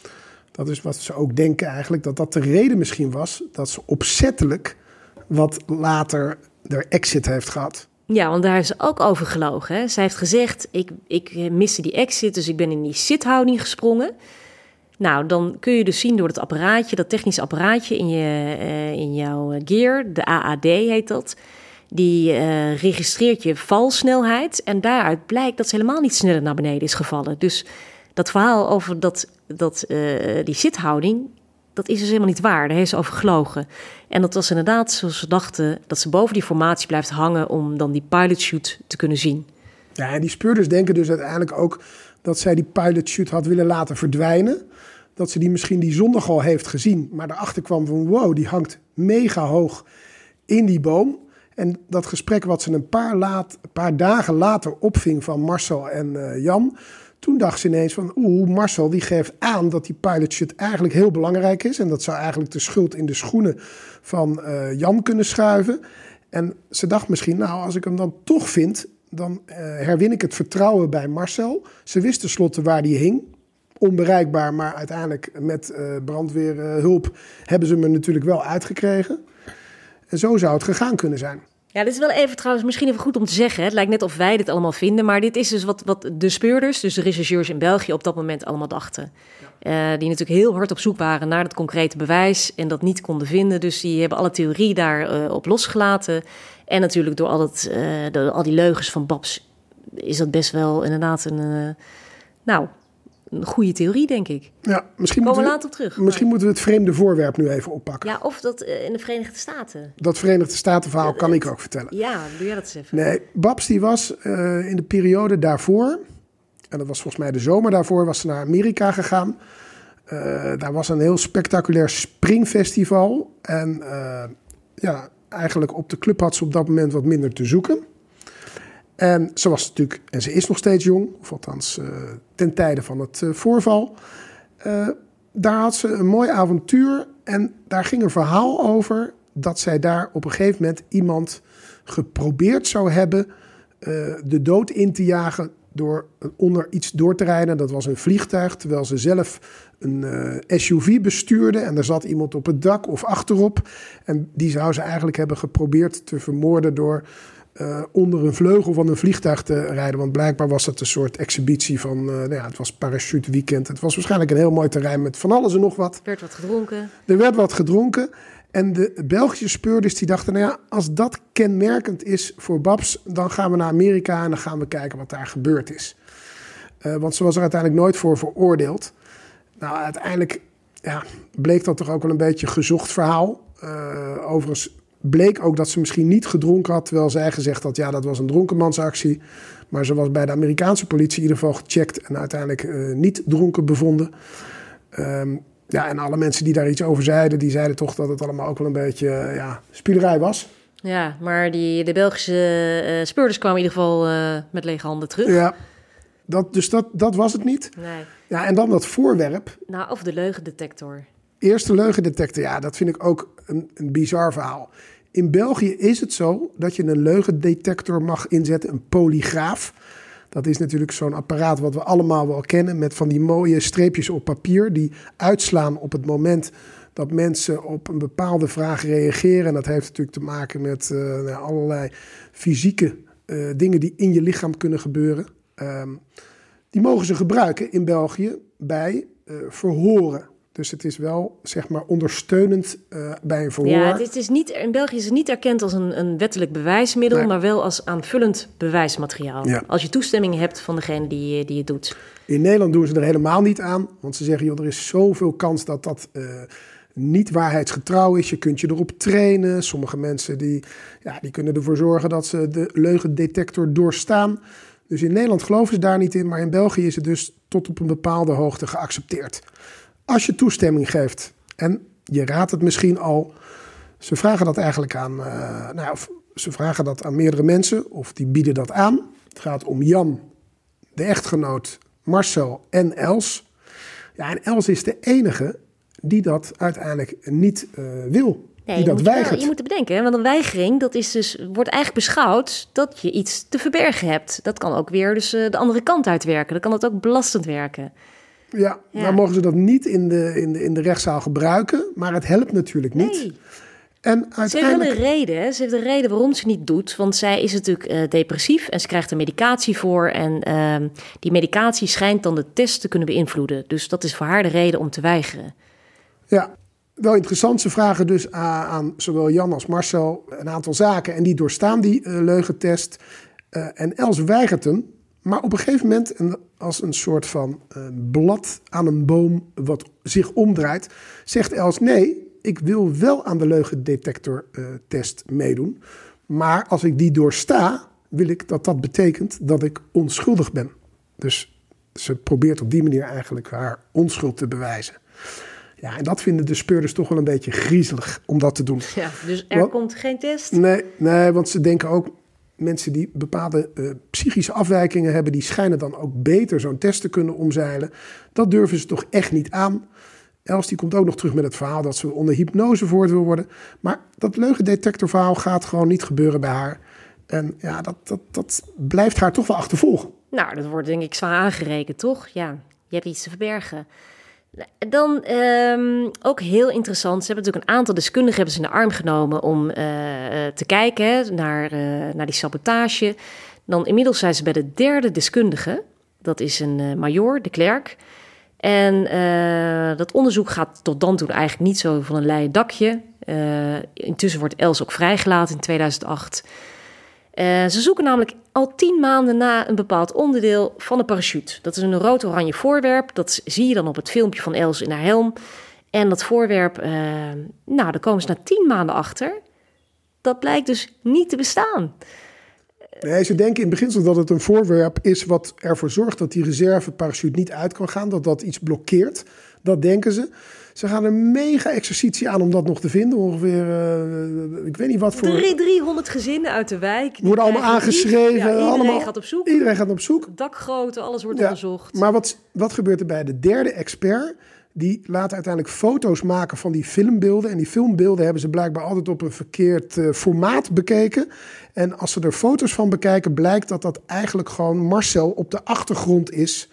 Dat is wat ze ook denken eigenlijk, dat dat de reden misschien was dat ze opzettelijk wat later de exit heeft gehad. Ja, want daar is ze ook over gelogen. Hè? Zij heeft gezegd, ik, ik miste die exit, dus ik ben in die zithouding gesprongen. Nou, dan kun je dus zien door dat apparaatje, dat technische apparaatje in, je, uh, in jouw gear, de A A D heet dat. Die uh, registreert je valsnelheid en daaruit blijkt dat ze helemaal niet sneller naar beneden is gevallen. Dus dat verhaal over dat, dat, uh, die zithouding, dat is dus helemaal niet waar. Daar heeft ze over gelogen. En dat was inderdaad zoals ze dachten, dat ze boven die formatie blijft hangen om dan die pilotchute te kunnen zien. Ja, en die speurders denken dus uiteindelijk ook dat zij die pilotchute had willen laten verdwijnen. Dat ze die misschien die zondag al heeft gezien, maar erachter kwam van wow, die hangt mega hoog in die boom. En dat gesprek wat ze een paar, laat, een paar dagen later opving van Marcel en uh, Jan, toen dacht ze ineens van oeh, Marcel die geeft aan dat die pilotchute eigenlijk heel belangrijk is. En dat zou eigenlijk de schuld in de schoenen van uh, Jan kunnen schuiven. En ze dacht misschien, nou als ik hem dan toch vind, dan uh, herwin ik het vertrouwen bij Marcel. Ze wist tenslotte waar die hing. Onbereikbaar, maar uiteindelijk met uh, brandweerhulp uh, hebben ze me natuurlijk wel uitgekregen. En zo zou het gegaan kunnen zijn. Ja, dit is wel even trouwens misschien even goed om te zeggen. Hè? Het lijkt net of wij dit allemaal vinden, maar dit is dus wat, wat de speurders, dus de rechercheurs in België op dat moment allemaal dachten. Ja. Uh, die natuurlijk heel hard op zoek waren naar dat concrete bewijs en dat niet konden vinden. Dus die hebben alle theorie daarop uh, op losgelaten. En natuurlijk door al, het, uh, door al die leugens van Babs is dat best wel inderdaad een, uh, nou, een goede theorie, denk ik. Ja, misschien Komen we we later op terug. Misschien maar... moeten we het vreemde voorwerp nu even oppakken. Ja, of dat uh, in de Verenigde Staten. Dat Verenigde Staten verhaal uh, kan het... ik ook vertellen. Ja, doe jij dat eens even. Nee, Babs die was uh, in de periode daarvoor, en dat was volgens mij de zomer daarvoor, was ze naar Amerika gegaan. Uh, daar was een heel spectaculair springfestival. En uh, ja, eigenlijk op de club had ze op dat moment wat minder te zoeken. En ze was natuurlijk, en ze is nog steeds jong, of althans uh, ten tijde van het uh, voorval. Uh, daar had ze een mooi avontuur en daar ging een verhaal over dat zij daar op een gegeven moment iemand geprobeerd zou hebben uh, de dood in te jagen door onder iets door te rijden. Dat was een vliegtuig, terwijl ze zelf een uh, S U V bestuurde en er zat iemand op het dak of achterop. En die zou ze eigenlijk hebben geprobeerd te vermoorden door uh, onder een vleugel van een vliegtuig te rijden. Want blijkbaar was het een soort exhibitie van, uh, nou ja, het was parachute weekend. Het was waarschijnlijk een heel mooi terrein met van alles en nog wat. Er werd wat gedronken. Er werd wat gedronken. En de Belgische speurders die dachten, nou ja, als dat kenmerkend is voor Babs, dan gaan we naar Amerika en dan gaan we kijken wat daar gebeurd is. Uh, want ze was er uiteindelijk nooit voor veroordeeld. Nou, uiteindelijk ja, bleek dat toch ook wel een beetje een gezocht verhaal. Uh, overigens bleek ook dat ze misschien niet gedronken had, terwijl zij gezegd had, ja, dat was een dronkenmansactie. Maar ze was bij de Amerikaanse politie in ieder geval gecheckt en uiteindelijk uh, niet dronken bevonden. Um, ja, en alle mensen die daar iets over zeiden, die zeiden toch dat het allemaal ook wel een beetje uh, ja, spielerij was. Ja, maar die, de Belgische uh, speurders kwamen in ieder geval uh, met lege handen terug. Ja, dat, dus dat, dat was het niet. Nee. Ja, en dan dat voorwerp. Nou, of de leugendetector. Eerste leugendetector, ja, dat vind ik ook een, een bizar verhaal. In België is het zo dat je een leugendetector mag inzetten, een polygraaf. Dat is natuurlijk zo'n apparaat wat we allemaal wel kennen, met van die mooie streepjes op papier die uitslaan op het moment dat mensen op een bepaalde vraag reageren. En dat heeft natuurlijk te maken met uh, allerlei fysieke uh, dingen die in je lichaam kunnen gebeuren. Um, die mogen ze gebruiken in België bij uh, verhoren. Dus het is wel, zeg maar, ondersteunend uh, bij een verhoor. Ja, het is niet, in België is het niet erkend als een, een wettelijk bewijsmiddel, nee. maar wel als aanvullend bewijsmateriaal. Ja. Als je toestemming hebt van degene die, die het doet. In Nederland doen ze er helemaal niet aan, want ze zeggen, joh, er is zoveel kans dat dat uh, niet waarheidsgetrouw is. Je kunt je erop trainen. Sommige mensen die, ja, die kunnen ervoor zorgen dat ze de leugendetector doorstaan. Dus in Nederland geloven ze daar niet in, maar in België is het dus tot op een bepaalde hoogte geaccepteerd. Als je toestemming geeft, en je raadt het misschien al, ze vragen dat eigenlijk aan, uh, nou, of ze vragen dat aan meerdere mensen, of die bieden dat aan. Het gaat om Jan, de echtgenoot, Marcel en Els. Ja, en Els is de enige die dat uiteindelijk niet uh, wil. Nee, die je dat moet weigert. Wel, je moet het bedenken, hè? Want een weigering, dat is dus, wordt eigenlijk beschouwd dat je iets te verbergen hebt. Dat kan ook weer dus uh, de andere kant uitwerken. Dan kan het ook belastend werken. Ja, ja, nou mogen ze dat niet in de, in, de, in de rechtszaal gebruiken, maar het helpt natuurlijk niet. Nee. En uiteindelijk... Ze heeft wel een reden, hè? Ze heeft een reden waarom ze het niet doet. Want zij is natuurlijk uh, depressief en ze krijgt er medicatie voor. En uh, die medicatie schijnt dan de test te kunnen beïnvloeden. Dus dat is voor haar de reden om te weigeren. Ja, wel interessant. Ze vragen dus aan, aan zowel Jan als Marcel een aantal zaken. En die doorstaan die uh, leugentest. Uh, en Els weigert hem. Maar op een gegeven moment, als een soort van uh, blad aan een boom wat zich omdraait, zegt Els, nee, ik wil wel aan de leugendetectortest uh, meedoen. Maar als ik die doorsta, wil ik dat dat betekent dat ik onschuldig ben. Dus ze probeert op die manier eigenlijk haar onschuld te bewijzen. Ja, en dat vinden de speurders toch wel een beetje griezelig om dat te doen. Ja, dus er want, komt geen test? Nee, nee, want ze denken ook, mensen die bepaalde uh, psychische afwijkingen hebben, die schijnen dan ook beter zo'n test te kunnen omzeilen. Dat durven ze toch echt niet aan. Els die komt ook nog terug met het verhaal dat ze onder hypnose voort wil worden. Maar dat leugendetectorverhaal gaat gewoon niet gebeuren bij haar. En ja, dat, dat, dat blijft haar toch wel achtervolgen. Nou, dat wordt denk ik zwaar aangerekend, toch? Ja, je hebt iets te verbergen. Dan um, ook heel interessant, ze hebben natuurlijk een aantal deskundigen hebben ze in de arm genomen om uh, te kijken hè, naar, uh, naar die sabotage. Dan inmiddels zijn ze bij de derde deskundige, dat is een uh, major, de Klerk. En uh, dat onderzoek gaat tot dan toe eigenlijk niet zo van een leien dakje. Uh, intussen wordt Els ook vrijgelaten in tweeduizend acht. Uh, ze zoeken namelijk al tien maanden na een bepaald onderdeel van de parachute. Dat is een rood-oranje voorwerp. Dat zie je dan op het filmpje van Els in haar helm. En dat voorwerp, uh, nou, daar komen ze na tien maanden achter. Dat blijkt dus niet te bestaan. Nee, ze denken in beginsel dat het een voorwerp is wat ervoor zorgt dat die reserveparachute niet uit kan gaan. Dat dat iets blokkeert. Dat denken ze. Ze gaan een mega exercitie aan om dat nog te vinden. Ongeveer, uh, ik weet niet wat voor... driehonderd gezinnen uit de wijk. Worden allemaal aangeschreven. Ja, iedereen allemaal, gaat op zoek. Iedereen gaat op zoek. Dakgrootte, alles wordt ja, onderzocht. Maar wat, wat gebeurt er bij de derde expert? Die laat uiteindelijk foto's maken van die filmbeelden. En die filmbeelden hebben ze blijkbaar altijd op een verkeerd uh, formaat bekeken. En als ze er foto's van bekijken, blijkt dat dat eigenlijk gewoon Marcel op de achtergrond is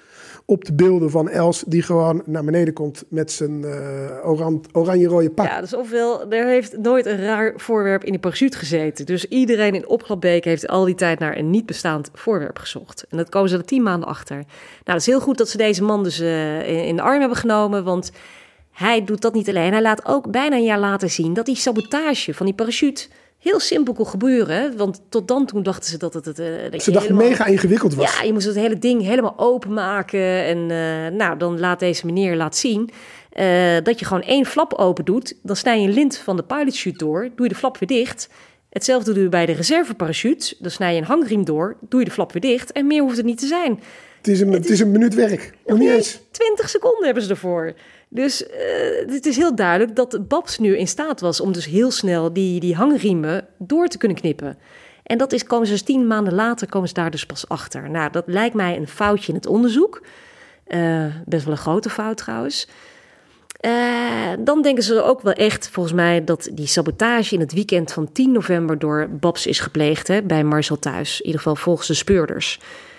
op de beelden van Els, die gewoon naar beneden komt met zijn uh, oran- oranje-rode pak. Ja, dus ofwel, er heeft nooit een raar voorwerp in die parachute gezeten. Dus iedereen in Opklapbeek heeft al die tijd naar een niet bestaand voorwerp gezocht. En dat komen ze er tien maanden achter. Nou, het is heel goed dat ze deze man dus uh, in, in de arm hebben genomen, want hij doet dat niet alleen. Hij laat ook bijna een jaar later zien dat die sabotage van die parachute heel simpel kon gebeuren. Want tot dan toen dachten ze dat het... het uh, dat ze je dachten helemaal, mega ingewikkeld was. Ja, je moest het hele ding helemaal openmaken. En uh, nou, dan laat deze meneer laat zien uh, dat je gewoon één flap open doet. Dan snij je een lint van de pilotchute door. Doe je de flap weer dicht. Hetzelfde doe je bij de reserveparachute. Dan snij je een hangriem door. Doe je de flap weer dicht. En meer hoeft het niet te zijn. Het is een, het is, het is een minuut werk. Nog niet eens. twintig seconden hebben ze ervoor. Dus uh, het is heel duidelijk dat Babs nu in staat was om dus heel snel die, die hangriemen door te kunnen knippen. En dat is, komen ze dus tien maanden later komen ze daar dus pas achter. Nou, dat lijkt mij een foutje in het onderzoek. Uh, best wel een grote fout trouwens. Uh, dan denken ze ook wel echt, volgens mij, dat die sabotage in het weekend van tien november door Babs is gepleegd, hè, bij Marcel thuis. In ieder geval volgens de speurders.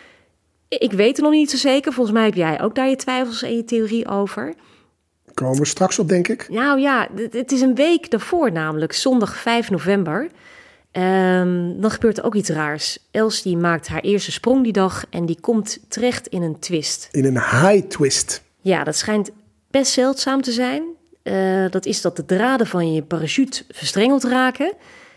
Ik weet het nog niet zo zeker. Volgens mij heb jij ook daar je twijfels en je theorie over. Komen we straks op, denk ik. Nou ja, het is een week daarvoor namelijk, zondag vijf november. Um, dan gebeurt er ook iets raars. Els die maakt haar eerste sprong die dag en die komt terecht in een twist. In een high twist. Ja, dat schijnt best zeldzaam te zijn. Uh, dat is dat de draden van je parachute verstrengeld raken.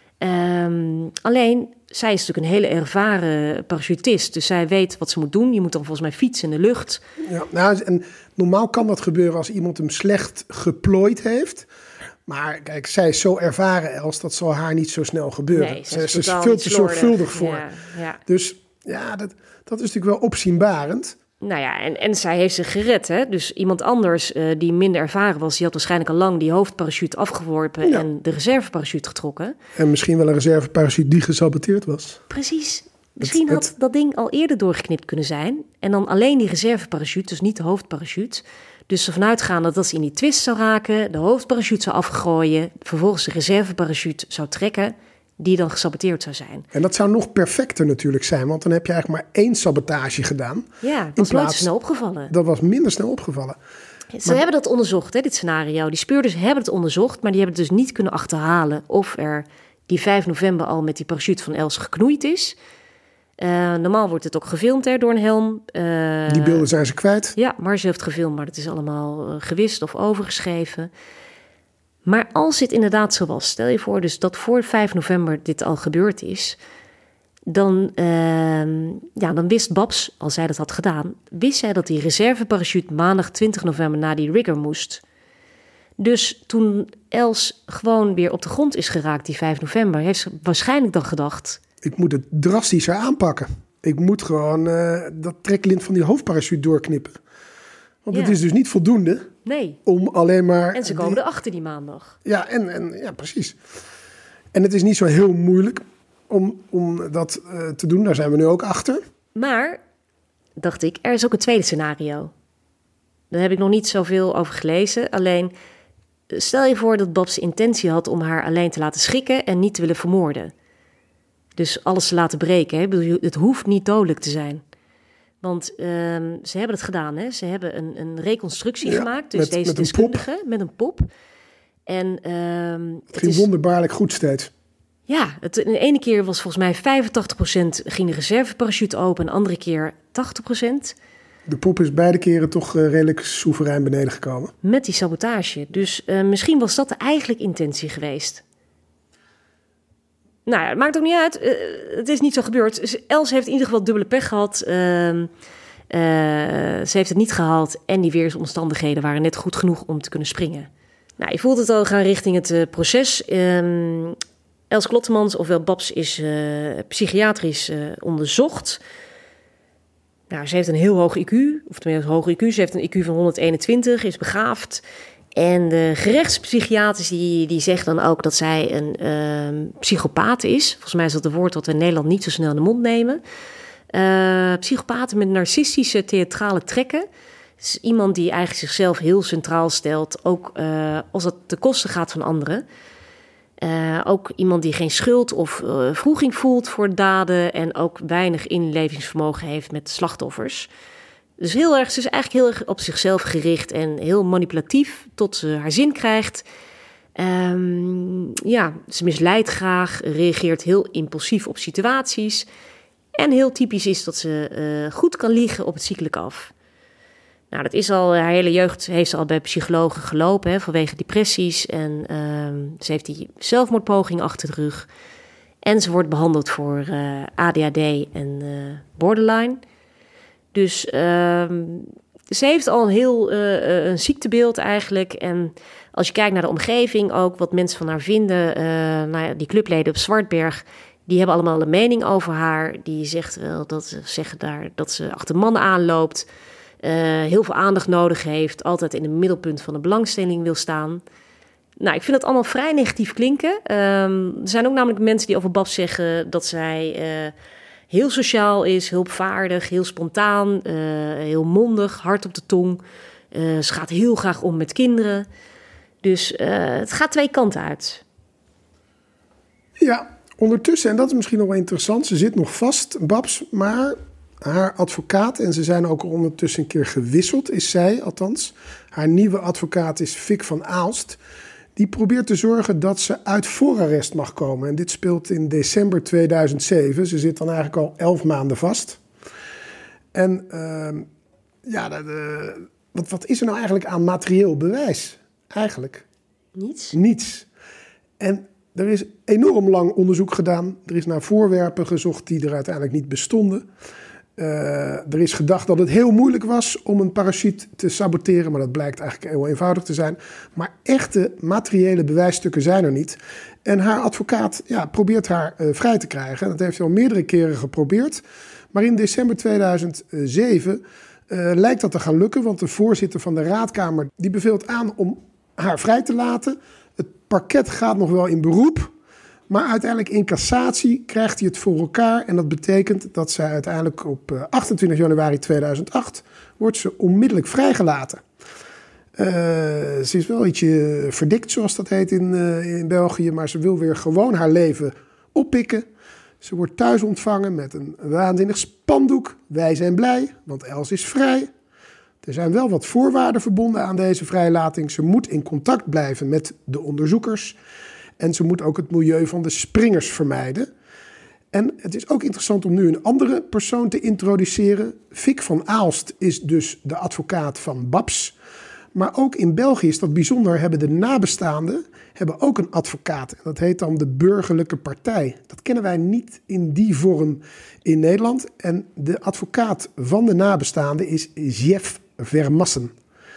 Um, alleen, zij is natuurlijk een hele ervaren parachutist. Dus zij weet wat ze moet doen. Je moet dan volgens mij fietsen in de lucht. Ja, nou, en normaal kan dat gebeuren als iemand hem slecht geplooid heeft. Maar kijk, zij is zo ervaren, Els, dat zal haar niet zo snel gebeuren. Nee, ze is, is er veel te zorgvuldig voor. Ja, ja. Dus ja, dat, dat is natuurlijk wel opzienbarend. Nou ja, en, en zij heeft zich gered, hè. Dus iemand anders uh, die minder ervaren was, die had waarschijnlijk al lang die hoofdparachute afgeworpen ja. en de reserveparachute getrokken. En misschien wel een reserveparachute die gesaboteerd was. Precies. Misschien het, had het... dat ding al eerder doorgeknipt kunnen zijn. En dan alleen die reserveparachute, dus niet de hoofdparachute. Dus ze vanuit gaan dat als ze in die twist zou raken, de hoofdparachute zou afgooien, vervolgens de reserveparachute zou trekken, die dan gesaboteerd zou zijn. En dat zou nog perfecter natuurlijk zijn, want dan heb je eigenlijk maar één sabotage gedaan. Ja, dat was nooit zo snel opgevallen. Dat was minder snel opgevallen. Ze maar... hebben dat onderzocht, hè, dit scenario. Die speurders hebben het onderzocht, maar die hebben het dus niet kunnen achterhalen of er die vijf november al met die parachute van Els geknoeid is. Uh, normaal wordt het ook gefilmd hè, door een helm. Uh, die beelden zijn ze kwijt. Ja, Marcel heeft gefilmd, maar het is allemaal uh, gewist of overgeschreven. Maar als dit inderdaad zo was, stel je voor dus dat voor vijf november dit al gebeurd is, dan, uh, ja, dan wist Babs, als zij dat had gedaan, wist zij dat die reserveparachute maandag twintig november naar die rigger moest. Dus toen Els gewoon weer op de grond is geraakt die vijf november, heeft ze waarschijnlijk dan gedacht, ik moet het drastischer aanpakken. Ik moet gewoon uh, dat treklint van die hoofdparachute doorknippen. Want ja. het is dus niet voldoende. Nee. Om alleen maar... En ze komen die... erachter die maandag. Ja, en, en, ja, precies. En het is niet zo heel moeilijk om, om dat uh, te doen. Daar zijn we nu ook achter. Maar, dacht ik, er is ook een tweede scenario. Daar heb ik nog niet zoveel over gelezen. Alleen, stel je voor dat Babs de intentie had om haar alleen te laten schrikken en niet te willen vermoorden. Dus alles te laten breken. Hè? Het hoeft niet dodelijk te zijn. Want um, ze hebben het gedaan. Hè? Ze hebben een, een reconstructie ja, gemaakt. Dus met, deze met deskundige met een pop. En, um, het, het ging is, wonderbaarlijk goed steeds. Ja, het, de ene keer was volgens mij vijfentachtig procent ging de reserveparachute open. En de andere keer tachtig procent. De pop is beide keren toch uh, redelijk soeverein beneden gekomen. Met die sabotage. Dus uh, misschien was dat de eigenlijke intentie geweest. Nou ja, het maakt ook niet uit. Uh, het is niet zo gebeurd. Els heeft in ieder geval dubbele pech gehad. Uh, uh, ze heeft het niet gehaald. En die weersomstandigheden waren net goed genoeg om te kunnen springen. Nou, je voelt het al gaan richting het uh, proces. Um, Els Klottemans, ofwel Babs, is uh, psychiatrisch uh, onderzocht. Nou, ze heeft een heel hoog I Q. Of tenminste, een hoog I Q. Ze heeft een I Q van honderdeenentwintig, is begaafd. En de gerechtspsychiaters die, die zeggen dan ook dat zij een uh, psychopaat is. Volgens mij is dat een woord dat we in Nederland niet zo snel in de mond nemen. Uh, psychopaten met narcistische theatrale trekken. Het is iemand die eigenlijk zichzelf heel centraal stelt. Ook uh, als dat ten koste gaat van anderen. Uh, ook iemand die geen schuld of uh, wroeging voelt voor daden. En ook weinig inlevingsvermogen heeft met slachtoffers. Dus heel erg, ze is eigenlijk heel erg op zichzelf gericht en heel manipulatief tot ze haar zin krijgt. Um, ja, ze misleidt graag, reageert heel impulsief op situaties. En heel typisch is dat ze uh, goed kan liegen op het ziekelijk af. Nou, dat is al, haar hele jeugd heeft ze al bij psychologen gelopen, hè, vanwege depressies. En um, ze heeft die zelfmoordpoging achter de rug. En ze wordt behandeld voor uh, A D H D en uh, borderline. Dus um, ze heeft al een heel uh, een ziektebeeld eigenlijk. En als je kijkt naar de omgeving ook, wat mensen van haar vinden. Uh, nou ja, die clubleden op Zwartberg, die hebben allemaal een mening over haar. Die zegt wel dat ze zeggen daar dat ze achter mannen aanloopt. Uh, heel veel aandacht nodig heeft. Altijd in het middelpunt van de belangstelling wil staan. Nou, ik vind het allemaal vrij negatief klinken. Um, er zijn ook namelijk mensen die over Babs zeggen dat zij uh, heel sociaal is, hulpvaardig, heel spontaan, uh, heel mondig, hard op de tong. Uh, ze gaat heel graag om met kinderen. Dus uh, het gaat twee kanten uit. Ja, ondertussen, en dat is misschien nog wel interessant, ze zit nog vast, Babs, maar haar advocaat, en ze zijn ook ondertussen een keer gewisseld, is zij althans. Haar nieuwe advocaat is Vic van Aalst. Die probeert te zorgen dat ze uit voorarrest mag komen. En dit speelt in december tweeduizend zeven. Ze zit dan eigenlijk al elf maanden vast. En uh, ja, de, de, wat, wat is er nou eigenlijk aan materieel bewijs? Eigenlijk Niets. Niets. En er is enorm lang onderzoek gedaan. Er is naar voorwerpen gezocht die er uiteindelijk niet bestonden. Uh, er is gedacht dat het heel moeilijk was om een parachute te saboteren, maar dat blijkt eigenlijk heel eenvoudig te zijn. Maar echte materiële bewijsstukken zijn er niet. En haar advocaat ja, probeert haar uh, vrij te krijgen. Dat heeft hij al meerdere keren geprobeerd. Maar in december tweeduizend zeven uh, lijkt dat te gaan lukken, want de voorzitter van de raadkamer die beveelt aan om haar vrij te laten. Het parket gaat nog wel in beroep. Maar uiteindelijk in cassatie krijgt hij het voor elkaar. En dat betekent dat zij uiteindelijk op achtentwintig januari tweeduizend acht wordt ze onmiddellijk vrijgelaten. Uh, ze is wel ietsje verdikt, zoals dat heet in, uh, in België. Maar ze wil weer gewoon haar leven oppikken. Ze wordt thuis ontvangen met een waanzinnig spandoek. Wij zijn blij, want Els is vrij. Er zijn wel wat voorwaarden verbonden aan deze vrijlating. Ze moet in contact blijven met de onderzoekers. En ze moet ook het milieu van de springers vermijden. En het is ook interessant om nu een andere persoon te introduceren. Vic van Aalst is dus de advocaat van Babs. Maar ook in België is dat bijzonder, hebben de nabestaanden hebben ook een advocaat. En dat heet dan de Burgerlijke Partij. Dat kennen wij niet in die vorm in Nederland. En de advocaat van de nabestaanden is Jeff Vermassen.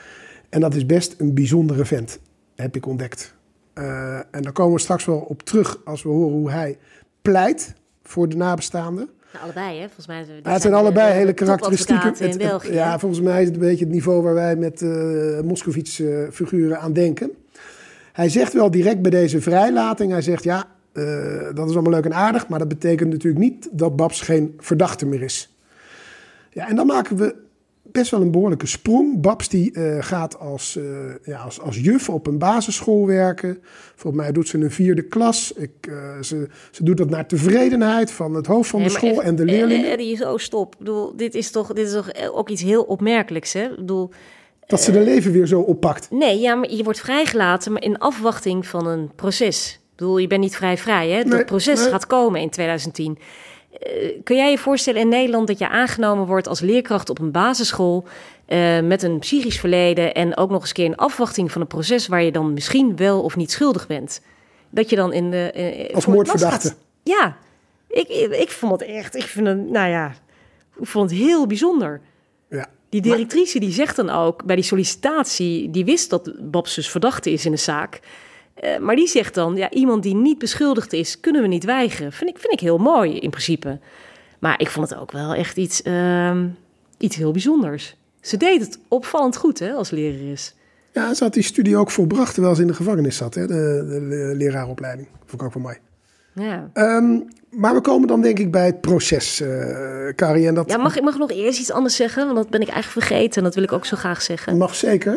En dat is best een bijzondere vent, heb ik ontdekt. Uh, en daar komen we straks wel op terug als we horen hoe hij pleit voor de nabestaanden. Nou, allebei, hè? Volgens mij. Ja, het zijn allebei de, hele karakteristieken. In het, België, het, ja, volgens mij is het een beetje het niveau waar wij met uh, Moskovits-figuren aan denken. Hij zegt wel direct bij deze vrijlating, hij zegt ja, uh, dat is allemaal leuk en aardig, maar dat betekent natuurlijk niet dat Babs geen verdachte meer is. Ja, en dan maken we best wel een behoorlijke sprong. Babs die uh, gaat als, uh, ja, als, als juf op een basisschool werken. Volgens mij doet ze een vierde klas. Ik, uh, ze, ze doet dat naar tevredenheid van het hoofd van nee, de school even, en de leerlingen. Eddie, zo stop. Ik bedoel, dit is toch, dit is toch ook iets heel opmerkelijks, hè? Ik bedoel, dat ze de leven weer zo oppakt. Nee, ja, maar je wordt vrijgelaten, maar in afwachting van een proces. Ik bedoel, je bent niet vrij vrij, hè? Dat nee, proces nee. gaat komen in tweeduizend tien. Uh, kun jij je voorstellen in Nederland dat je aangenomen wordt als leerkracht op een basisschool uh, met een psychisch verleden en ook nog eens keer in afwachting van een proces waar je dan misschien wel of niet schuldig bent? Dat je dan in de uh, als moordverdachte. Ja, ik, ik, ik vond het echt, ik vind het, nou ja, ik vond het heel bijzonder. Ja. Die directrice die zegt dan ook bij die sollicitatie, die wist dat Babs dus verdachte is in de zaak. Uh, maar die zegt dan, ja, iemand die niet beschuldigd is, kunnen we niet weigeren. Vind ik, vind ik heel mooi in principe. Maar ik vond het ook wel echt iets, uh, iets heel bijzonders. Ze deed het opvallend goed, hè, als lerares. Ja, ze had die studie ook volbracht terwijl ze in de gevangenis zat, hè, de, de, de leraaropleiding. Vond ik ook wel mooi. Ja. Um, maar we komen dan denk ik bij het proces, uh, Carrie. En dat... Ja, mag ik mag nog eerst iets anders zeggen? Want dat ben ik eigenlijk vergeten en dat wil ik ook zo graag zeggen. Mag zeker.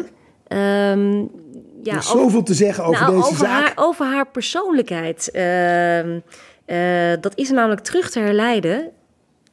Um, Ja, er is zoveel over, te zeggen over nou, deze over zaak. Haar, over haar persoonlijkheid. Uh, uh, dat is namelijk terug te herleiden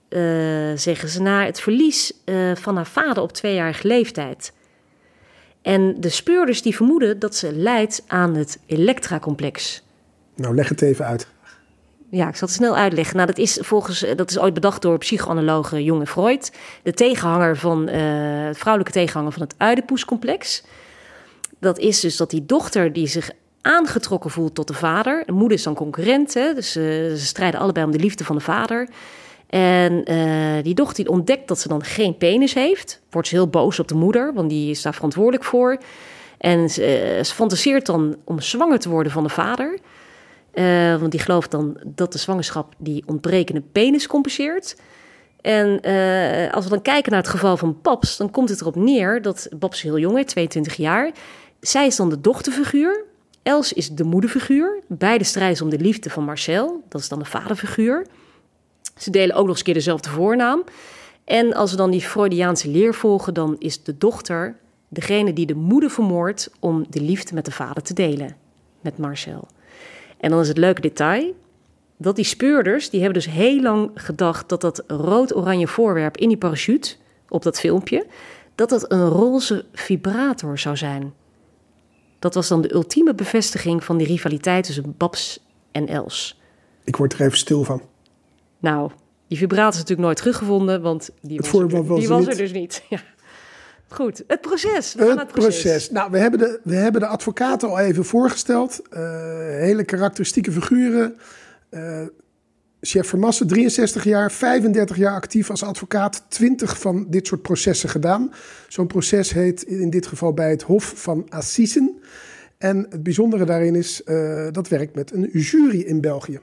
uh, zeggen ze, na het verlies uh, van haar vader op tweejarige leeftijd. En de speurders die vermoeden dat ze lijdt aan het Elektra-complex. Nou, leg het even uit. Ja, ik zal het snel uitleggen. Nou, dat is volgens dat is ooit bedacht door psychoanaloge Jung en Freud, de tegenhanger van uh, het vrouwelijke tegenhanger van het Oedipuscomplex. Dat is dus dat die dochter die zich aangetrokken voelt tot de vader. De moeder is dan concurrent, hè? Dus uh, ze strijden allebei om de liefde van de vader. En uh, die dochter die ontdekt dat ze dan geen penis heeft. Wordt ze heel boos op de moeder, want die is daar verantwoordelijk voor. En ze, uh, ze fantaseert dan om zwanger te worden van de vader. Uh, want die gelooft dan dat de zwangerschap die ontbrekende penis compenseert. En uh, als we dan kijken naar het geval van Babs, dan komt het erop neer dat Babs is heel jong is, tweeëntwintig jaar. Zij is dan de dochterfiguur. Els is de moederfiguur. Beide strijden om de liefde van Marcel. Dat is dan de vaderfiguur. Ze delen ook nog eens een keer dezelfde voornaam. En als we dan die Freudiaanse leer volgen, dan is de dochter degene die de moeder vermoordt om de liefde met de vader te delen. Met Marcel. En dan is het leuke detail dat die speurders, die hebben dus heel lang gedacht dat dat rood-oranje voorwerp in die parachute, op dat filmpje, dat dat een roze vibrator zou zijn. Dat was dan de ultieme bevestiging van die rivaliteit tussen Babs en Els. Ik word er even stil van. Nou, die vibrator is natuurlijk nooit teruggevonden, want die was, er, was, die was er dus niet. Ja. Goed, het proces. We gaan het, het proces. proces. Nou, we hebben, de, we hebben de advocaten al even voorgesteld. Uh, hele karakteristieke figuren. Uh, chef Vermassen, drieënzestig jaar, vijfendertig jaar actief als advocaat. twintig van dit soort processen gedaan. Zo'n proces heet in dit geval bij het Hof van Assisen. En het bijzondere daarin is, uh, dat werkt met een jury in België.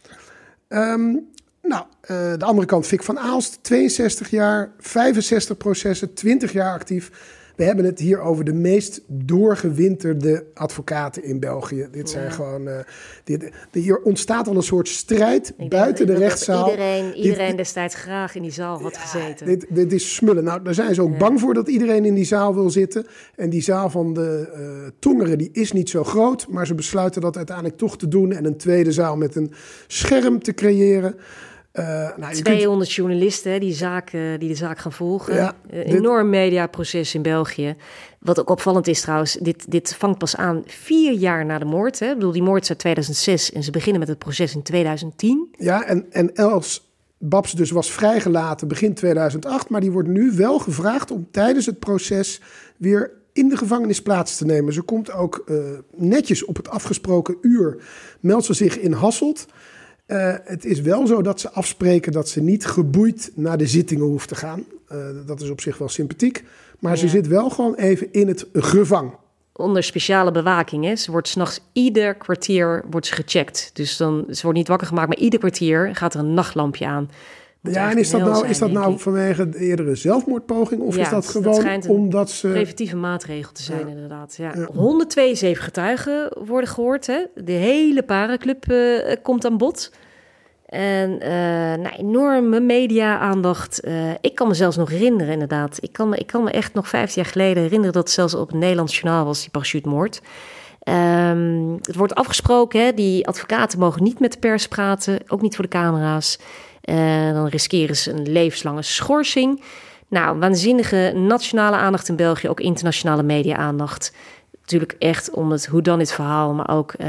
Um, Nou, uh, de andere kant, Vic van Aalst, tweeënzestig jaar, vijfenzestig processen, twintig jaar actief. We hebben het hier over de meest doorgewinterde advocaten in België. Dit zijn ja. gewoon... Uh, dit, hier ontstaat al een soort strijd ik buiten denk, de dat rechtszaal. Iedereen, iedereen dit, destijds graag in die zaal had ja, gezeten. Dit, dit is smullen. Nou, daar zijn ze ook ja. bang voor dat iedereen in die zaal wil zitten. En die zaal van de uh, Tongeren, die is niet zo groot. Maar ze besluiten dat uiteindelijk toch te doen. En een tweede zaal met een scherm te creëren. Uh, nou, tweehonderd kunt... journalisten die, zaak, uh, die de zaak gaan volgen. Ja, uh, dit... Enorm mediaproces in België. Wat ook opvallend is trouwens, dit, dit vangt pas aan vier jaar na de moord. Hè? Ik bedoel, die moord is uit tweeduizend zes en ze beginnen met het proces in tweeduizend tien. Ja, en, en Els Babs dus was vrijgelaten begin tweeduizend acht... maar die wordt nu wel gevraagd om tijdens het proces weer in de gevangenis plaats te nemen. Ze komt ook uh, netjes op het afgesproken uur, meldt ze zich in Hasselt. Uh, het is wel zo dat ze afspreken dat ze niet geboeid naar de zittingen hoeft te gaan. Uh, dat is op zich wel sympathiek. Maar ja. ze zit wel gewoon even in het gevang. Onder speciale bewaking. Hè? Ze wordt 's nachts ieder kwartier wordt ze gecheckt. Dus dan, ze wordt niet wakker gemaakt, maar ieder kwartier gaat er een nachtlampje aan. Moet ja, en is dat nou, zijn, is dat nou vanwege de eerdere zelfmoordpoging? Of ja, is dat gewoon dat omdat ze... preventieve maatregel te zijn, ja. inderdaad. Ja. Ja. honderdtweeënzeventig getuigen worden gehoord. Hè? De hele Paraclub uh, komt aan bod. En uh, nou, enorme media-aandacht. Uh, ik kan me zelfs nog herinneren, inderdaad. Ik kan me, ik kan me echt nog vijftien jaar geleden herinneren... dat het zelfs op het Nederlands Journaal was, die parachutemoord. Um, het wordt afgesproken, hè? Die advocaten mogen niet met de pers praten. Ook niet voor de camera's. Uh, dan riskeren ze een levenslange schorsing. Nou, waanzinnige nationale aandacht in België. Ook internationale media-aandacht. Natuurlijk echt om het whodunit verhaal, maar ook... Uh,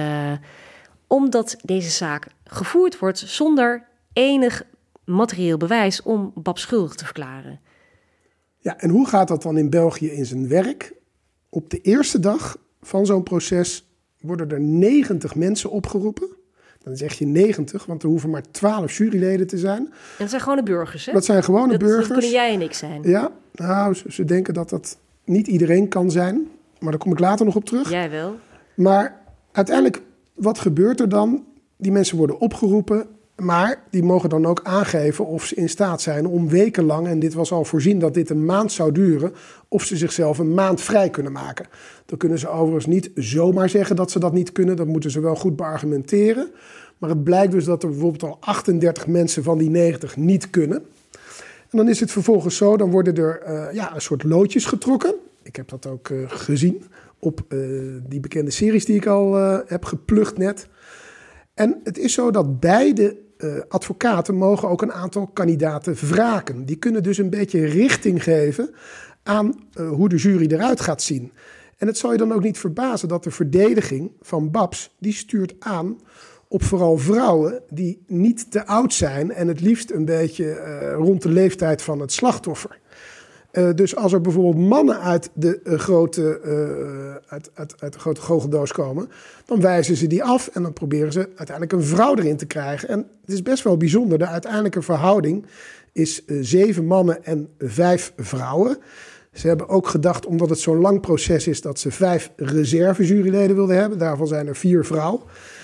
omdat deze zaak gevoerd wordt zonder enig materieel bewijs om Babs schuldig te verklaren. Ja, en hoe gaat dat dan in België in zijn werk? Op de eerste dag van zo'n proces worden er negentig mensen opgeroepen. Dan zeg je negentig, want er hoeven maar twaalf juryleden te zijn. En dat zijn gewone burgers, hè? Dat zijn gewone dat, burgers. Dat kunnen jij en ik zijn. Ja, nou, ze, ze denken dat dat niet iedereen kan zijn. Maar daar kom ik later nog op terug. Jij wel. Maar uiteindelijk... Wat gebeurt er dan? Die mensen worden opgeroepen, maar die mogen dan ook aangeven of ze in staat zijn om wekenlang, en dit was al voorzien dat dit een maand zou duren, of ze zichzelf een maand vrij kunnen maken. Dan kunnen ze overigens niet zomaar zeggen dat ze dat niet kunnen, dat moeten ze wel goed beargumenteren. Maar het blijkt dus dat er bijvoorbeeld al achtendertig mensen van die negentig niet kunnen. En dan is het vervolgens zo, dan worden er uh, ja, een soort loodjes getrokken. Ik heb dat ook uh, gezien. Op uh, die bekende series die ik al uh, heb geplukt net. En het is zo dat beide uh, advocaten mogen ook een aantal kandidaten wraken. Die kunnen dus een beetje richting geven aan uh, hoe de jury eruit gaat zien. En het zal je dan ook niet verbazen dat de verdediging van Babs, die stuurt aan op vooral vrouwen die niet te oud zijn en het liefst een beetje uh, rond de leeftijd van het slachtoffer. Uh, dus als er bijvoorbeeld mannen uit de, uh, grote, uh, uit, uit, uit de grote goocheldoos komen, dan wijzen ze die af en dan proberen ze uiteindelijk een vrouw erin te krijgen. En het is best wel bijzonder. De uiteindelijke verhouding is uh, zeven mannen en vijf vrouwen. Ze hebben ook gedacht, omdat het zo'n lang proces is, dat ze vijf reservejuryleden wilden hebben. Daarvan zijn er vier vrouwen.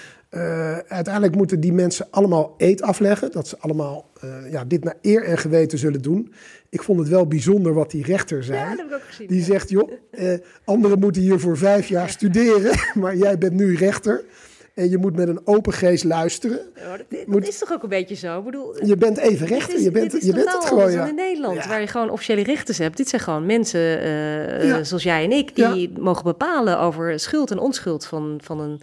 Uh, uiteindelijk moeten die mensen allemaal eed afleggen. Dat ze allemaal uh, ja, dit naar eer en geweten zullen doen. Ik vond het wel bijzonder wat die rechter zei. Ja, dat heb ik ook gezien. Die ja. zegt, joh, uh, anderen moeten hier voor vijf jaar studeren. Maar jij bent nu rechter. En je moet met een open geest luisteren. Ja, dat, dat moet, is toch ook een beetje zo? Ik bedoel, je bent even rechter. Is, je bent, je bent het gewoon. Ja. Ja. In Nederland, ja. waar je gewoon officiële rechters hebt. Dit zijn gewoon mensen uh, ja. zoals jij en ik. Die ja. mogen bepalen over schuld en onschuld van, van een...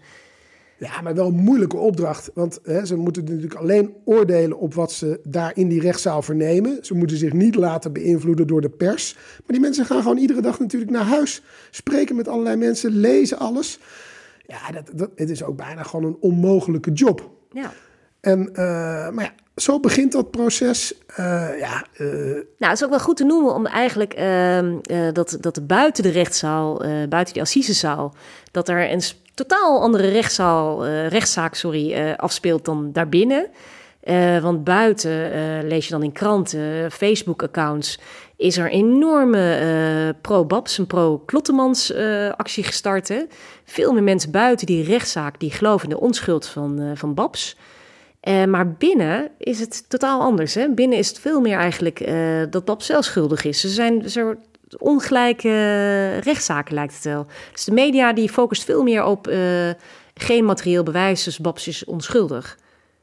Ja, maar wel een moeilijke opdracht. Want hè, ze moeten natuurlijk alleen oordelen op wat ze daar in die rechtszaal vernemen. Ze moeten zich niet laten beïnvloeden door de pers. Maar die mensen gaan gewoon iedere dag natuurlijk naar huis. Spreken met allerlei mensen, lezen alles. Ja, dat, dat, het is ook bijna gewoon een onmogelijke job. Ja. En, uh, maar ja, zo begint dat proces. Uh, ja, uh... Nou, het is ook wel goed te noemen om eigenlijk uh, uh, dat, dat buiten de rechtszaal, uh, buiten die assisezaal, dat er een totaal andere rechtszaal, uh, rechtszaak sorry, uh, afspeelt dan daarbinnen. Uh, want buiten, uh, lees je dan in kranten, Facebook-accounts, is er enorme uh, pro-Babs en pro-Klottemans uh, actie gestart. Hè? Veel meer mensen buiten die rechtszaak die geloven in de onschuld van, uh, van Babs. Uh, maar binnen is het totaal anders. Hè? Binnen is het veel meer eigenlijk uh, dat Babs zelf schuldig is. Ze zijn zo ongelijke uh, rechtszaken, lijkt het wel. Dus de media die focust veel meer op uh, geen materieel bewijs, dus Babs is onschuldig.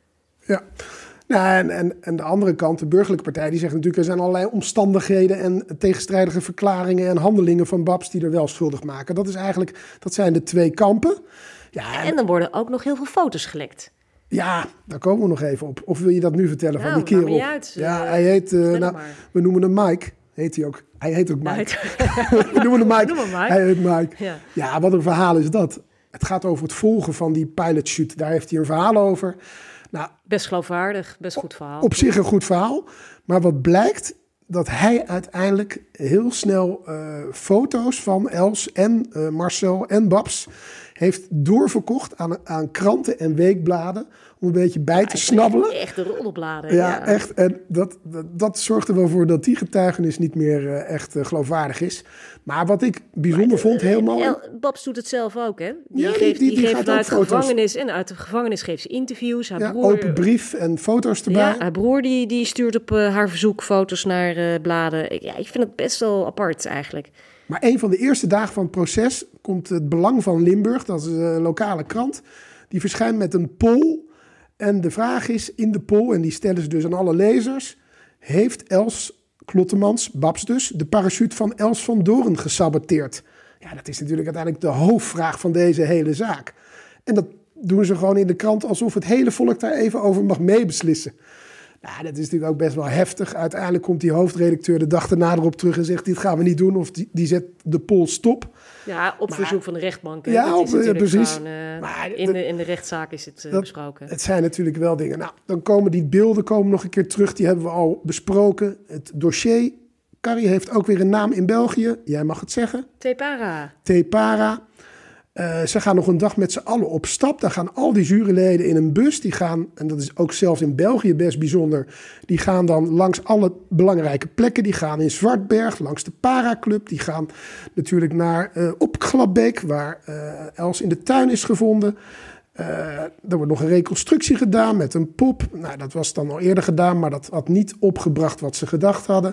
Ja, nou, en, en, en de andere kant, de burgerlijke partij, die zegt natuurlijk, er zijn allerlei omstandigheden en tegenstrijdige verklaringen en handelingen van Babs die er wel schuldig maken. Dat is eigenlijk, dat zijn de twee kampen. Ja, en, en dan worden ook nog heel veel foto's gelekt. Ja, daar komen we nog even op. Of wil je dat nu vertellen nou, van die kerel? Niet uit. Ja, hij heet, uh, nou, we noemen hem Mike. Heet hij ook. Hij heet ook Mike. we noemen hem Mike. Noem hem Mike. Hij heet Mike. Ja. ja, wat een verhaal is dat. Het gaat over het volgen van die pilot shoot. Daar heeft hij een verhaal over. Nou, best geloofwaardig, best goed verhaal. Op zich een goed verhaal. Maar wat blijkt, dat hij uiteindelijk heel snel uh, foto's van Els en uh, Marcel en Babs heeft doorverkocht aan, aan kranten en weekbladen om een beetje bij ja, te snabbelen. Echt de roddelbladen. Ja, ja, echt. En dat, dat, dat zorgt er wel voor dat die getuigenis niet meer uh, echt uh, geloofwaardig is. Maar wat ik bijzonder maar, vond, helemaal... El, Babs doet het zelf ook, hè? Die ja, geeft, die, die, die die geeft vanuit de gevangenis en uit de gevangenis geeft ze interviews. Haar ja, broer, open brief en foto's erbij. Ja, haar broer die, die stuurt op uh, haar verzoek foto's naar uh, bladen. Ik, ja, ik vind het best wel apart eigenlijk. Maar een van de eerste dagen van het proces komt het Belang van Limburg, dat is een lokale krant, die verschijnt met een poll. En de vraag is in de poll, en die stellen ze dus aan alle lezers, heeft Els Klottemans, Babs dus, de parachute van Els van Doorn gesaboteerd? Ja, dat is natuurlijk uiteindelijk de hoofdvraag van deze hele zaak. En dat doen ze gewoon in de krant alsof het hele volk daar even over mag meebeslissen. Nou, dat is natuurlijk ook best wel heftig. Uiteindelijk komt die hoofdredacteur de dag erna erop terug en zegt, dit gaan we niet doen. Of die, die zet de poll stop. Ja, op maar, verzoek van de rechtbank. Hè? Ja, op, ja precies. Gewoon, uh, maar, in, de, in de rechtszaak is het uh, dat, besproken. Het zijn natuurlijk wel dingen. Nou, dan komen die beelden komen nog een keer terug. Die hebben we al besproken. Het dossier. Carrie heeft ook weer een naam in België. Jij mag het zeggen. Tepara. Tepara. Uh, ze gaan nog een dag met z'n allen op stap. Daar gaan al die juryleden in een bus. Die gaan, en dat is ook zelfs in België best bijzonder, die gaan dan langs alle belangrijke plekken. Die gaan in Zwartberg, langs de Paraclub. Die gaan natuurlijk naar uh, op Glabbeek, waar uh, Els in de tuin is gevonden. Uh, er wordt nog een reconstructie gedaan met een pop. Nou, dat was dan al eerder gedaan, maar dat had niet opgebracht wat ze gedacht hadden.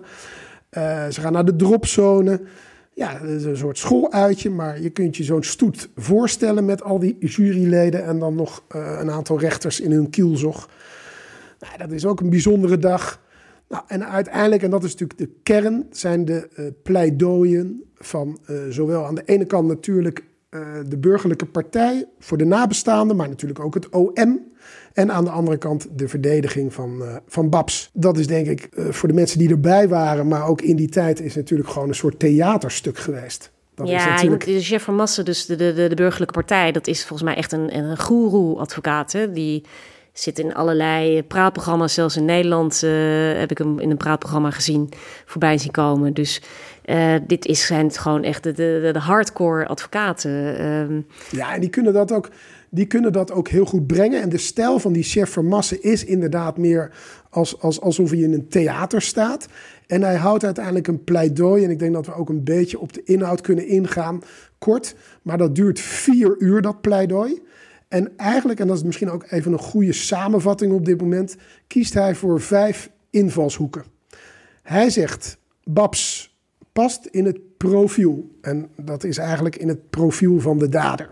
Uh, ze gaan naar de dropzone. Ja, dat is een soort schooluitje, maar je kunt je zo'n stoet voorstellen met al die juryleden en dan nog uh, een aantal rechters in hun kielzog. Nou, dat is ook een bijzondere dag. Nou, en uiteindelijk, en dat is natuurlijk de kern, zijn de uh, pleidooien van uh, zowel aan de ene kant natuurlijk uh, de burgerlijke partij voor de nabestaanden, maar natuurlijk ook het O M. En aan de andere kant de verdediging van, uh, van Babs. Dat is denk ik uh, voor de mensen die erbij waren, maar ook in die tijd is natuurlijk gewoon een soort theaterstuk geweest. Dat ja, is natuurlijk... de chef van Massa, dus de, de, de burgerlijke partij, dat is volgens mij echt een, een goeroe-advocaat. Hè? Die zit in allerlei praatprogramma's, zelfs in Nederland uh, heb ik hem in een praatprogramma gezien voorbij zien komen. Dus uh, dit is, zijn het gewoon echt de, de, de hardcore advocaten. Um... Ja, en die kunnen dat ook... Die kunnen dat ook heel goed brengen. En de stijl van die chef Vermassen is inderdaad meer als, als, alsof hij in een theater staat. En hij houdt uiteindelijk een pleidooi. En ik denk dat we ook een beetje op de inhoud kunnen ingaan. Kort, maar dat duurt vier uur, dat pleidooi. En eigenlijk, en dat is misschien ook even een goede samenvatting op dit moment, kiest hij voor vijf invalshoeken. Hij zegt, Babs past in het profiel. En dat is eigenlijk in het profiel van de dader.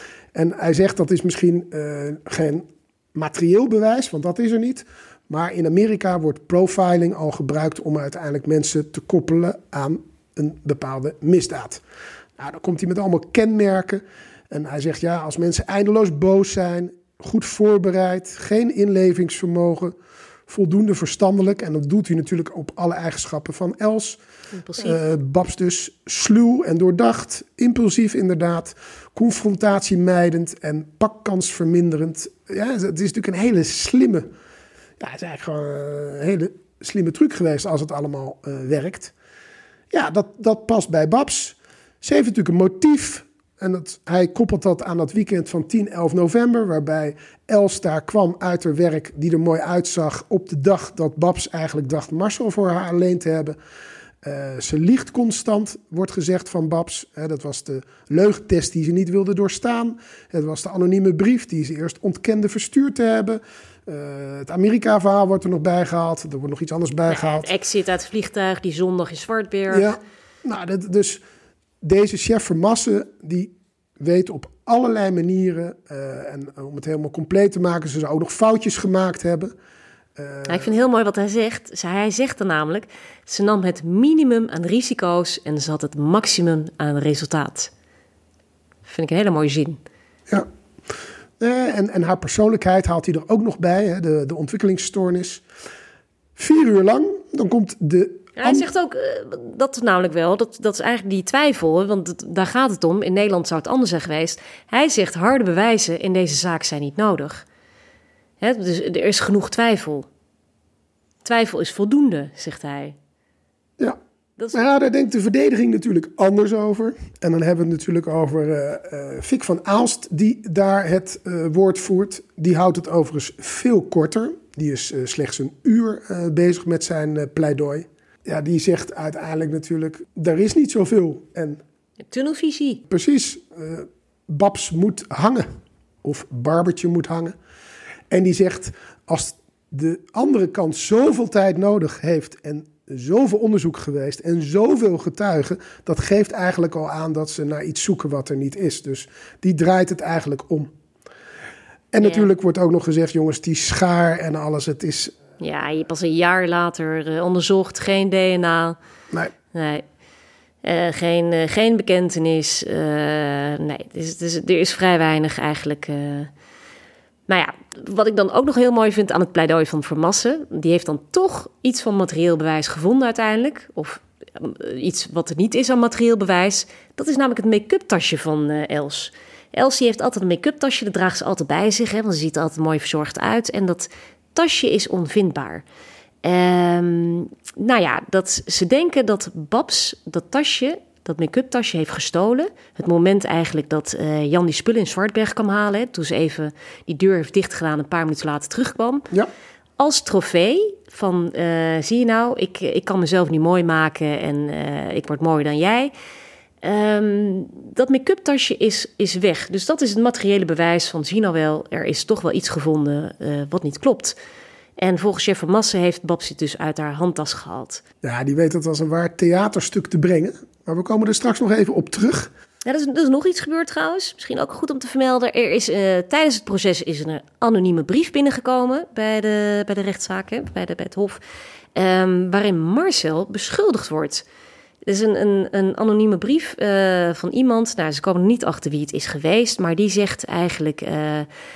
En hij zegt dat is misschien uh, geen materieel bewijs, want dat is er niet. Maar in Amerika wordt profiling al gebruikt om uiteindelijk mensen te koppelen aan een bepaalde misdaad. Nou, dan komt hij met allemaal kenmerken. En hij zegt ja, als mensen eindeloos boos zijn, goed voorbereid, geen inlevingsvermogen, voldoende verstandelijk. En dat doet hij natuurlijk op alle eigenschappen van Els. Uh, Babs dus sluw en doordacht, impulsief inderdaad, confrontatiemijdend en pakkansverminderend. Ja, het is natuurlijk een hele slimme, ja, het is eigenlijk gewoon een hele slimme truc geweest als het allemaal uh, werkt. Ja, dat, dat past bij Babs. Ze heeft natuurlijk een motief. En dat, hij koppelt dat aan dat weekend van tien, elf november... waarbij Els daar kwam uit haar werk, die er mooi uitzag op de dag dat Babs eigenlijk dacht Marcel voor haar alleen te hebben. Uh, ze liegt constant, wordt gezegd van Babs. Uh, dat was de leugentest die ze niet wilde doorstaan. Het was de anonieme brief die ze eerst ontkende verstuurd te hebben. Uh, het Amerika-verhaal wordt er nog bijgehaald. Er wordt nog iets anders bijgehaald. Ja, het exit uit het vliegtuig, die zondag in Zwartberg. Ja, nou, dat, dus... Deze chef Vermassen, die weet op allerlei manieren, uh, en om het helemaal compleet te maken, ze zou ook nog foutjes gemaakt hebben. Uh, ja, ik vind heel mooi wat hij zegt. Hij zegt er namelijk, ze nam het minimum aan risico's en ze had het maximum aan resultaat. Vind ik een hele mooie zin. Ja, uh, en, en haar persoonlijkheid haalt hij er ook nog bij, hè, de, de ontwikkelingsstoornis. Vier uur lang, dan komt de... Ja, hij zegt ook, uh, dat namelijk wel, dat, dat is eigenlijk die twijfel, want het, daar gaat het om. In Nederland zou het anders zijn geweest. Hij zegt, harde bewijzen in deze zaak zijn niet nodig. Hè, dus er is genoeg twijfel. Twijfel is voldoende, zegt hij. Ja, dat is... maar ja, daar denkt de verdediging natuurlijk anders over. En dan hebben we het natuurlijk over uh, uh, Fik van Aalst, die daar het uh, woord voert. Die houdt het overigens veel korter. Die is uh, slechts een uur uh, bezig met zijn uh, pleidooi. Ja, die zegt uiteindelijk natuurlijk, er is niet zoveel. En tunnelvisie. Precies. Uh, Babs moet hangen. Of Barbertje moet hangen. En die zegt, als de andere kant zoveel tijd nodig heeft en zoveel onderzoek geweest en zoveel getuigen, dat geeft eigenlijk al aan dat ze naar iets zoeken wat er niet is. Dus die draait het eigenlijk om. En ja. Natuurlijk wordt ook nog gezegd, jongens, die schaar en alles, het is... Ja, je pas een jaar later uh, onderzocht, geen D N A. Nee. Nee. Uh, geen, uh, geen bekentenis. Uh, nee, dus, dus, er is vrij weinig eigenlijk. Uh... Nou ja, wat ik dan ook nog heel mooi vind aan het pleidooi van Vermassen, die heeft dan toch iets van materieel bewijs gevonden uiteindelijk. Of uh, iets wat er niet is aan materieel bewijs. Dat is namelijk het make-up tasje van uh, Els. Els die heeft altijd een make-up tasje, dat draagt ze altijd bij zich, hè, want ze ziet er altijd mooi verzorgd uit. En dat tasje is onvindbaar. Um, nou ja, dat, ze denken dat Babs dat tasje, dat make-up tasje heeft gestolen. Het moment eigenlijk dat uh, Jan die spullen in Zwartberg kwam halen, hè, toen ze even die deur heeft dichtgedaan, een paar minuten later terugkwam. Ja. Als trofee van, uh, zie je nou, ik, ik kan mezelf niet mooi maken en uh, ik word mooier dan jij. Um, dat make-up tasje is, is weg. Dus dat is het materiële bewijs van, zie nou wel, er is toch wel iets gevonden uh, wat niet klopt. En volgens chef Vermassen heeft Babs het dus uit haar handtas gehaald. Ja, die weet het als een waar theaterstuk te brengen. Maar we komen er straks nog even op terug. Ja, er is, er is nog iets gebeurd trouwens. Misschien ook goed om te vermelden. Er is, uh, tijdens het proces is er een anonieme brief binnengekomen bij de, bij de rechtszaak, hè, bij, de, bij het hof. Um, waarin Marcel beschuldigd wordt. Het is een, een, een anonieme brief uh, van iemand. Nou, ze komen er niet achter wie het is geweest. Maar die zegt eigenlijk uh,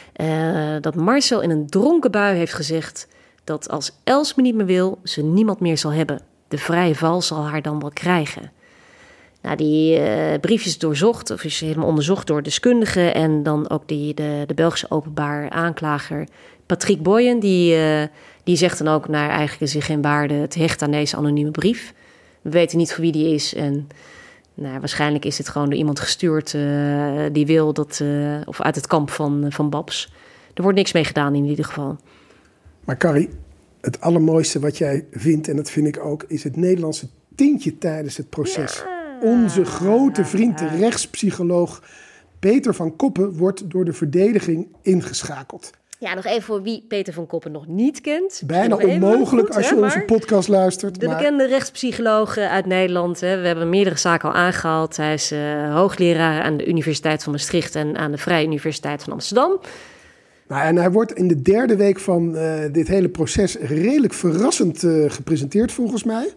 uh, dat Marcel in een dronken bui heeft gezegd dat als Els me niet meer wil, ze niemand meer zal hebben. De vrije val zal haar dan wel krijgen. Nou, die uh, brief is doorzocht, of is helemaal onderzocht door deskundigen. En dan ook die, de, de Belgische openbaar aanklager Patrick Boyen. Die, uh, die zegt dan ook, nou, eigenlijk is er geen waarde te hechten aan deze anonieme brief. We weten niet voor wie die is. En nou, waarschijnlijk is het gewoon door iemand gestuurd uh, die wil dat, uh, of uit het kamp van, van Babs. Er wordt niks mee gedaan in ieder geval. Maar Carrie, het allermooiste wat jij vindt, en dat vind ik ook, is het Nederlandse tintje tijdens het proces. Ja. Onze grote vriend, de rechtspsycholoog Peter van Koppen, wordt door de verdediging ingeschakeld. Ja, nog even voor wie Peter van Koppen nog niet kent. Bijna onmogelijk goed, als je hè, onze podcast luistert. De maar... bekende rechtspsycholoog uit Nederland. Hè. We hebben meerdere zaken al aangehaald. Hij is uh, hoogleraar aan de Universiteit van Maastricht en aan de Vrije Universiteit van Amsterdam. Nou, en hij wordt in de derde week van uh, dit hele proces redelijk verrassend uh, gepresenteerd volgens mij.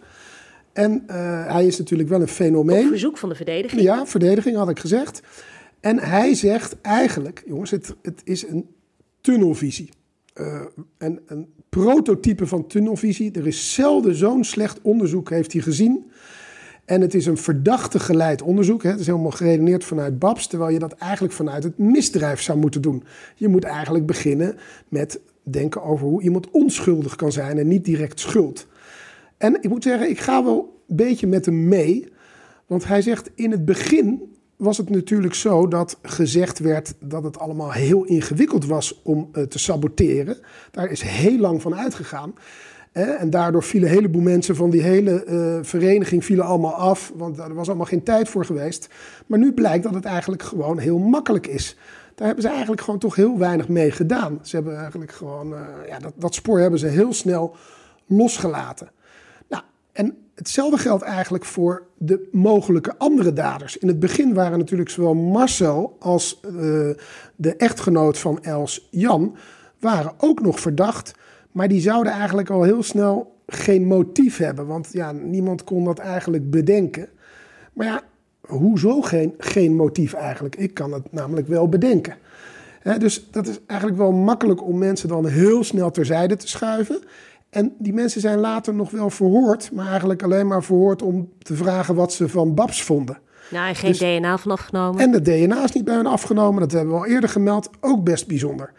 En uh, hij is natuurlijk wel een fenomeen. Op verzoek van de verdediging. Ja, verdediging had ik gezegd. En hij zegt eigenlijk, jongens, het, het is een tunnelvisie. Uh, en een prototype van tunnelvisie. Er is zelden zo'n slecht onderzoek, heeft hij gezien. En het is een verdachte geleid onderzoek. Hè. Het is helemaal geredeneerd vanuit Babs, terwijl je dat eigenlijk vanuit het misdrijf zou moeten doen. Je moet eigenlijk beginnen met denken over hoe iemand onschuldig kan zijn en niet direct schuld. En ik moet zeggen, ik ga wel een beetje met hem mee. Want hij zegt, in het begin was het natuurlijk zo dat gezegd werd dat het allemaal heel ingewikkeld was om uh, te saboteren. Daar is heel lang van uitgegaan. Hè? En daardoor vielen een heleboel mensen van die hele uh, vereniging vielen allemaal af. Want er was allemaal geen tijd voor geweest. Maar nu blijkt dat het eigenlijk gewoon heel makkelijk is. Daar hebben ze eigenlijk gewoon toch heel weinig mee gedaan. Ze hebben eigenlijk gewoon, uh, ja, dat, dat spoor hebben ze heel snel losgelaten. Nou, en hetzelfde geldt eigenlijk voor de mogelijke andere daders. In het begin waren natuurlijk zowel Marcel als uh, de echtgenoot van Els, Jan, waren ook nog verdacht. Maar die zouden eigenlijk al heel snel geen motief hebben. Want ja, niemand kon dat eigenlijk bedenken. Maar ja, hoezo geen, geen motief eigenlijk? Ik kan het namelijk wel bedenken. He, dus dat is eigenlijk wel makkelijk om mensen dan heel snel terzijde te schuiven. En die mensen zijn later nog wel verhoord, maar eigenlijk alleen maar verhoord om te vragen wat ze van Babs vonden. Nou, en geen dus, D N A van afgenomen. En de D N A is niet bij hen afgenomen, dat hebben we al eerder gemeld, ook best bijzonder.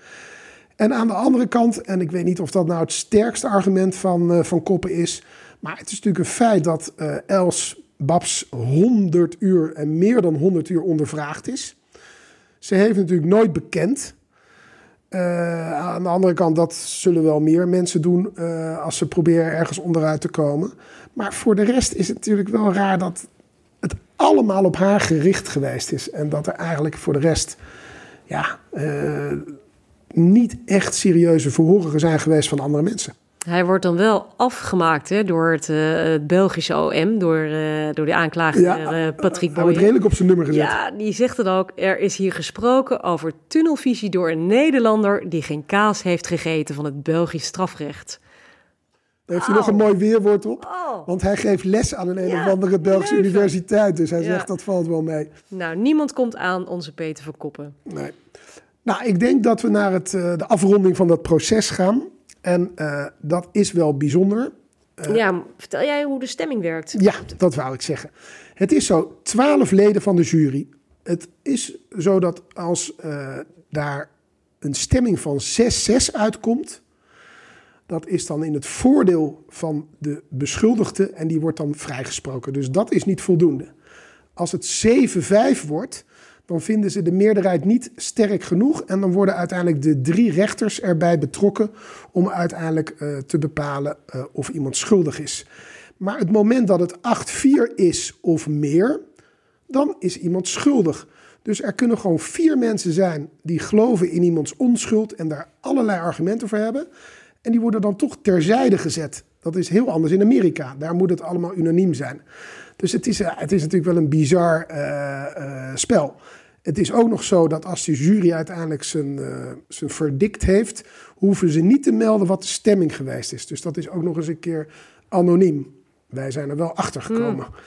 En aan de andere kant, en ik weet niet of dat nou het sterkste argument van, uh, van Koppen is, maar het is natuurlijk een feit dat uh, Els Babs honderd uur en meer dan honderd uur ondervraagd is. Ze heeft natuurlijk nooit bekend. Uh, aan de andere kant, dat zullen wel meer mensen doen uh, als ze proberen ergens onderuit te komen. Maar voor de rest is het natuurlijk wel raar dat het allemaal op haar gericht geweest is. En dat er eigenlijk voor de rest ja, uh, niet echt serieuze verhoren zijn geweest van andere mensen. Hij wordt dan wel afgemaakt hè, door het, uh, het Belgische O M, door, uh, door de aanklager ja, uh, Patrick Boyen. Hij wordt redelijk op zijn nummer gezet. Ja, die zegt dan ook, er is hier gesproken over tunnelvisie door een Nederlander die geen kaas heeft gegeten van het Belgisch strafrecht. Daar heeft hij oh. nog een mooi weerwoord op, oh. want hij geeft les aan een een ja, of andere Belgische Leuven. universiteit. Dus hij ja. zegt, dat valt wel mee. Nou, niemand komt aan onze Peter van Koppen. Nee. Nou, ik denk dat we naar het, uh, de afronding van dat proces gaan. En uh, dat is wel bijzonder. Uh, ja, vertel jij hoe de stemming werkt? Ja, dat wou ik zeggen. Het is zo, twaalf leden van de jury. Het is zo dat als uh, daar een stemming van zes zes uitkomt, dat is dan in het voordeel van de beschuldigde en die wordt dan vrijgesproken. Dus dat is niet voldoende. Als het zeven vijf wordt, dan vinden ze de meerderheid niet sterk genoeg. En dan worden uiteindelijk de drie rechters erbij betrokken om uiteindelijk uh, te bepalen uh, of iemand schuldig is. Maar het moment dat het acht vier is of meer, dan is iemand schuldig. Dus er kunnen gewoon vier mensen zijn die geloven in iemands onschuld en daar allerlei argumenten voor hebben. En die worden dan toch terzijde gezet. Dat is heel anders in Amerika. Daar moet het allemaal unaniem zijn. Dus het is, uh, het is natuurlijk wel een bizar uh, uh, spel. Het is ook nog zo dat als de jury uiteindelijk zijn, uh, zijn verdict heeft, hoeven ze niet te melden wat de stemming geweest is. Dus dat is ook nog eens een keer anoniem. Wij zijn er wel achter gekomen. Mm.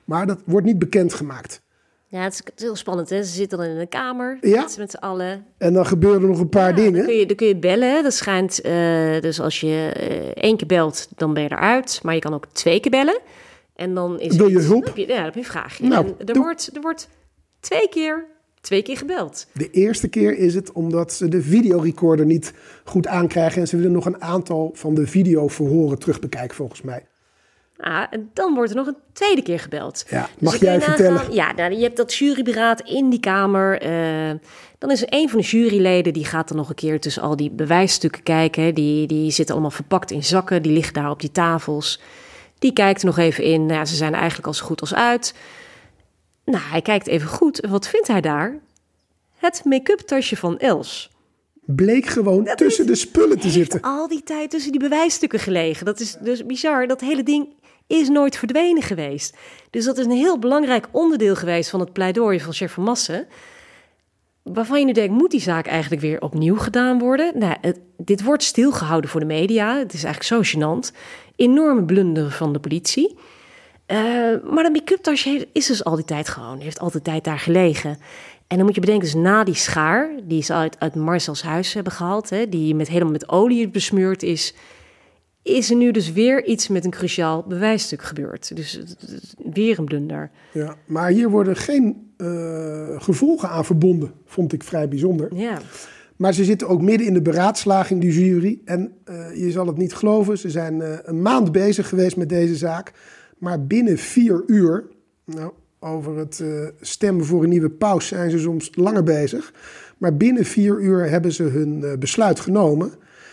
Maar dat wordt niet bekendgemaakt. Ja, het is, het is heel spannend, hè? Ze zitten dan in een kamer Ja. met, met z'n allen. En dan gebeuren er nog een paar Ja, dingen. Dan kun je, dan kun je bellen. Hè? Dat schijnt, uh, dus als je uh, één keer belt, dan ben je eruit. Maar je kan ook twee keer bellen. En dan is Wil er je iets- hulp? Dan heb je, ja, dan heb je een vraagje. Nou, en er doe- wordt, er wordt twee keer, twee keer gebeld. De eerste keer is het omdat ze de videorecorder niet goed aankrijgen. En ze willen nog een aantal van de videoverhoren terugbekijken, volgens mij. Ah, en dan wordt er nog een tweede keer gebeld. Ja, Dus mag dan kun jij je vertellen? nagaan- Ja, nou, je hebt dat juryberaad in die kamer. eh, dan is er een van de juryleden, die gaat dan nog een keer tussen al die bewijsstukken kijken. Hè. Die, die zitten allemaal verpakt in zakken, die liggen daar op die tafels. Die kijkt er nog even in. Nou, ja, ze zijn er eigenlijk al zo goed als uit. Nou, hij kijkt even goed. En wat vindt hij daar? Het make-up tasje van Els. Bleek gewoon Dat tussen de spullen te zitten. Al die tijd tussen die bewijsstukken gelegen. Dat is dus bizar. Dat hele ding is nooit verdwenen geweest. Dus dat is een heel belangrijk onderdeel geweest van het pleidooi van chef van Massen. Waarvan je nu denkt, moet die zaak eigenlijk weer opnieuw gedaan worden? Nou, het, dit wordt stilgehouden voor de media. Het is eigenlijk zo gênant. Enorme blunder van de politie. Uh, maar de make-up tasje is dus al die tijd gewoon. Heeft altijd tijd daar gelegen. En dan moet je bedenken, dus na die schaar, die ze uit, uit Marcel's huis hebben gehaald, hè, die met, helemaal met olie besmeurd is, is er nu dus weer iets met een cruciaal bewijsstuk gebeurd. Dus het- het- weer een blunder. Ja, maar hier worden geen eh, gevolgen aan verbonden. Vond ik vrij bijzonder. Ja. Maar ze zitten ook midden in de beraadslaging, die jury. En eh, je zal het niet geloven, ze zijn eh, een maand bezig geweest met deze zaak. Maar binnen vier uur, nou, over het eh, stemmen voor een nieuwe paus zijn ze soms langer bezig. Maar binnen vier uur hebben ze hun eh, besluit genomen.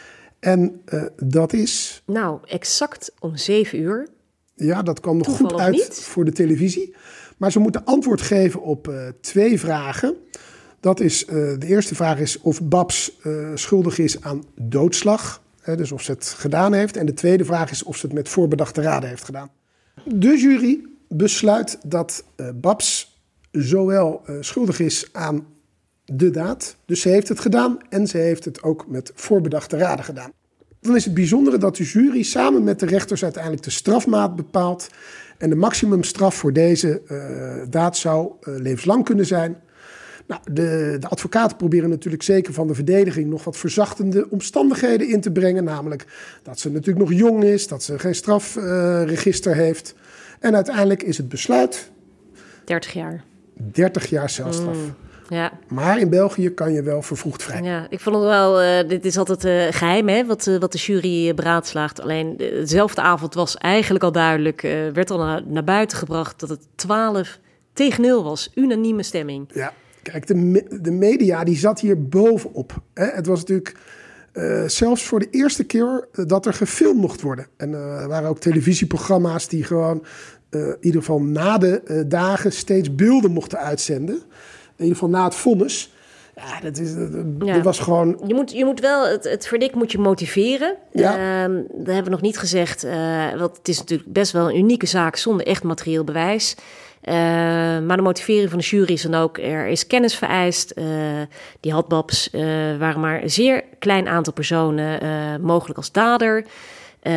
En eh, dat is, Nou, exact om zeven uur. ja, dat kwam nog Toeval goed of uit niet? voor de televisie. Maar ze moeten antwoord geven op eh, twee vragen. Dat is, eh, de eerste vraag is of Babs eh, schuldig is aan doodslag. Hè, dus of ze het gedaan heeft. En de tweede vraag is of ze het met voorbedachte raden heeft gedaan. De jury besluit dat eh, Babs zowel eh, schuldig is aan de daad. Dus ze heeft het gedaan en ze heeft het ook met voorbedachte raden gedaan. Dan is het bijzondere dat de jury samen met de rechters uiteindelijk de strafmaat bepaalt. En de maximumstraf voor deze uh, daad zou uh, levenslang kunnen zijn. Nou, de, de advocaten proberen natuurlijk zeker van de verdediging nog wat verzachtende omstandigheden in te brengen. Namelijk dat ze natuurlijk nog jong is, dat ze geen strafregister uh, heeft. En uiteindelijk is het besluit dertig jaar. dertig jaar celstraf. Mm, ja. Maar in België kan je wel vervroegd vrij. Ja, ik vond het wel, uh, dit is altijd uh, geheim, hè, wat, uh, wat de jury uh, beraadslaagt. Alleen uh, dezelfde avond was eigenlijk al duidelijk, uh, werd al naar, naar buiten gebracht dat het twaalf tegen nul was. Unanieme stemming. Ja, kijk, de, me- de media die zat hier bovenop. Hè? Het was natuurlijk uh, zelfs voor de eerste keer dat er gefilmd mocht worden. En uh, er waren ook televisieprogramma's die gewoon uh, in ieder geval na de uh, dagen steeds beelden mochten uitzenden. In ieder geval na het vonnis. Ja, dat, is, dat, Ja. dat was gewoon... Je moet, je moet wel, het, het verdik moet je motiveren. Ja. Uh, dat hebben we nog niet gezegd. Uh, want het is natuurlijk best wel een unieke zaak zonder echt materieel bewijs. Uh, maar de motivering van de jury is dan ook, er is kennis vereist. Uh, die had Babs, uh, waren maar een zeer klein aantal personen uh, mogelijk als dader. Uh,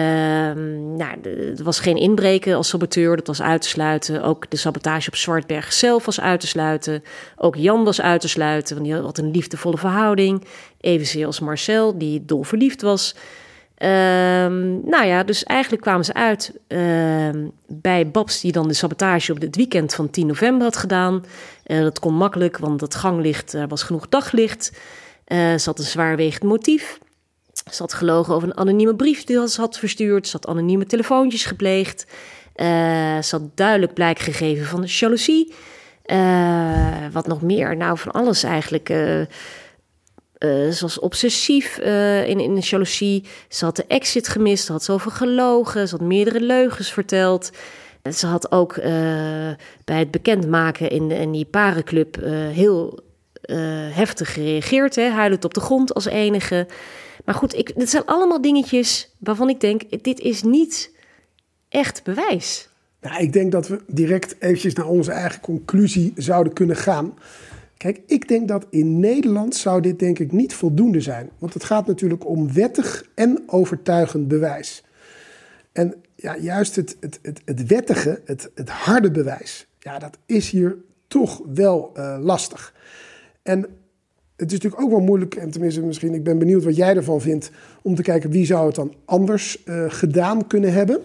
nou, er was geen inbreken als saboteur, dat was uit te sluiten. Ook de sabotage op Zwartberg zelf was uit te sluiten. Ook Jan was uit te sluiten, want die had een liefdevolle verhouding. Evenzeer als Marcel, die dolverliefd was. Uh, nou ja, dus eigenlijk kwamen ze uit uh, bij Babs, die dan de sabotage op het weekend van tien november had gedaan. Uh, dat kon makkelijk, want het ganglicht, er was genoeg daglicht. Uh, ze had een zwaarwegend motief. Ze had gelogen over een anonieme brief die ze had verstuurd. Ze had anonieme telefoontjes gepleegd. Uh, ze had duidelijk blijk gegeven van de jaloezie. Uh, wat nog meer? Nou, van alles eigenlijk. Uh, uh, ze was obsessief uh, in, in de jaloezie. Ze had de exit gemist. Ze had zoveel gelogen. Ze had meerdere leugens verteld. Uh, ze had ook uh, bij het bekendmaken in, in die parenclub uh, heel uh, heftig gereageerd. Hè? Huilend op de grond als enige. Maar goed, ik, dit zijn allemaal dingetjes waarvan ik denk, dit is niet echt bewijs. Nou, ik denk dat we direct eventjes naar onze eigen conclusie zouden kunnen gaan. Kijk, ik denk dat in Nederland zou dit denk ik niet voldoende zijn. Want het gaat natuurlijk om wettig en overtuigend bewijs. En ja, juist het, het, het, het wettige, het, het harde bewijs, ja, dat is hier toch wel uh, lastig. En het is natuurlijk ook wel moeilijk, en tenminste misschien, ik ben benieuwd wat jij ervan vindt, om te kijken wie zou het dan anders uh, gedaan kunnen hebben.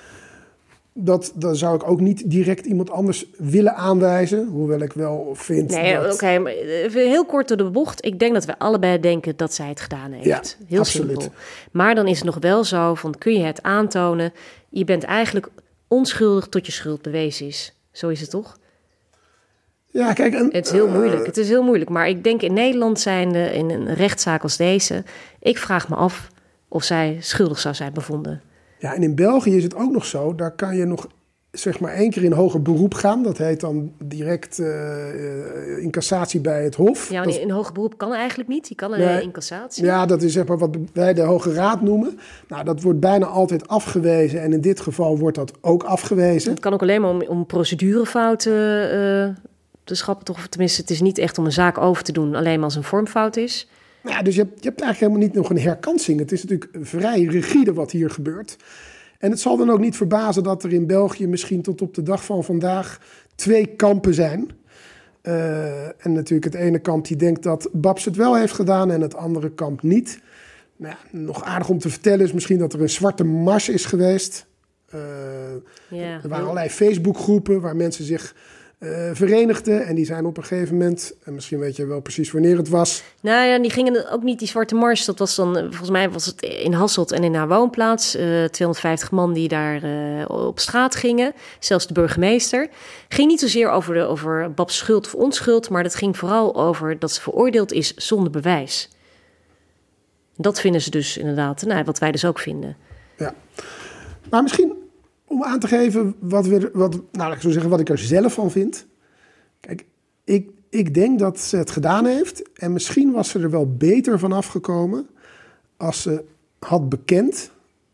Dat, dan zou ik ook niet direct iemand anders willen aanwijzen. Hoewel ik wel vind nee, dat... Oké, okay, maar heel kort door de bocht. Ik denk dat we allebei denken dat zij het gedaan heeft. Ja, heel absoluut. simpel. Maar dan is het nog wel zo van, kun je het aantonen? Je bent eigenlijk onschuldig tot je schuld bewezen is. Zo is het toch? Ja, kijk... En, het is heel uh, moeilijk. Het is heel moeilijk. Maar ik denk in Nederland zijnde, in een rechtszaak als deze... ik vraag me af of zij schuldig zou zijn bevonden. Ja, en in België is het ook nog zo, daar kan je nog zeg maar één keer in hoger beroep gaan. Dat heet dan direct uh, uh, in cassatie bij het Hof. Ja, dat, in hoger beroep kan eigenlijk niet. Die kan alleen nee, in cassatie. Ja, dat is zeg maar wat wij de Hoge Raad noemen. Nou, dat wordt bijna altijd afgewezen en in dit geval wordt dat ook afgewezen. Het kan ook alleen maar om, om procedurefouten uh, te schappen. Toch? Tenminste, het is niet echt om een zaak over te doen, alleen maar als een vormfout is. Ja, dus je hebt, je hebt eigenlijk helemaal niet nog een herkansing. Het is natuurlijk vrij rigide wat hier gebeurt. En het zal dan ook niet verbazen dat er in België misschien tot op de dag van vandaag twee kampen zijn. Uh, en natuurlijk het ene kamp die denkt dat Babs het wel heeft gedaan en het andere kamp niet. Nou ja, nog aardig om te vertellen is misschien dat er een zwarte mars is geweest. Uh, ja, er waren allerlei Facebookgroepen waar mensen zich... Uh, verenigden en die zijn op een gegeven moment, en misschien weet je wel precies wanneer het was. Nou ja, die gingen ook niet die zwarte mars. Dat was dan, volgens mij was het in Hasselt en in haar woonplaats. Uh, tweehonderdvijftig man die daar uh, op straat gingen. Zelfs de burgemeester. Ging niet zozeer over, de, over Babs schuld of onschuld, maar dat ging vooral over dat ze veroordeeld is zonder bewijs. Dat vinden ze dus inderdaad, nou, wat wij dus ook vinden. Ja, maar misschien... Om aan te geven wat, we, wat, nou, laat ik zo zeggen, wat ik er zelf van vind. Kijk, ik, ik denk dat ze het gedaan heeft. En misschien was ze er wel beter van afgekomen als ze had bekend,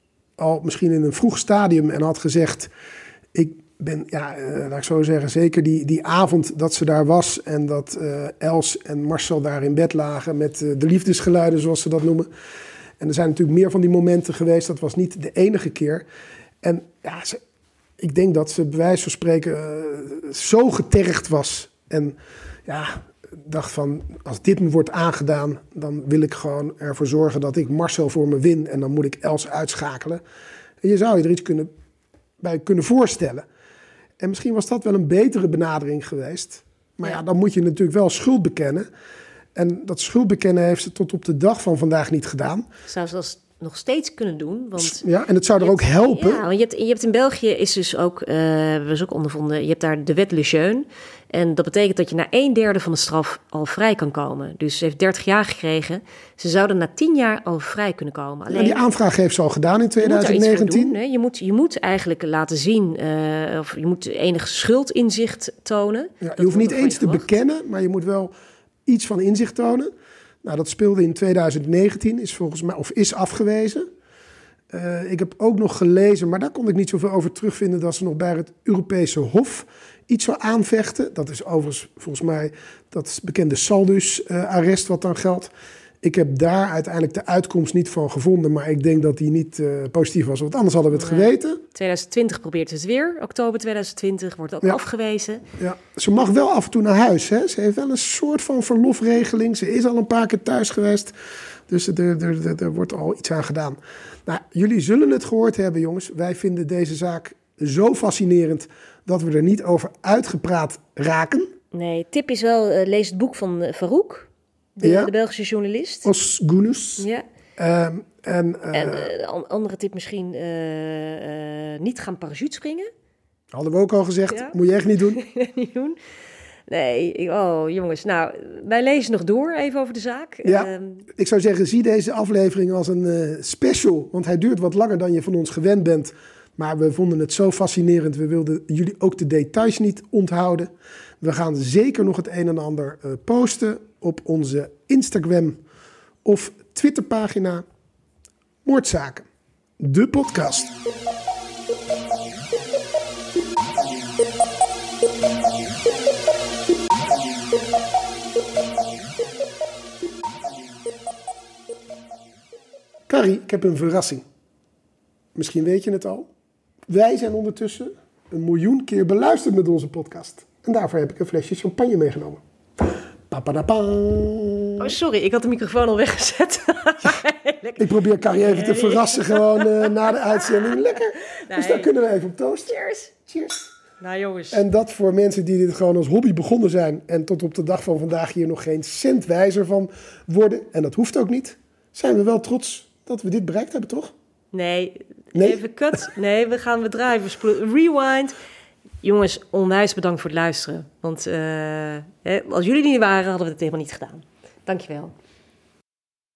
al misschien in een vroeg stadium, en had gezegd... Ik ben, ja, uh, laat ik zo zeggen, zeker die, die avond dat ze daar was en dat uh, Els en Marcel daar in bed lagen met uh, de liefdesgeluiden, zoals ze dat noemen. En er zijn natuurlijk meer van die momenten geweest. Dat was niet de enige keer. En ja, ze, ik denk dat ze bij wijze van spreken uh, zo getergd was. En ja, dacht van, als dit me wordt aangedaan, dan wil ik gewoon ervoor zorgen dat ik Marcel voor me win. En dan moet ik Els uitschakelen. En je zou je er iets kunnen, bij kunnen voorstellen. En misschien was dat wel een betere benadering geweest. Maar ja, dan moet je natuurlijk wel schuld bekennen. En dat schuld bekennen heeft ze tot op de dag van vandaag niet gedaan. Zou ze dat nog steeds kunnen doen? Want ja, en het zou er ook hebt, helpen. Ja, want je hebt, je hebt in België is dus ook, uh, we dus ook ondervonden, je hebt daar de wet Lejeune. En dat betekent dat je na een derde van de straf al vrij kan komen. Dus ze heeft dertig jaar gekregen. Ze zouden na tien jaar al vrij kunnen komen. Alleen, ja, die aanvraag heeft ze al gedaan in tweeduizend negentien. Doen, je, moet, je moet eigenlijk laten zien, uh, of je moet enig schuldinzicht tonen. Ja, je hoeft niet eens te bekennen, maar je moet wel iets van inzicht tonen. Nou, dat speelde in tweeduizend negentien, is volgens mij, of is afgewezen. Uh, ik heb ook nog gelezen, maar daar kon ik niet zoveel over terugvinden, dat ze nog bij het Europese Hof iets zou aanvechten. Dat is overigens volgens mij dat bekende Saldus-arrest uh, wat dan geldt. Ik heb daar uiteindelijk de uitkomst niet van gevonden, maar ik denk dat die niet uh, positief was, want anders hadden we het nee. geweten. tweeduizend twintig probeert het weer. Oktober tweeduizend twintig wordt ook ja. afgewezen. Ja. Ze mag wel af en toe naar huis. Hè? Ze heeft wel een soort van verlofregeling. Ze is al een paar keer thuis geweest. Dus er, er, er, er wordt al iets aan gedaan. Nou, jullie zullen het gehoord hebben, jongens. Wij vinden deze zaak zo fascinerend dat we er niet over uitgepraat raken. Nee, tip is wel, uh, lees het boek van uh, Farouk, de, ja. de Belgische journalist. Os Gounous. Ja. Um, en uh, en uh, andere tip misschien, uh, uh, niet gaan parachutespringen. Hadden we ook al gezegd, ja. Moet je echt niet doen. niet doen. Nee, oh jongens, nou, wij lezen nog door even over de zaak. Ja, um, ik zou zeggen, zie deze aflevering als een uh, special, want hij duurt wat langer dan je van ons gewend bent. Maar we vonden het zo fascinerend, we wilden jullie ook de details niet onthouden. We gaan zeker nog het een en ander uh, posten op onze Instagram of Twitterpagina Moordzaken, de podcast. Carrie, ik heb een verrassing. Misschien weet je het al. Wij zijn ondertussen een miljoen keer beluisterd met onze podcast. En daarvoor heb ik een flesje champagne meegenomen. Papadapa. Oh, sorry, ik had de microfoon al weggezet. Ik probeer Carrie even te verrassen gewoon uh, na de uitzending. Lekker. Nee. Dus daar kunnen we even op toosten. Cheers. Cheers. Nou jongens. En dat voor mensen die dit gewoon als hobby begonnen zijn en tot op de dag van vandaag hier nog geen cent wijzer van worden. En dat hoeft ook niet. Zijn we wel trots dat we dit bereikt hebben, toch? Nee, nee? even cut. Nee, we gaan we draaien. We spoelen. Rewind. Jongens, onwijs bedankt voor het luisteren. Want uh, hè, als jullie er niet waren, hadden we het helemaal niet gedaan. Dankjewel.